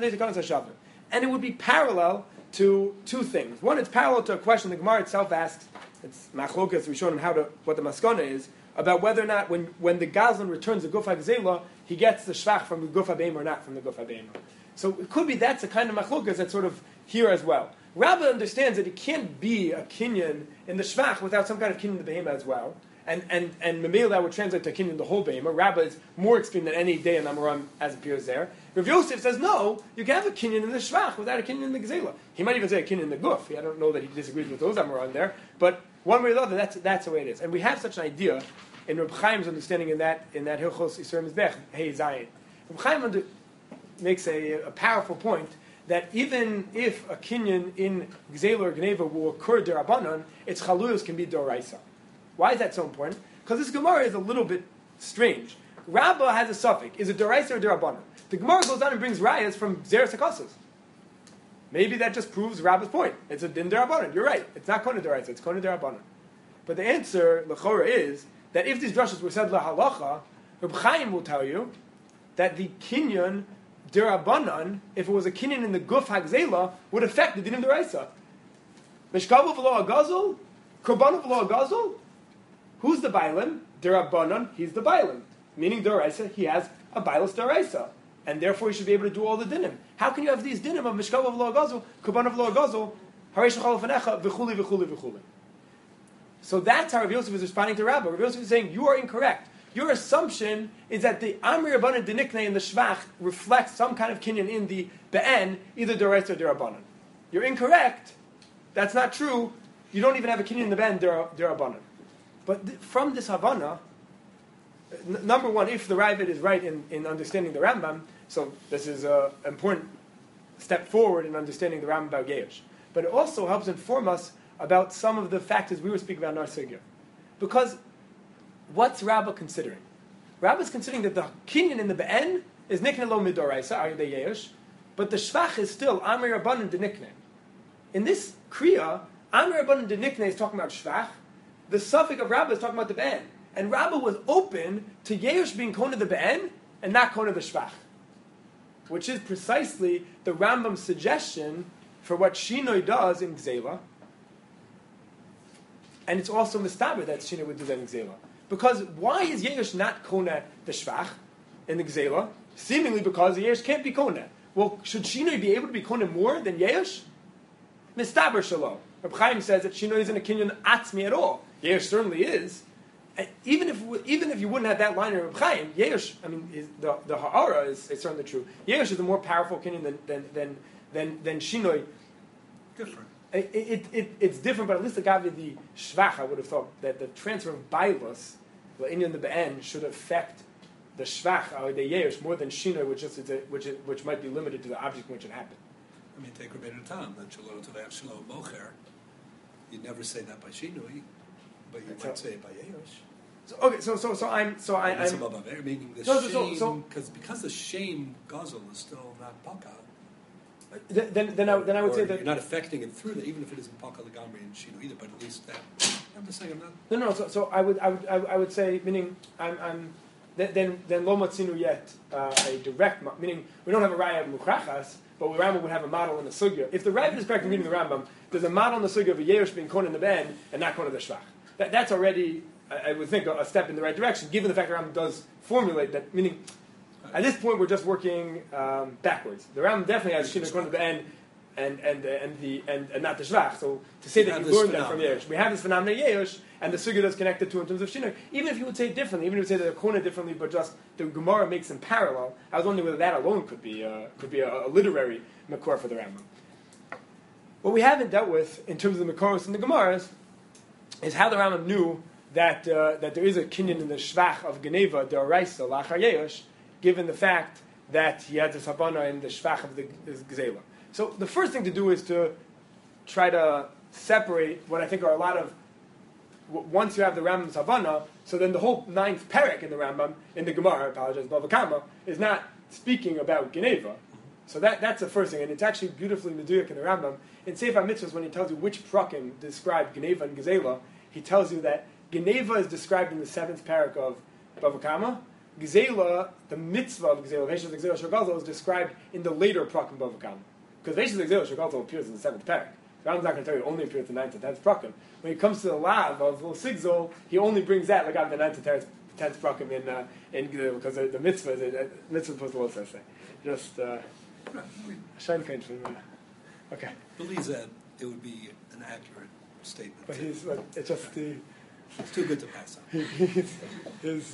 and it would be parallel to 2 things. One, it's parallel to a question the Gemara itself asks. It's machlokas. We showed him what the maskana is about whether or not when the gazlan returns the gufa gzela, he gets the shvach from the gufa beim or not from the gufa beim. So it could be that's a kind of machlokas that's sort of here as well. Rabbah understands that it can't be a kinyan in the shvach without some kind of kinyan in the behema as well. And Mamela that would translate to kinyan the whole behema. Rabbah is more extreme than any day in Amoram as appears there. Rav Yosef says, no, you can have a kinyan in the shvach without a kinyan in the gzela. He might even say a kinyan in the guf. I don't know that he disagrees with those Amoram there. But one way or the other, that's the way it is. And we have such an idea in Reb Chaim's understanding in that Hilchos Yisrael Mizbech, Hey Zayin. Reb Chaim makes a powerful point that even if a kinyan in Gzela or Gneva will occur derabanan, its chaluyos can be doraisa. Why is that so important? Because this Gemara is a little bit strange. Rabbah has a suffix. Is it doraisa or derabanan? The Gemara goes on and brings rayas from Zeres HaKosas. Maybe that just proves Rabbah's point. It's a din derabanan. You're right. It's not kona doraisa. It's kona derabanan. But the answer, l'chora, is that if these drushes were said lahalacha, Reb Chaim will tell you that the kinyan derabanan, if it was a kinyan in the guf hagzela, would affect the dinim deraisa. Mishkavu v'lo agazul, korbanu v'lo agazul. Who's the bailim? Derabanan, he's the bailim. Meaning deraisa, he has a bailus deraisa. And therefore he should be able to do all the dinim. How can you have these dinim of mishkavu v'lo agazul, korbanu v'lo agazul, harei shechal v'necha, v'chuli, v'chuli, v'chuli. So that's how Rav Yosef is responding to Rabbah. Rav Yosef is saying, you are incorrect. Your assumption is that the Amri Rabbanan Denikne in the Shvach reflects some kind of kinyan in the Be'en, either Deraisa or Derabanan. You're incorrect. That's not true. You don't even have a kinyan in the Be'en, Derabanan. But from this Havana, number one, if the Ravid is right in understanding the Rambam, so this is an important step forward in understanding the Rambam about Geish. But it also helps inform us about some of the factors we were speaking about in our Sugya. Because what's Rabbah considering? Rabbah is considering that the kinyan in the Be'en is nikne lo midoraisa, are they yesh, but the shvach is still Amri Rabbanan de nikne. In this kriya, Amri Rabbanan de nikne is talking about shvach, the suffix of Rabbah is talking about the Be'en. And Rabbah was open to yesh being kona the Be'en and not kona the shvach. Which is precisely the Rambam's suggestion for what Shinoi does in Gzela. And it's also Mistaber that Shinoi would do that in Gzela. Because why is Yerush not Kona the Shvach in the Gzela? Seemingly because the Yerush can't be Kona. Well, should Shinoi be able to be Kona more than Yerush? Mistaber Shalom. Reb Chaim says that Shinoi isn't a kinyan atzmi at all. Yerush certainly is. And even if you wouldn't have that line in Reb Chaim, Yerush, I mean, the ha'ara is certainly true. Yerush is a more powerful kinyan than Shinoi. Different. It's different, but at least the Gavi the Shvach, I would have thought that the transfer of Bailus La'inyan the be'en should affect the shvach or the yesh more than shinoi, which might be limited to the object in which it happened. I mean, take Rabbeinu Tam, that Shalom to the Shalom Mocher. You'd never say that by Shinui, but you might say it by Yerush. Meaning the shame, because the shame guzzle is still not paka. Then I would say that you're not affecting it through that, even if it isn't paka legamri and shinu either. But at least that. I'm just saying I'm not. No. So I would say, meaning then lo matzinu yet a direct, meaning we don't have a raya of mukrachas, but the Rambam would have a model in the sugya. If the Ravid is correct in reading the Rambam, there's a model in the sugya of a yerush being kon in the ben and not kon in the shvach. That's already, I would think, a step in the right direction, given the fact that Rambam does formulate that. Meaning, at this point, we're just working backwards. The Rambam definitely has Shina Kon to the end and not the Shvach. So to say that you learned that from Yerush, we have this phenomenon Yerush, and the Sugya is connected to in terms of Shina. Even if you would say it differently, even if you would say that they're Kona differently, but just the Gemara makes them parallel, I was wondering whether that alone could be a literary Makor for the Rambam. What we haven't dealt with in terms of the Makoros and the Gemaras is how the Rambam knew that there is a kinyan in the Shvach of Geneva, the Oraisa, Lachar Yerush, given the fact that he had the Sabana in the Shvach of the Gzela. So the first thing to do is to try to separate what I think are a lot of, once you have the Rambam Sabana, so then the whole ninth parak in the Rambam, in the Gemara, I apologize, Bava Kama, is not speaking about Geneva. So that's the first thing, and it's actually beautifully meduyak in the Rambam. In Sefer Mitzvahs, when he tells you which prakim describe Geneva and Gezela, he tells you that Geneva is described in the 7th parak of Bava Kama. Gezela, the mitzvah of Gezela, Veshes Gezela Shagazel, is described in the later prakim Bava Kama. Because Veshes Gezela Shagazel appears in the 7th parak. The Rambam's not going to tell you it only appears in the 9th and 10th prakim. When it comes to the lav of Sigzol, he only brings that like out the 9th and 10th prakim in Gezela, because the mitzvah is supposed to also say. Just shine kind from okay. Believes that it would be an accurate statement. But he's it's just the. It's too good to pass on. His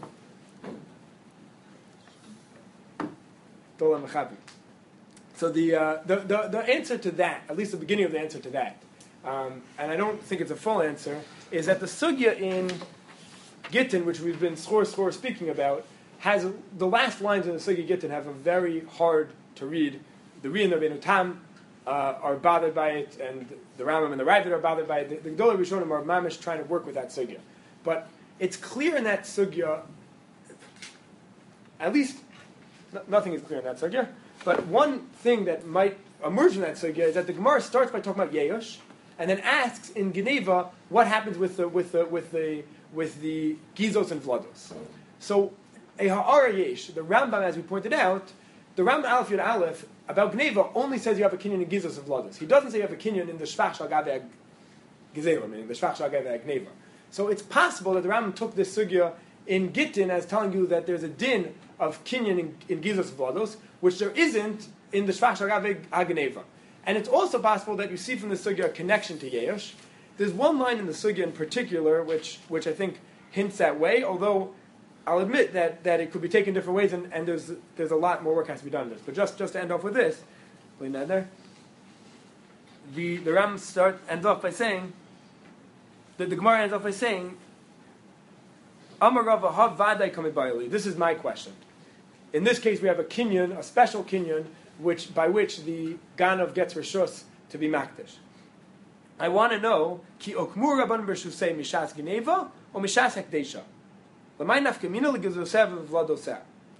Dolam Mechabi. So the answer to that, at least the beginning of the answer to that, and I don't think it's a full answer, is that the sugya in Gittin, which we've been score speaking about, has the last lines in the sugya Gittin have a very hard to read. The Ri and the Rabbeinu Tam are bothered by it, and the Rambam and the Ravid are bothered by it. The Gedolei Rishonim are mamish trying to work with that sugya. But it's clear in that sugya, at least nothing is clear in that sugya, but one thing that might emerge in that sugya is that the Gemara starts by talking about Yerush, and then asks in Geneva what happens with the Gizos and Vlados. So a Ha'ara Yesh, the Rambam, as we pointed out, the Rambam Aleph Yud Aleph about Geneva only says you have a kinyan in Gizos and Vlados. He doesn't say you have a kinyan in the Shvach Shal Gavei Gezela, meaning the Shvach Shal Gavei Geneva. So it's possible that the Rambam took this sugya in Gittin as telling you that there's a din of kinyan in Gizos and Vlados, which there isn't in the Shvach Shal Gavei HaGeneva. And it's also possible that you see from the sugya a connection to Yerush. There's one line in the sugya in particular which I think hints that way, although I'll admit that it could be taken different ways, and there's a lot more work has to be done on this. But just to end off with this, the Ram ends off by saying, the Gemara ends off by saying, Amar Rava ha vaday kamei ba'ili. This is my question. In this case, we have a kinyan, a special kinyan, by which the Ganav gets Rishus to be Makdish. I want to know, ki okmur rabban b'rshusei mishas Geneva or mishas Hekdesha? L'may nafkamina l'gezosev v'vladoseh.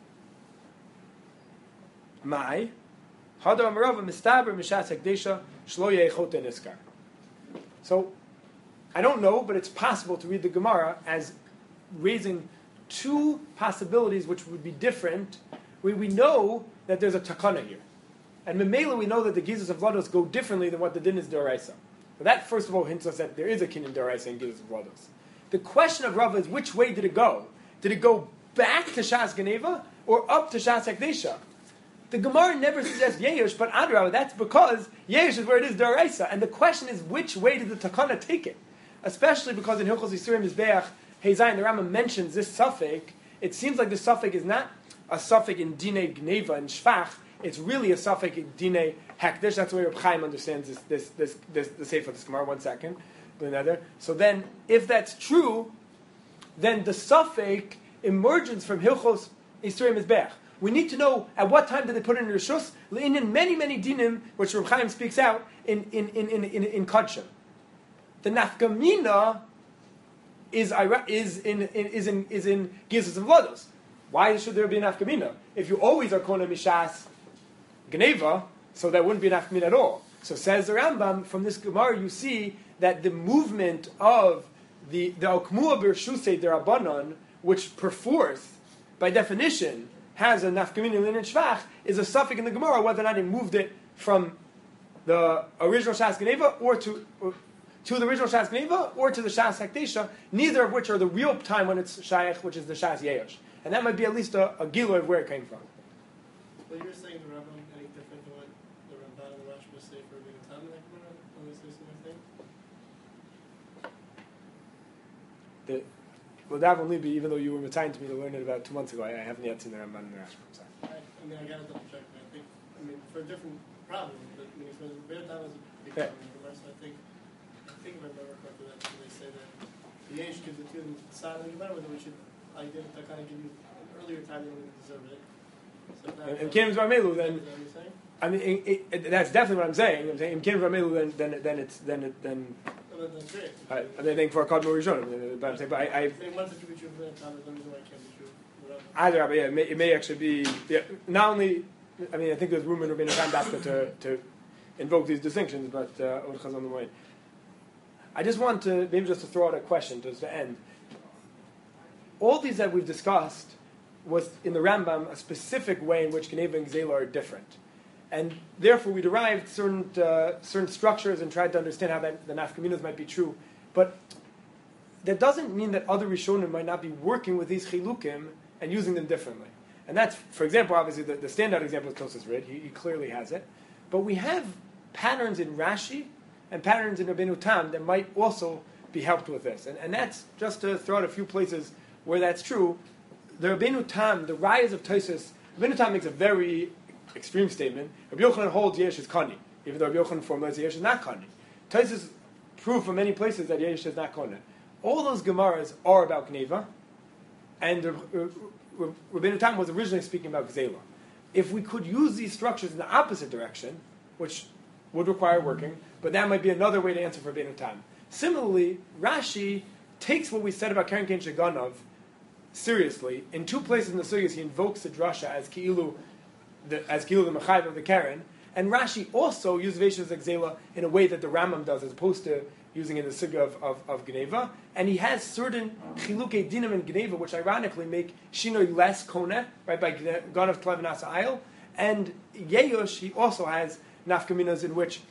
Mai, hadar amarava mistaber mishas Hekdesha shlo yechote niskar. So, I don't know, but it's possible to read the Gemara as raising two possibilities which would be different. We know that there's a takana here. And Memela, we know that the Gizos of Vlados go differently than what the din is d'oraisa. So that, first of all, hints us that there is a kinyan d'oraisa in Gizos of Vlados. The question of Rava is, which way did it go? Did it go back to Shas Geneva or up to Shas Hekdesha? The Gemara never suggests Yerush, but Adrabah, that's because Yerush is where it is d'oraisa. And the question is, which way did the takana take it? Especially because in Hilchos Yisurim Mizbeach, Heizayin, the Rambam mentions this suffix. It seems like the suffix is not a suffix in Dinei Gneva and Shvach. It's really a suffix in Dinei Hekdesh. That's the way Reb Chaim understands the Sefer of this Gemara. 1 second. So then, if that's true, then the suffix emerges from Hilchos Yisrei Mizbeach. We need to know at what time did they put it in Rishus, in many, many dinim, which Reb Chaim speaks out in Kodshim. The nafkamina is in Gizos and Vlados. Why should there be an nafkamina? If you always are kona mishas Geneva, so that wouldn't be an nafkamina at all. So says the Rambam, from this Gemara you see that the movement of the Okmua B'Rshusei Derabanan, which perforce, by definition, has a nafkamina linen shvach, is a suffix in the Gemara whether or not he moved it from the original Shas Geneva or to the original Shas Geneva or to the Shas Hakdesha, neither of which are the real time when it's Shaykh, which is the Shas Yeyosh. And that might be at least a giloy of where it came from. But you're saying the Rambam any different than what the Ramban and the Rashba say for being a time in that Gemara? When they say similar thing? Well, that will only be, even though you were retiring to me to learn it about 2 months ago, I haven't yet seen the Ramban and the Rashba. I'm sorry. I got to double check. I mean, for a different problem, but I mean, if the Bear Time was a big problem in Gemara, so I think if I remember correctly, that's when they say that the Yesh gives it to the side of the Gemara, whether we should, I did to kind of give you an earlier time than we deserve it. So in Kim Varmelu, then, is that what you're saying? I mean, that's definitely what I'm saying. I'm saying in Kim Varmelu, then Well, that's great. I think for a Kadmor Rishon, but I'm saying, but I mean, once it should be true for that time, there's no reason why it can't be true. either, but yeah, it may actually be, not only, I mean, I think there's room in Rabbeinu Tam Dafka to invoke these distinctions, but I just want to, maybe just to throw out a question towards the end. All these that we've discussed was, in the Rambam, a specific way in which Geneva and Gzela are different. And therefore we derived certain structures and tried to understand how the nafkaminas might be true. But that doesn't mean that other Rishonim might not be working with these chilukim and using them differently. And that's, for example, obviously the standout example is Tosas Rid. He clearly has it. But we have patterns in Rashi and patterns in Rabbeinu Tam that might also be helped with this. And that's, just to throw out a few places where that's true, the Rabbeinu Tam, the rise of Tosas, Rabbeinu Tam makes a very extreme statement. Rabbi Yochanan holds Yesh is Kani, even though Rabbi Yochanan formulates Yesh is not Kani. Tosas prove from many places that Yesh is not Kani. All those Gemaras are about Geneva, and Rabbeinu Tam was originally speaking about Gzela. If we could use these structures in the opposite direction, which would require working, but that might be another way to answer for Rabbeinu Tam. Similarly, Rashi takes what we said about Karen Ken Shaganov seriously. In 2 places in the Sugyas, he invokes the drasha as Ki'ilu the Mechayiv of the Karen, and Rashi also uses Veishas Gzela in a way that the Rambam does, as opposed to using in the Sugya of Geneva. And he has certain Chilukei Dinim in Geneva, which ironically make Shinoi less Koneh, right, by Ganav Tlev and Asa Ayil. And Yeyosh, he also has nafkaminas in which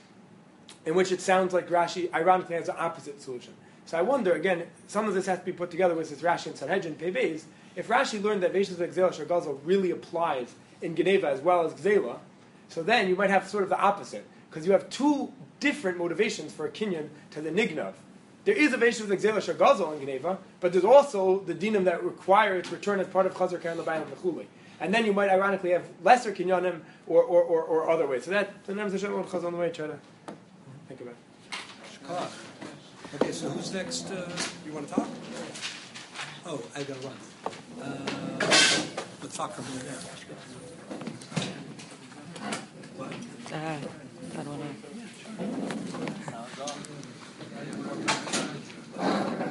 it sounds like Rashi ironically has the opposite solution. So I wonder, again, some of this has to be put together with this Rashi and Sanhedrin Pevez. If Rashi learned that Veishas Gzela Shargazel really applies in Geneva as well as Gzela, so then you might have sort of the opposite, because you have 2 different motivations for a kinyan to the nignav. There is a Veishas Gzela Shargazel in Geneva, but there's also the dinim that require its return as part of Chazar Karen Labayim and Mechuli. And then you might ironically have lesser kinyanim or other ways. So sometimes Hashem will Chazal on the way try to think about it. Okay, so who's next? You want to talk? Oh, I got to run. Let's talk from here.